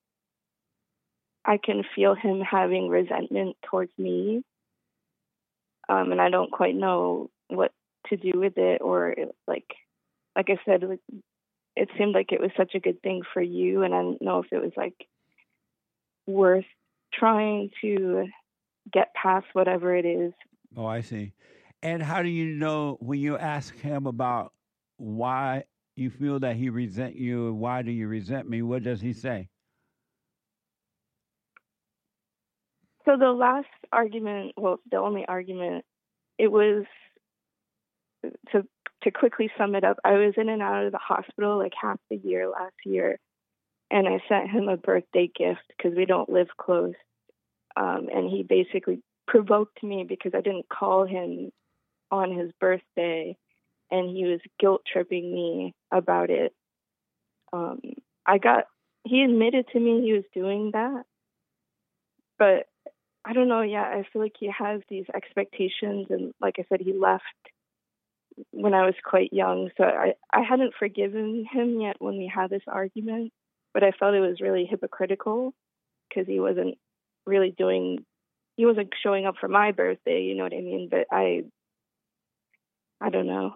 I can feel him having resentment towards me, and I don't quite know what to do with it, or like I said, it seemed like it was such a good thing for you, and I don't know if it was like worth trying to get past whatever it is. Oh, I see. And how do you know when you ask him about why you feel that he resent you, and why do you resent me, what does he say? So the last argument, the only argument, it was, to quickly sum it up, I was in and out of the hospital like half the year last year, and I sent him a birthday gift because we don't live close, and he basically provoked me because I didn't call him on his birthday, and he was guilt tripping me about it. He admitted to me he was doing that, but I don't know. Yeah, I feel like he has these expectations, and like I said, he left when I was quite young, so I hadn't forgiven him yet when we had this argument, but I felt it was really hypocritical because he wasn't showing up for my birthday, you know what I mean? But I don't know.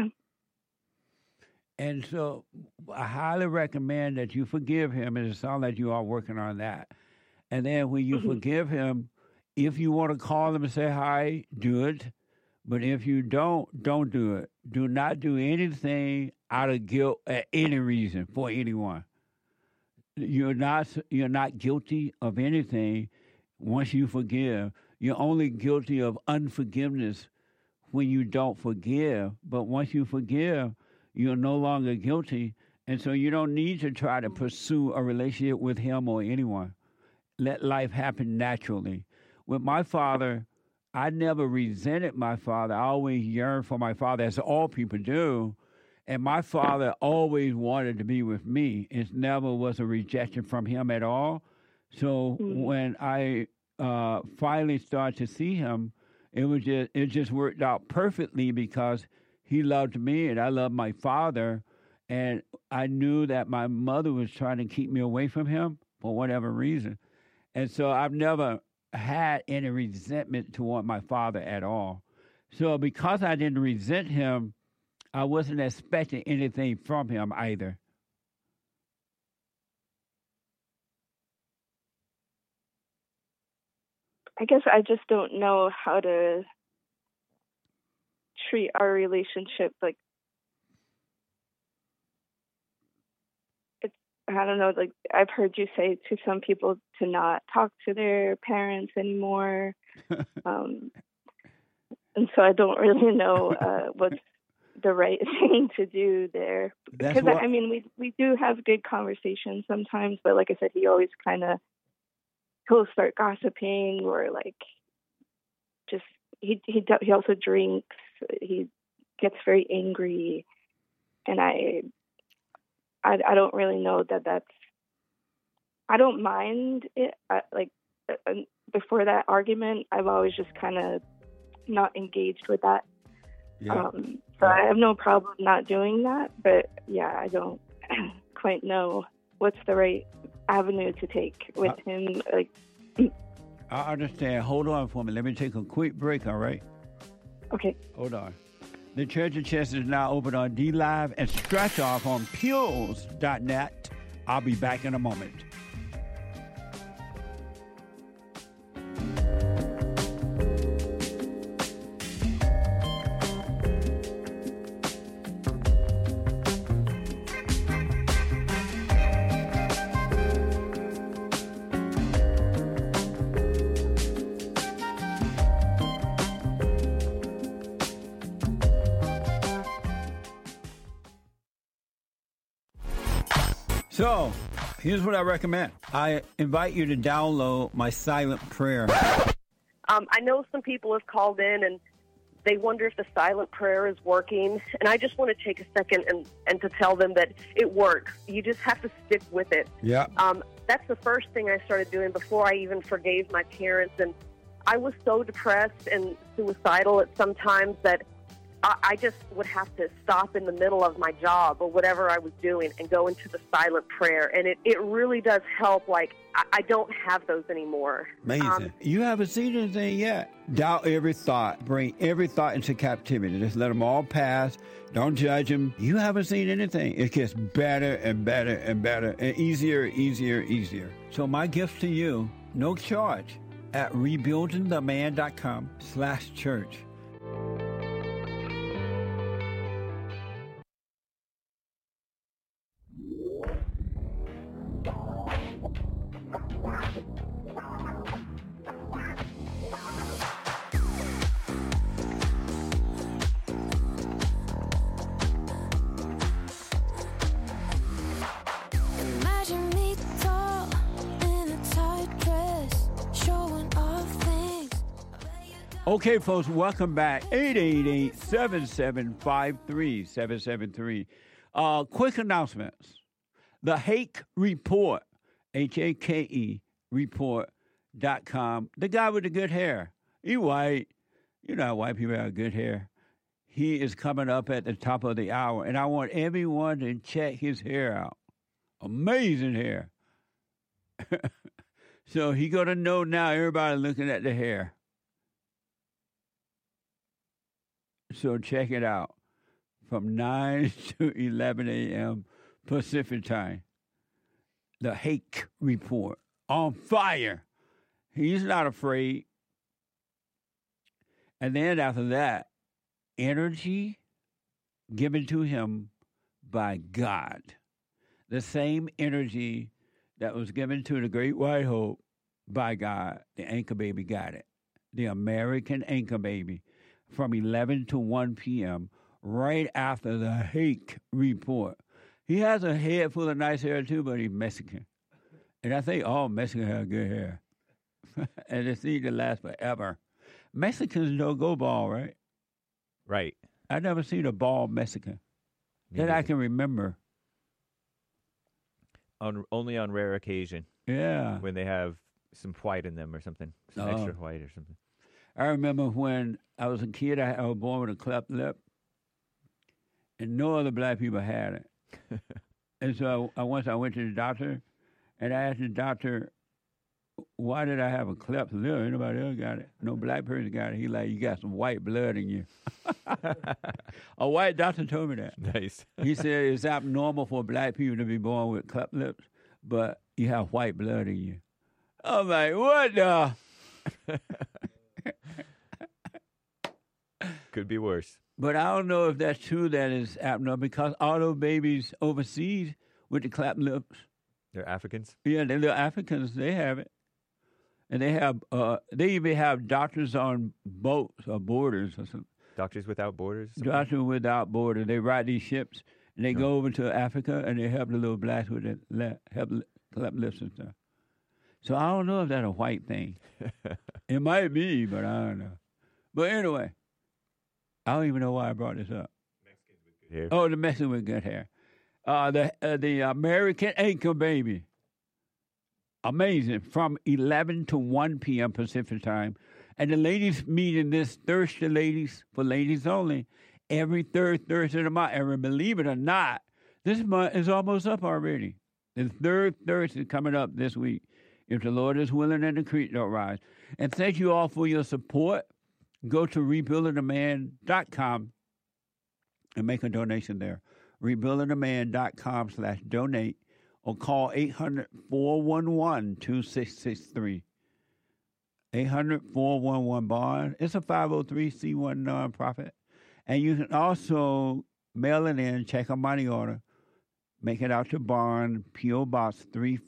And so I highly recommend that you forgive him, and it sounds like you are working on that. And then when you forgive him, if you want to call him and say hi, do it. But if you don't do it. Do not do anything out of guilt at any reason for anyone. You're not guilty of anything once you forgive. You're only guilty of unforgiveness when you don't forgive. But once you forgive, you're no longer guilty. And so you don't need to try to pursue a relationship with him or anyone. Let life happen naturally. With my father, I never resented my father. I always yearned for my father, as all people do. And my father always wanted to be with me. It never was a rejection from him at all. So when I finally started to see him, it just worked out perfectly because he loved me and I loved my father. And I knew that my mother was trying to keep me away from him for whatever reason. And so I've never had any resentment toward my father at all. So because I didn't resent him, I wasn't expecting anything from him either. I guess I just don't know how to treat our relationship. Like, I don't know, like I've heard you say to some people to not talk to their parents anymore. And so I don't really know what's the right thing to do there. Because, I mean, we do have good conversations sometimes, but like I said, he always he'll start gossiping or like just, he also drinks. He gets very angry. And I don't really know that's, I don't mind it. Before that argument, I've always just kind of not engaged with that. Yeah. So I have no problem not doing that. But yeah, I don't quite know what's the right avenue to take with him. Like, I understand. Hold on for me. Let me take a quick break, all right? Okay. Hold on. The Treasure Chest is now open on DLive and Scratch Off on Pulse.net. I'll be back in a moment. So, here's what I recommend. I invite you to download my silent prayer. I know some people have called in and they wonder if the silent prayer is working. And I just want to take a second and to tell them that it works. You just have to stick with it. Yeah. That's the first thing I started doing before I even forgave my parents. And I was so depressed and suicidal at some times that I just would have to stop in the middle of my job or whatever I was doing and go into the silent prayer. And it really does help. Like, I don't have those anymore. Amazing. You haven't seen anything yet. Doubt every thought. Bring every thought into captivity. Just let them all pass. Don't judge them. You haven't seen anything. It gets better and better and better and easier. So my gift to you, no charge, at rebuildingtheman.com/church. Okay, folks, welcome back. 888-775-3773. Quick announcements. The Hake Report, Hake report.com. The guy with the good hair. He white. You know how white people have good hair. He is coming up at the top of the hour, and I want everyone to check his hair out. Amazing hair. So he going to know now, everybody looking at the hair. So check it out from 9 to 11 a.m. Pacific time. The Hake Report. On fire. He's not afraid. And then after that, energy given to him by God. The same energy that was given to the Great White Hope by God. The anchor baby got it. The American anchor baby. From 11 to 1 p.m., right after the Hake Report. He has a head full of nice hair, too, but he's Mexican. And I think all Mexicans have good hair. And it seems to last forever. Mexicans don't go bald, right? Right. I've never seen a bald Mexican that I can remember. Only on rare occasion. Yeah. When they have some white in them or something. Some extra white or something. I remember when I was a kid, I was born with a cleft lip, and no other black people had it. And so once I went to the doctor, and I asked the doctor, why did I have a cleft lip? Anybody else got it? No black person got it. He like, you got some white blood in you. A white doctor told me that. Nice. He said it's abnormal for black people to be born with cleft lips, but you have white blood in you. I'm like, what the? Could be worse. But I don't know if that's true that is abnormal because all those babies overseas with the clapped lips. They're Africans? Yeah, they're Africans. They have it. And they have, they even have doctors on boats or borders or something. Doctors Without Borders? Doctors Without Borders. They ride these ships and they go over to Africa and they help the little blacks with the clapped lips and stuff. So I don't know if that's a white thing. It might be, but I don't know. But anyway, I don't even know why I brought this up. Mexicans with good hair. Oh, the Mexicans with good hair. The American anchor baby. Amazing. From 11 to 1 p.m. Pacific time. And the ladies meeting this Thursday, ladies, for ladies only, every third Thursday of the month. And believe it or not, this month is almost up already. The third Thursday coming up this week. If the Lord is willing and the creek don't rise. And thank you all for your support. Go to rebuildingtheman.com and make a donation there. rebuildingtheman.com/donate or call 800-411-2663. 800-411-BOND. It's a 503c1 nonprofit. And you can also mail it in, check a money order, make it out to Bond, P.O. Box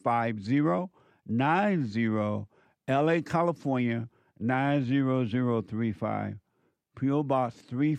35090, LA, California, 90035. P.O. Box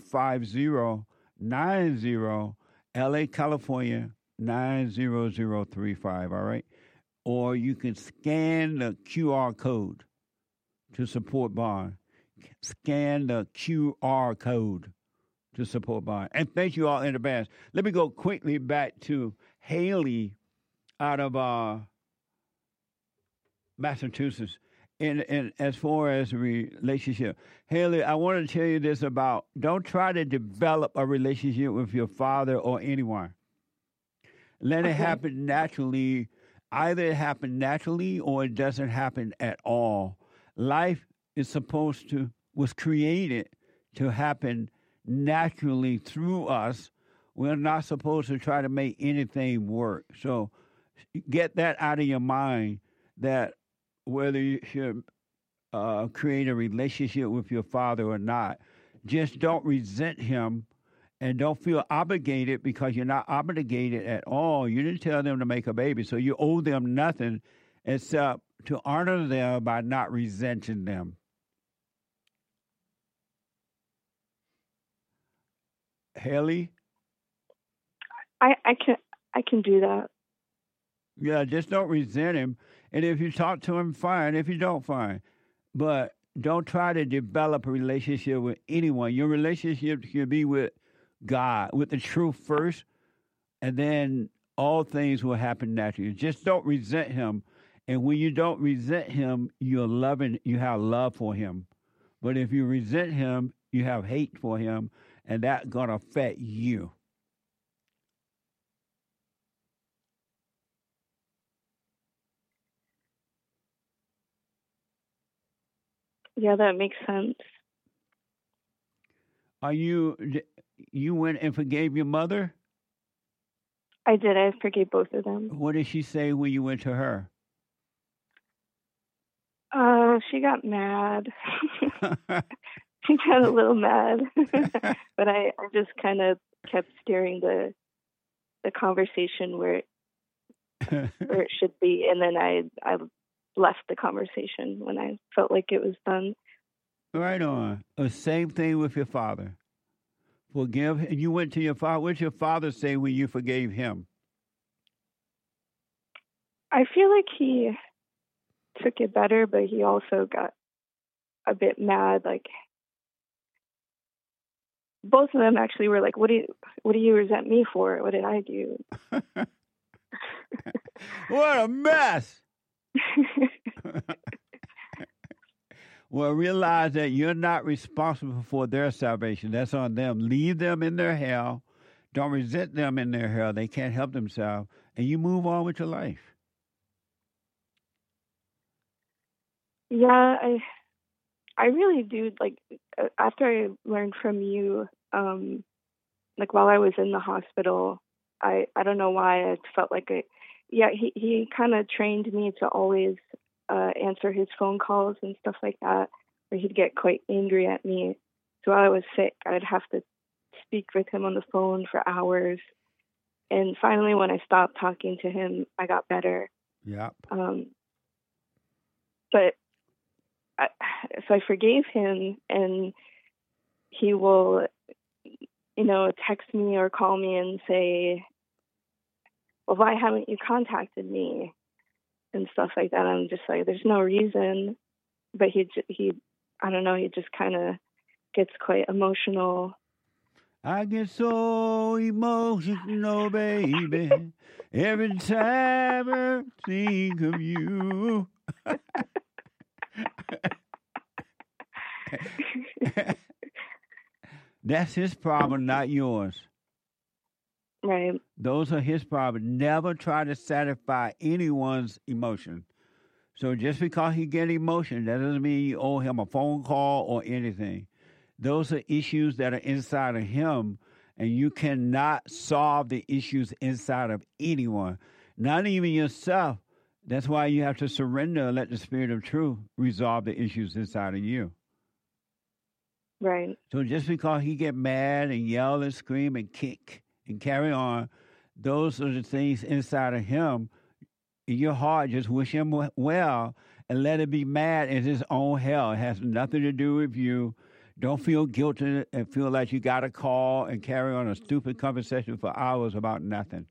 35090, LA, California, 90035, all right? Or you can scan the QR code to support Bond. scan the QR code to support Bond. And thank you all in advance. Let me go quickly back to Haley out of Massachusetts. And as far as relationship, Haley, I want to tell you this about don't try to develop a relationship with your father or anyone. Let it happen naturally. Either it happen naturally or it doesn't happen at all. Life is was created to happen naturally through us. We're not supposed to try to make anything work. So get that out of your mind, that whether you should create a relationship with your father or not, just don't resent him and don't feel obligated, because you're not obligated at all. You didn't tell them to make a baby, so you owe them nothing except to honor them by not resenting them. Haley? I can do that. Yeah, just don't resent him. And if you talk to him, fine. If you don't, fine. But don't try to develop a relationship with anyone. Your relationship should be with God, with the truth first, and then all things will happen naturally. Just don't resent him. And when you don't resent him, you have love for him. But if you resent him, you have hate for him, and that's going to affect you. Yeah, that makes sense. You went and forgave your mother? I did. I forgave both of them. What did she say when you went to her? She got mad. She got a little mad. But I just kind of kept steering the conversation where it should be, and then I left the conversation when I felt like it was done. Right on. The same thing with your father. Forgive. And you went to your father. What did your father say when you forgave him? I feel like he took it better, but he also got a bit mad. Like, both of them actually were like, "What do you resent me for? What did I do?" What a mess! Well, realize that you're not responsible for their salvation. That's on them. Leave them in their hell. Don't resent them in their hell. They can't help themselves. And you move on with your life. Yeah, I really do. Like, after I learned from you, like while I was in the hospital, I don't know why I felt like he kind of trained me to always answer his phone calls and stuff like that, where he'd get quite angry at me. So while I was sick, I'd have to speak with him on the phone for hours. And finally, when I stopped talking to him, I got better. Yeah. But so I forgave him, and he will, text me or call me and say, "Well, why haven't you contacted me?" and stuff like that. I'm just like, there's no reason. But he I don't know, he just kind of gets quite emotional. I get so emotional, baby, every time I think of you. That's his problem, not yours. Right. Those are his problems. Never try to satisfy anyone's emotion. So just because he get emotion, that doesn't mean you owe him a phone call or anything. Those are issues that are inside of him, and you cannot solve the issues inside of anyone, not even yourself. That's why you have to surrender and let the Spirit of Truth resolve the issues inside of you. Right. So just because he get mad and yell and scream and kick and carry on, those are the things inside of him. In your heart, just wish him well and let it be mad in his own hell. It has nothing to do with you. Don't feel guilty and feel like you got to call and carry on a stupid conversation for hours about nothing.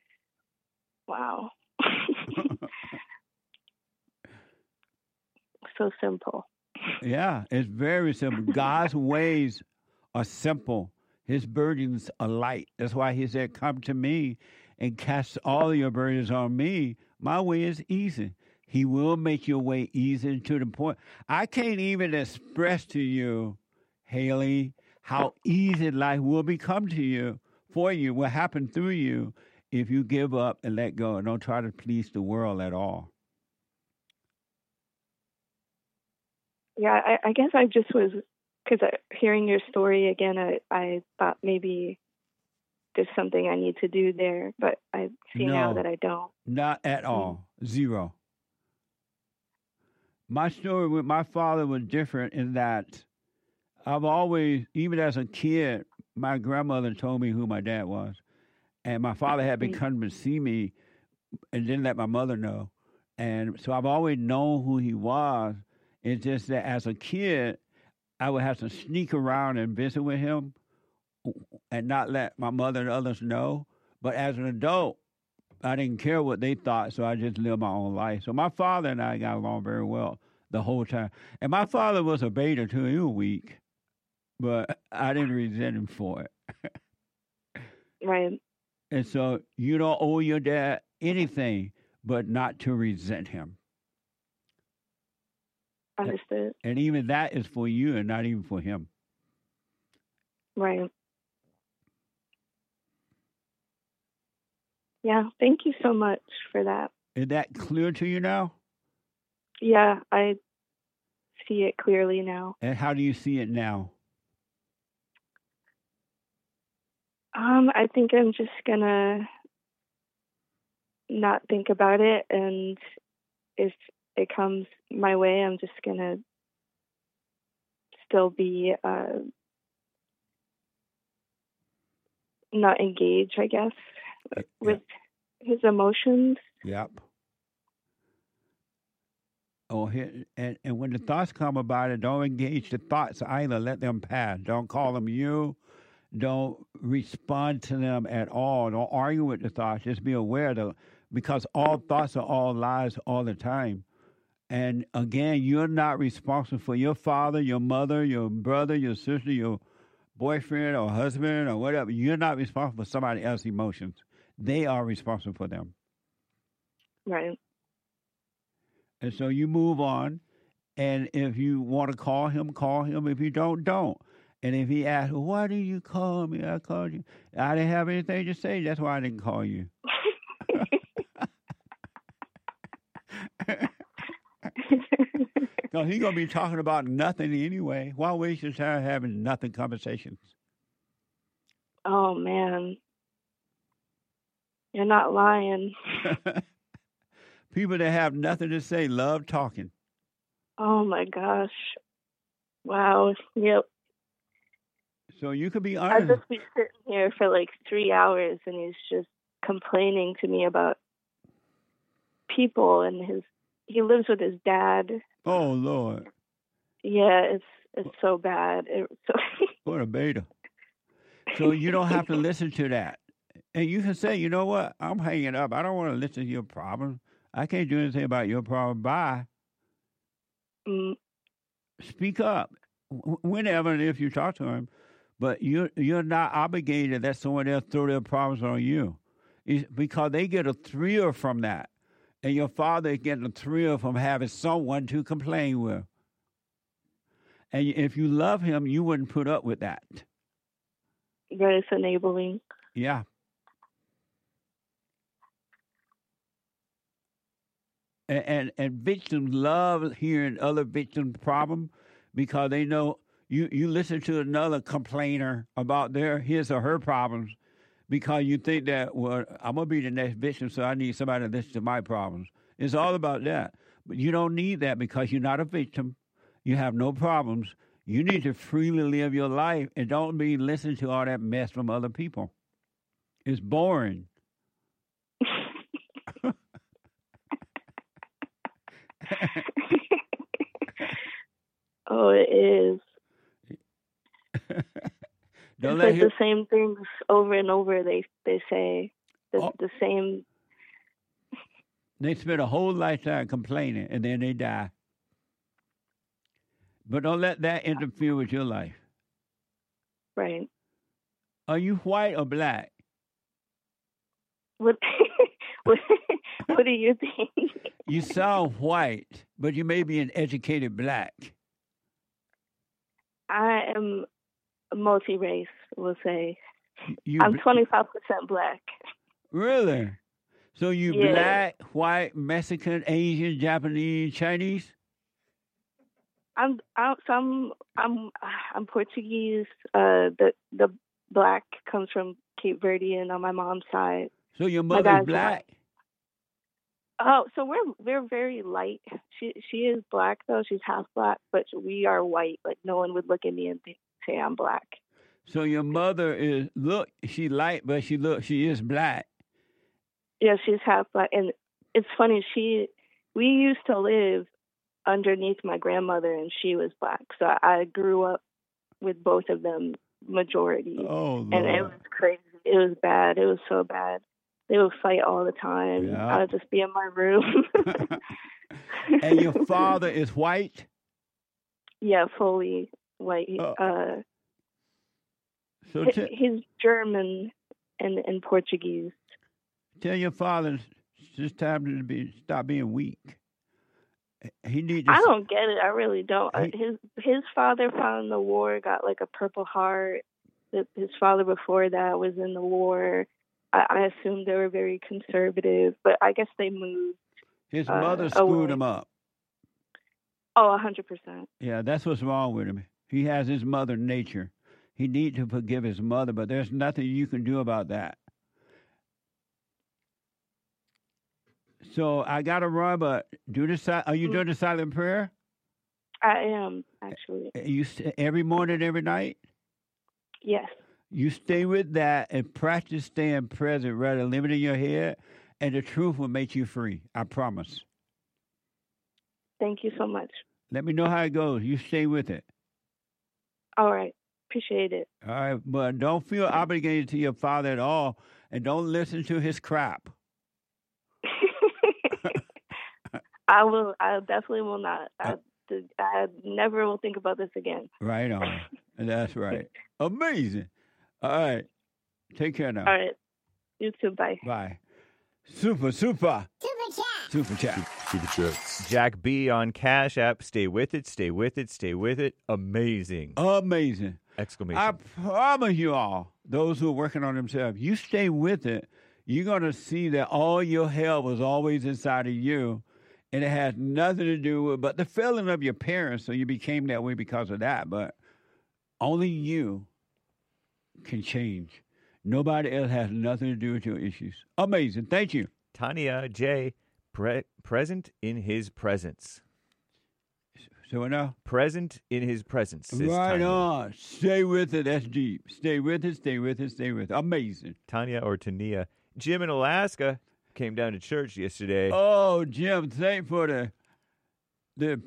Wow. so simple. Yeah, it's very simple. God's ways are simple. His burdens are light. That's why he said, come to me and cast all your burdens on me. My way is easy. He will make your way easy to the point. I can't even express to you, Haley, how easy life will become to you, for you, will happen through you if you give up and let go and don't try to please the world at all. Yeah, I guess I just was, because hearing your story again, I thought maybe there's something I need to do there, but I see now that I don't. Not at all. Zero. My story with my father was different in that I've always, even as a kid, my grandmother told me who my dad was. And my father had been coming to see me and didn't let my mother know. And so I've always known who he was. It's just that as a kid, I would have to sneak around and visit with him and not let my mother and others know. But as an adult, I didn't care what they thought, so I just lived my own life. So my father and I got along very well the whole time. And my father was a beta, too. He was weak. But I didn't resent him for it. Right. And so you don't owe your dad anything but not to resent him. Understood. And even that is for you and not even for him. Right. Yeah, thank you so much for that. Is that clear to you now? Yeah, I see it clearly now. And how do you see it now? I think I'm just gonna not think about it, and if it comes my way, I'm just gonna still be not engage, I guess, with his emotions. Yep. Oh, and when the thoughts come about it, don't engage the thoughts either. Let them pass. Don't call them you. Don't respond to them at all. Don't argue with the thoughts. Just be aware that because all thoughts are all lies all the time. And again, you're not responsible for your father, your mother, your brother, your sister, your boyfriend or husband or whatever. You're not responsible for somebody else's emotions. They are responsible for them. Right. And so you move on. And if you want to call him, call him. If you don't, don't. And if he asks, well, why did you call me? I called you. I didn't have anything to say. That's why I didn't call you. No, he's going to be talking about nothing anyway. Why waste your time having nothing conversations? Oh, man. You're not lying. People that have nothing to say love talking. Oh, my gosh. Wow. Yep. So you could be honest. I'd just be sitting here for like 3 hours, and he's just complaining to me about people, and he lives with his dad. Oh, Lord. Yeah, it's so bad. What a beta. So you don't have to listen to that. And you can say, you know what? I'm hanging up. I don't want to listen to your problem. I can't do anything about your problem. Bye. Speak up whenever and if you talk to him. But you're not obligated to let someone else throw their problems on you. It's because they get a thrill from that. And your father is getting a thrill from having someone to complain with. And if you love him, you wouldn't put up with that. That is enabling. Yeah. And victims love hearing other victims' problem because they know you listen to another complainer about his or her problems because you think that, well, I'm going to be the next victim, so I need somebody to listen to my problems. It's all about that. But you don't need that because you're not a victim. You have no problems. You need to freely live your life and don't be listening to all that mess from other people. It's boring. Oh, it is. Don't it's like the same things over and over. They say the same. They spend a whole lifetime complaining, and then they die. But don't let that interfere with your life. Right. Are you white or black? What do you think? You sound white, but you may be an educated black. I am multi-race, we'll say. I'm 25% black. Really? So you black, white, Mexican, Asian, Japanese, Chinese? I'm Portuguese. The black comes from Cape Verdean on my mom's side. So your mother's black? Oh, so we're very light. She is black though. She's half black, but we are white. Like no one would look at me and say I'm black. So your mother is she light, but she is black. Yeah, she's half black, and it's funny. We used to live underneath my grandmother, and she was black. So I grew up with both of them majority. Oh, Lord. And it was crazy. It was bad. It was so bad. They would fight all the time. Yeah. I would just be in my room. And your father is white? Yeah, fully white. He's German and Portuguese. Tell your father it's time to stop being weak. He needs. I don't get it. I really don't. His father fought in the war, got like a Purple Heart. His father before that was in the war. I assume they were very conservative, but I guess they moved. His mother screwed him up. Oh, 100%. Yeah, that's what's wrong with him. He has his mother nature. He needs to forgive his mother, but there's nothing you can do about that. So I got to run, but are you doing the silent prayer? I am, actually. You every morning, every night? Yes. You stay with that and practice staying present rather than living in your head, and the truth will make you free. I promise. Thank you so much. Let me know how it goes. You stay with it. All right. Appreciate it. All right, but don't feel obligated to your father at all, and don't listen to his crap. I will. I definitely will not. I never will think about this again. Right on. That's right. Amazing. All right. Take care now. All right. You too. Bye. Bye. Super. Super chat. Jack B on Cash App. Stay with it. Stay with it. Stay with it. Amazing. Amazing. Exclamation. I promise you all, those who are working on themselves, you stay with it. You're going to see that all your hell was always inside of you. And it has nothing to do with but the feeling of your parents. So you became that way because of that. But only you can change. Nobody else has nothing to do with your issues. Amazing. Thank you. Tanya J. Present in his presence. So now? Present in his presence. Right Tanya. on. Stay with it. That's deep. Stay with it. Stay with it. Stay with it. Amazing. Tanya or Tania. Jim in Alaska came down to church yesterday. Oh, Jim, thank for the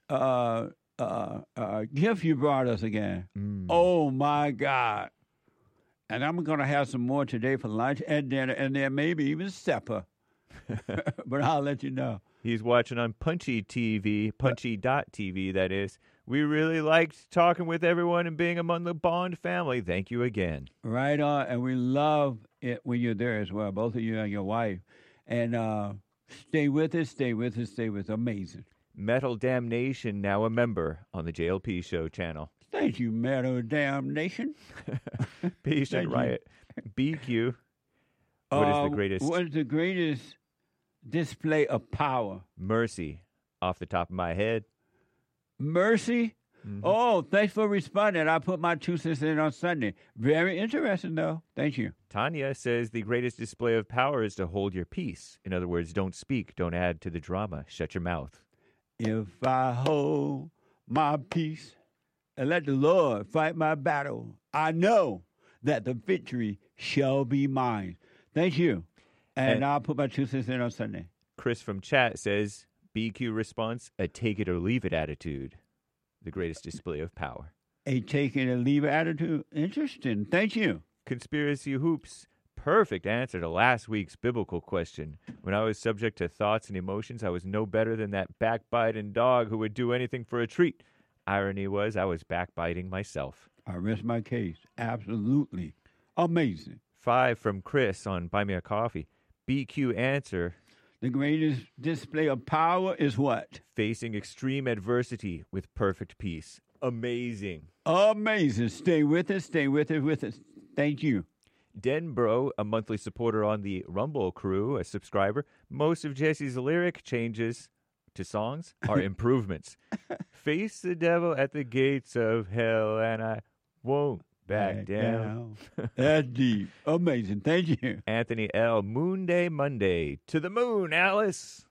gift you brought us again. Oh, my God. And I'm going to have some more today for lunch and dinner, and then maybe even supper. But I'll let you know. He's watching on Punchy TV, punchy.tv, that is. We really liked talking with everyone and being among the Bond family. Thank you again. Right on. And we love it when you're there as well, both of you and your wife. And stay with us, stay with us, stay with us. Amazing. Metal Damnation, now a member on the JLP Show channel. Thank you, Metal Damnation. Patient Riot. BQ. What is the greatest? What is the greatest display of power? Mercy, off the top of my head. Mercy? Mm-hmm. Oh, thanks for responding. I put my 2 cents in on Sunday. Very interesting, though. Thank you. Tanya says the greatest display of power is to hold your peace. In other words, don't speak. Don't add to the drama. Shut your mouth. If I hold my peace and let the Lord fight my battle, I know that the victory shall be mine. Thank you. And I'll put my 2 cents in on Sunday. Chris from chat says, BQ response, a take it or leave it attitude. The greatest display of power. A take it or leave it attitude? Interesting. Thank you. Conspiracy Hoops, perfect answer to last week's biblical question. When I was subject to thoughts and emotions, I was no better than that backbiting dog who would do anything for a treat. Irony was I was backbiting myself. I rest my case. Absolutely. Amazing. 5 from Chris on Buy Me a Coffee. BQ answer. The greatest display of power is what? Facing extreme adversity with perfect peace. Amazing. Amazing. Stay with us. Stay with us. Thank you. Denbro, a monthly supporter on the Rumble crew, a subscriber. Most of Jesse's lyric changes to songs are improvements. Face the devil at the gates of hell, and I won't back down. That's deep. Amazing. Thank you. Anthony L. Moon Day Monday. To the moon, Alice.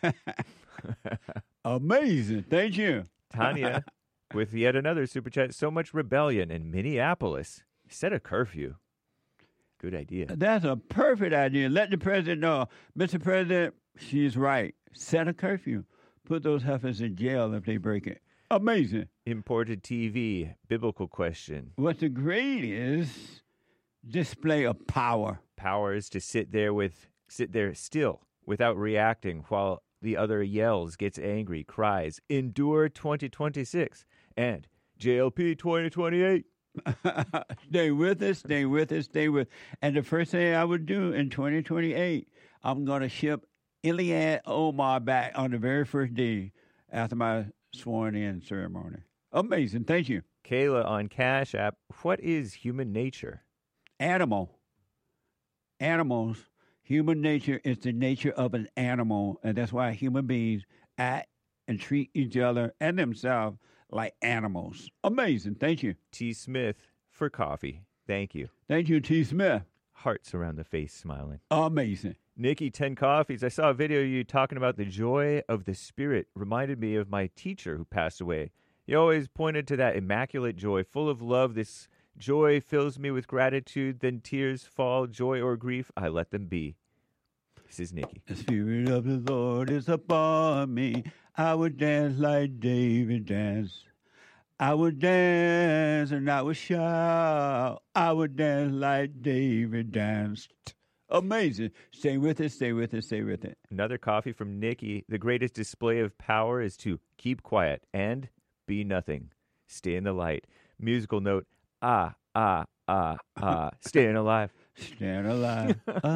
Amazing. Thank you. Tanya, with yet another super chat. So much rebellion in Minneapolis. Set a curfew. Good idea. That's a perfect idea. Let the president know. Mr. President, she's right. Set a curfew. Put those heifers in jail if they break it. Amazing. Imported TV. Biblical question. What's the greatest display of power? Power is to sit there still without reacting while the other yells, gets angry, cries, endure 2026 and JLP 2028. Stay with us. And the first thing I would do in 2028, I'm going to ship Iliad Omar back on the very first day after my sworn-in ceremony. Amazing. Thank you. Kayla on Cash App. What is human nature? Animals. Human nature is the nature of an animal, and that's why human beings act and treat each other and themselves like animals. Amazing. Thank you. T. Smith for coffee. Thank you. Thank you, T. Smith. Hearts around the face smiling. Amazing. Nikki, 10 coffees. I saw a video of you talking about the joy of the Spirit. Reminded me of my teacher who passed away. He always pointed to that immaculate joy, full of love. This joy fills me with gratitude. Then tears fall, joy or grief, I let them be. This is Nikki. The Spirit of the Lord is upon me. I would dance like David danced. I would dance and I would shout. I would dance like David danced. Amazing. Stay with it. Another coffee from Nikki. The greatest display of power is to keep quiet and be nothing. Stay in the light. Musical note. Staying alive. Staying alive.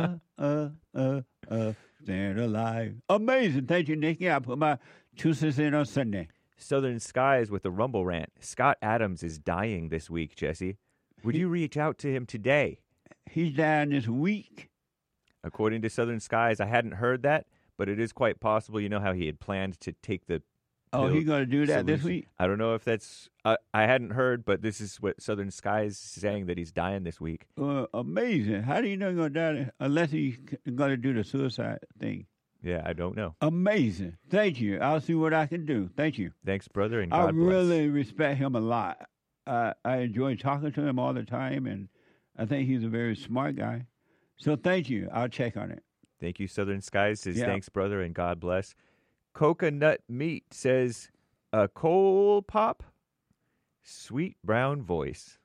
Staying alive. Amazing. Thank you, Nikki. I put my 2 cents in on Sunday. Southern Skies with the Rumble rant. Scott Adams is dying this week, Jesse. Would you reach out to him today? He's dying this week. According to Southern Skies, I hadn't heard that, but it is quite possible. You know how he had planned to take the Oh, he's going to do that solution. This week? I don't know if that's... I hadn't heard, but this is what Southern Skies is saying, that he's dying this week. Amazing. How do you know he's going to die unless he's going to do the suicide thing? Yeah, I don't know. Amazing. Thank you. I'll see what I can do. Thank you. Thanks, brother, and God bless. I really respect him a lot. I enjoy talking to him all the time, and I think he's a very smart guy. So thank you. I'll check on it. Thank you, Southern Skies says, thanks, brother, and God bless. Coconut Meat says, a coal pop, sweet brown voice.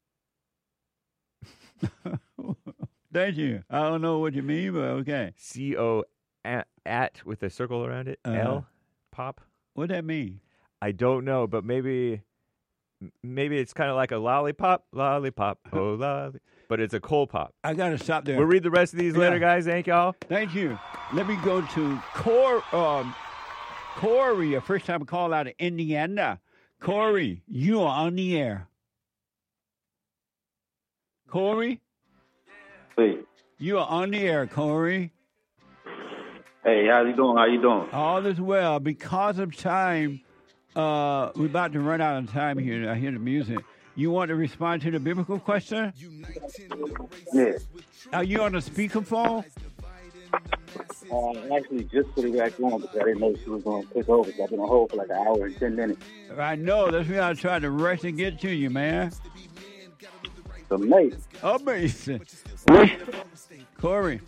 Thank you. I don't know what you mean, but okay. C-O at with a circle around it. L pop. What that mean? I don't know, but maybe it's kind of like a lollipop, oh lolly. But it's a coal pop. I got to stop there. We'll read the rest of these later, guys. Thank y'all. Thank you. Let me go to Corey, a first-time call out of Indiana. Corey, you are on the air. Corey? Hey. You are on the air, Corey. Hey, how you doing? All is well. Because of time, we're about to run out of time here. I hear the music. You want to respond to the biblical question? Yeah. Are you on a speakerphone? I actually just put it back on because I didn't know she was going to pick over. So I've been on hold for like an hour and 10 minutes. I know. That's why I tried to rush and get to you, man. Amazing. Amazing. Corey.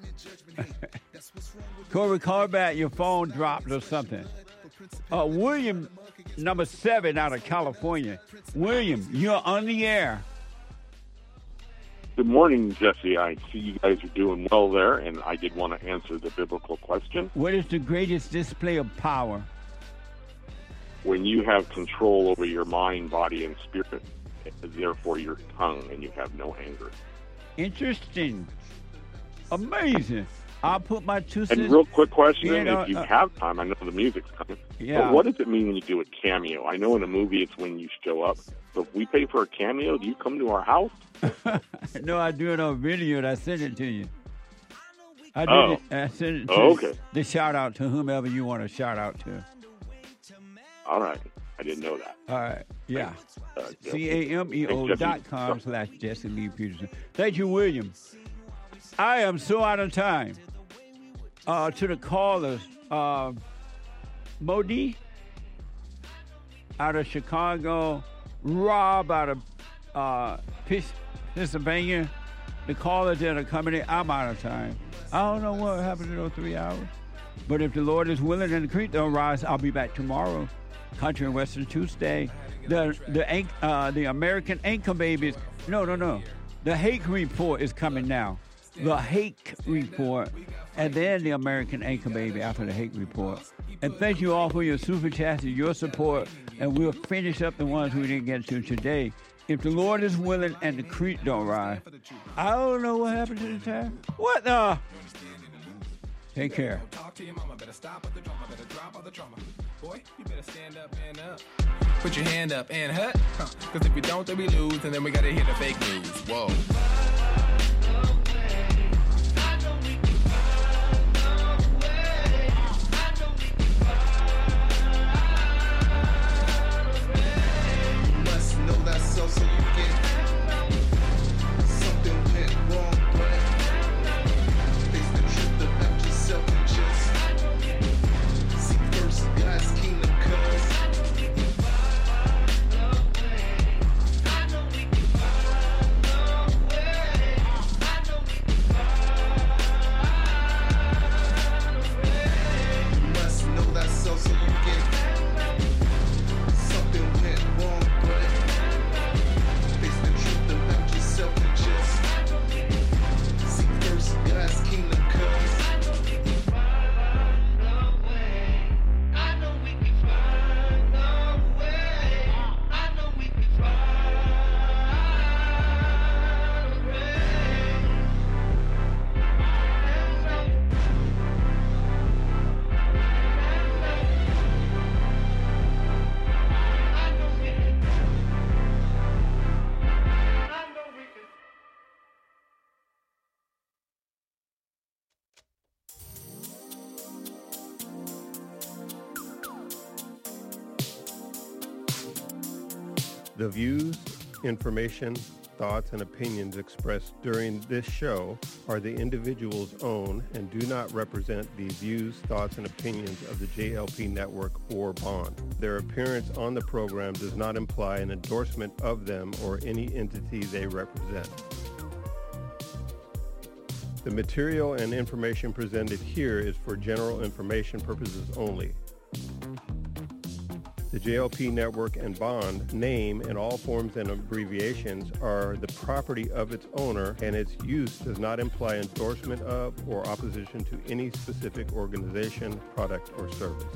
Corey, call back. Your phone dropped or something. William, number 7 out of California. William, you're on the air. Good morning, Jesse. I see you guys are doing well there, and I did want to answer the biblical question. What is the greatest display of power? when you have control over your mind, body, and spirit, therefore your tongue, and you have no anger. Interesting. Amazing. I'll put my 2 cents. And real quick question, You know, if you have time, I know the music's coming. Yeah. But what does it mean when you do a cameo? I know in a movie it's when you show up. So if we pay for a cameo, do you come to our house? No, I do it on video and I send it to you. I send it to okay. the shout out to whomever you want to shout out to. All right. I didn't know that. All right. Yeah. Jesse. CAMEO.com/Jesse Lee Peterson. Thank you, William. I am so out of time. To the callers, Modi out of Chicago, Rob out of Pennsylvania, the callers that are coming in, I'm out of time. I don't know what happened in those 3 hours. But if the Lord is willing and the creek don't rise, I'll be back tomorrow. Country and Western Tuesday. The American Anchor Babies. No. The Hake Report is coming now. The Hake Report. And then the American Anchor Baby after the Hake Report. And thank you all for your super chats and your support. And we'll finish up the ones we didn't get to today. If the Lord is willing and the creek don't rise. I don't know what happened to the time. What the? Take care. Boy, you better stand up and up. Put your hand up and hut. Cause if we don't, then we lose, and then we gotta hear the fake news. Whoa. You must know that so you get something went wrong, but face the truth about yourself and just seek first God's kingdom, cause The views, information, thoughts, and opinions expressed during this show are the individual's own and do not represent the views, thoughts, and opinions of the JLP Network or Bond. Their appearance on the program does not imply an endorsement of them or any entity they represent. The material and information presented here is for general information purposes only. The JLP Network and Bond name and all forms and abbreviations are the property of its owner, and its use does not imply endorsement of or opposition to any specific organization, product, or service.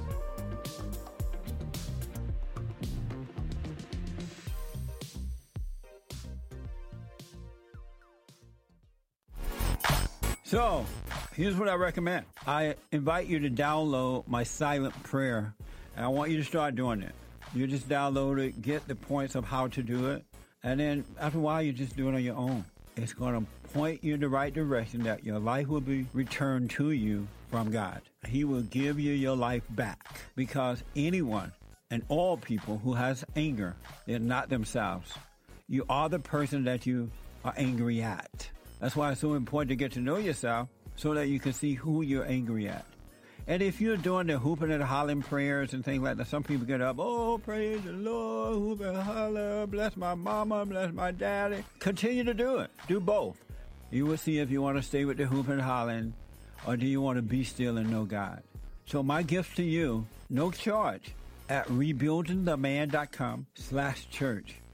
So, here's what I recommend. I invite you to download my silent prayer. And I want you to start doing it. You just download it, get the points of how to do it, and then after a while, you just do it on your own. It's going to point you in the right direction that your life will be returned to you from God. He will give you your life back because anyone and all people who has anger, they're not themselves. You are the person that you are angry at. That's why it's so important to get to know yourself so that you can see who you're angry at. And if you're doing the hooping and hollering prayers and things like that, some people get up, oh, praise the Lord, hoop and holler, bless my mama, bless my daddy. Continue to do it. Do both. You will see if you want to stay with the hooping and hollering or do you want to be still and know God. So my gift to you, no charge, at rebuildingtheman.com/church.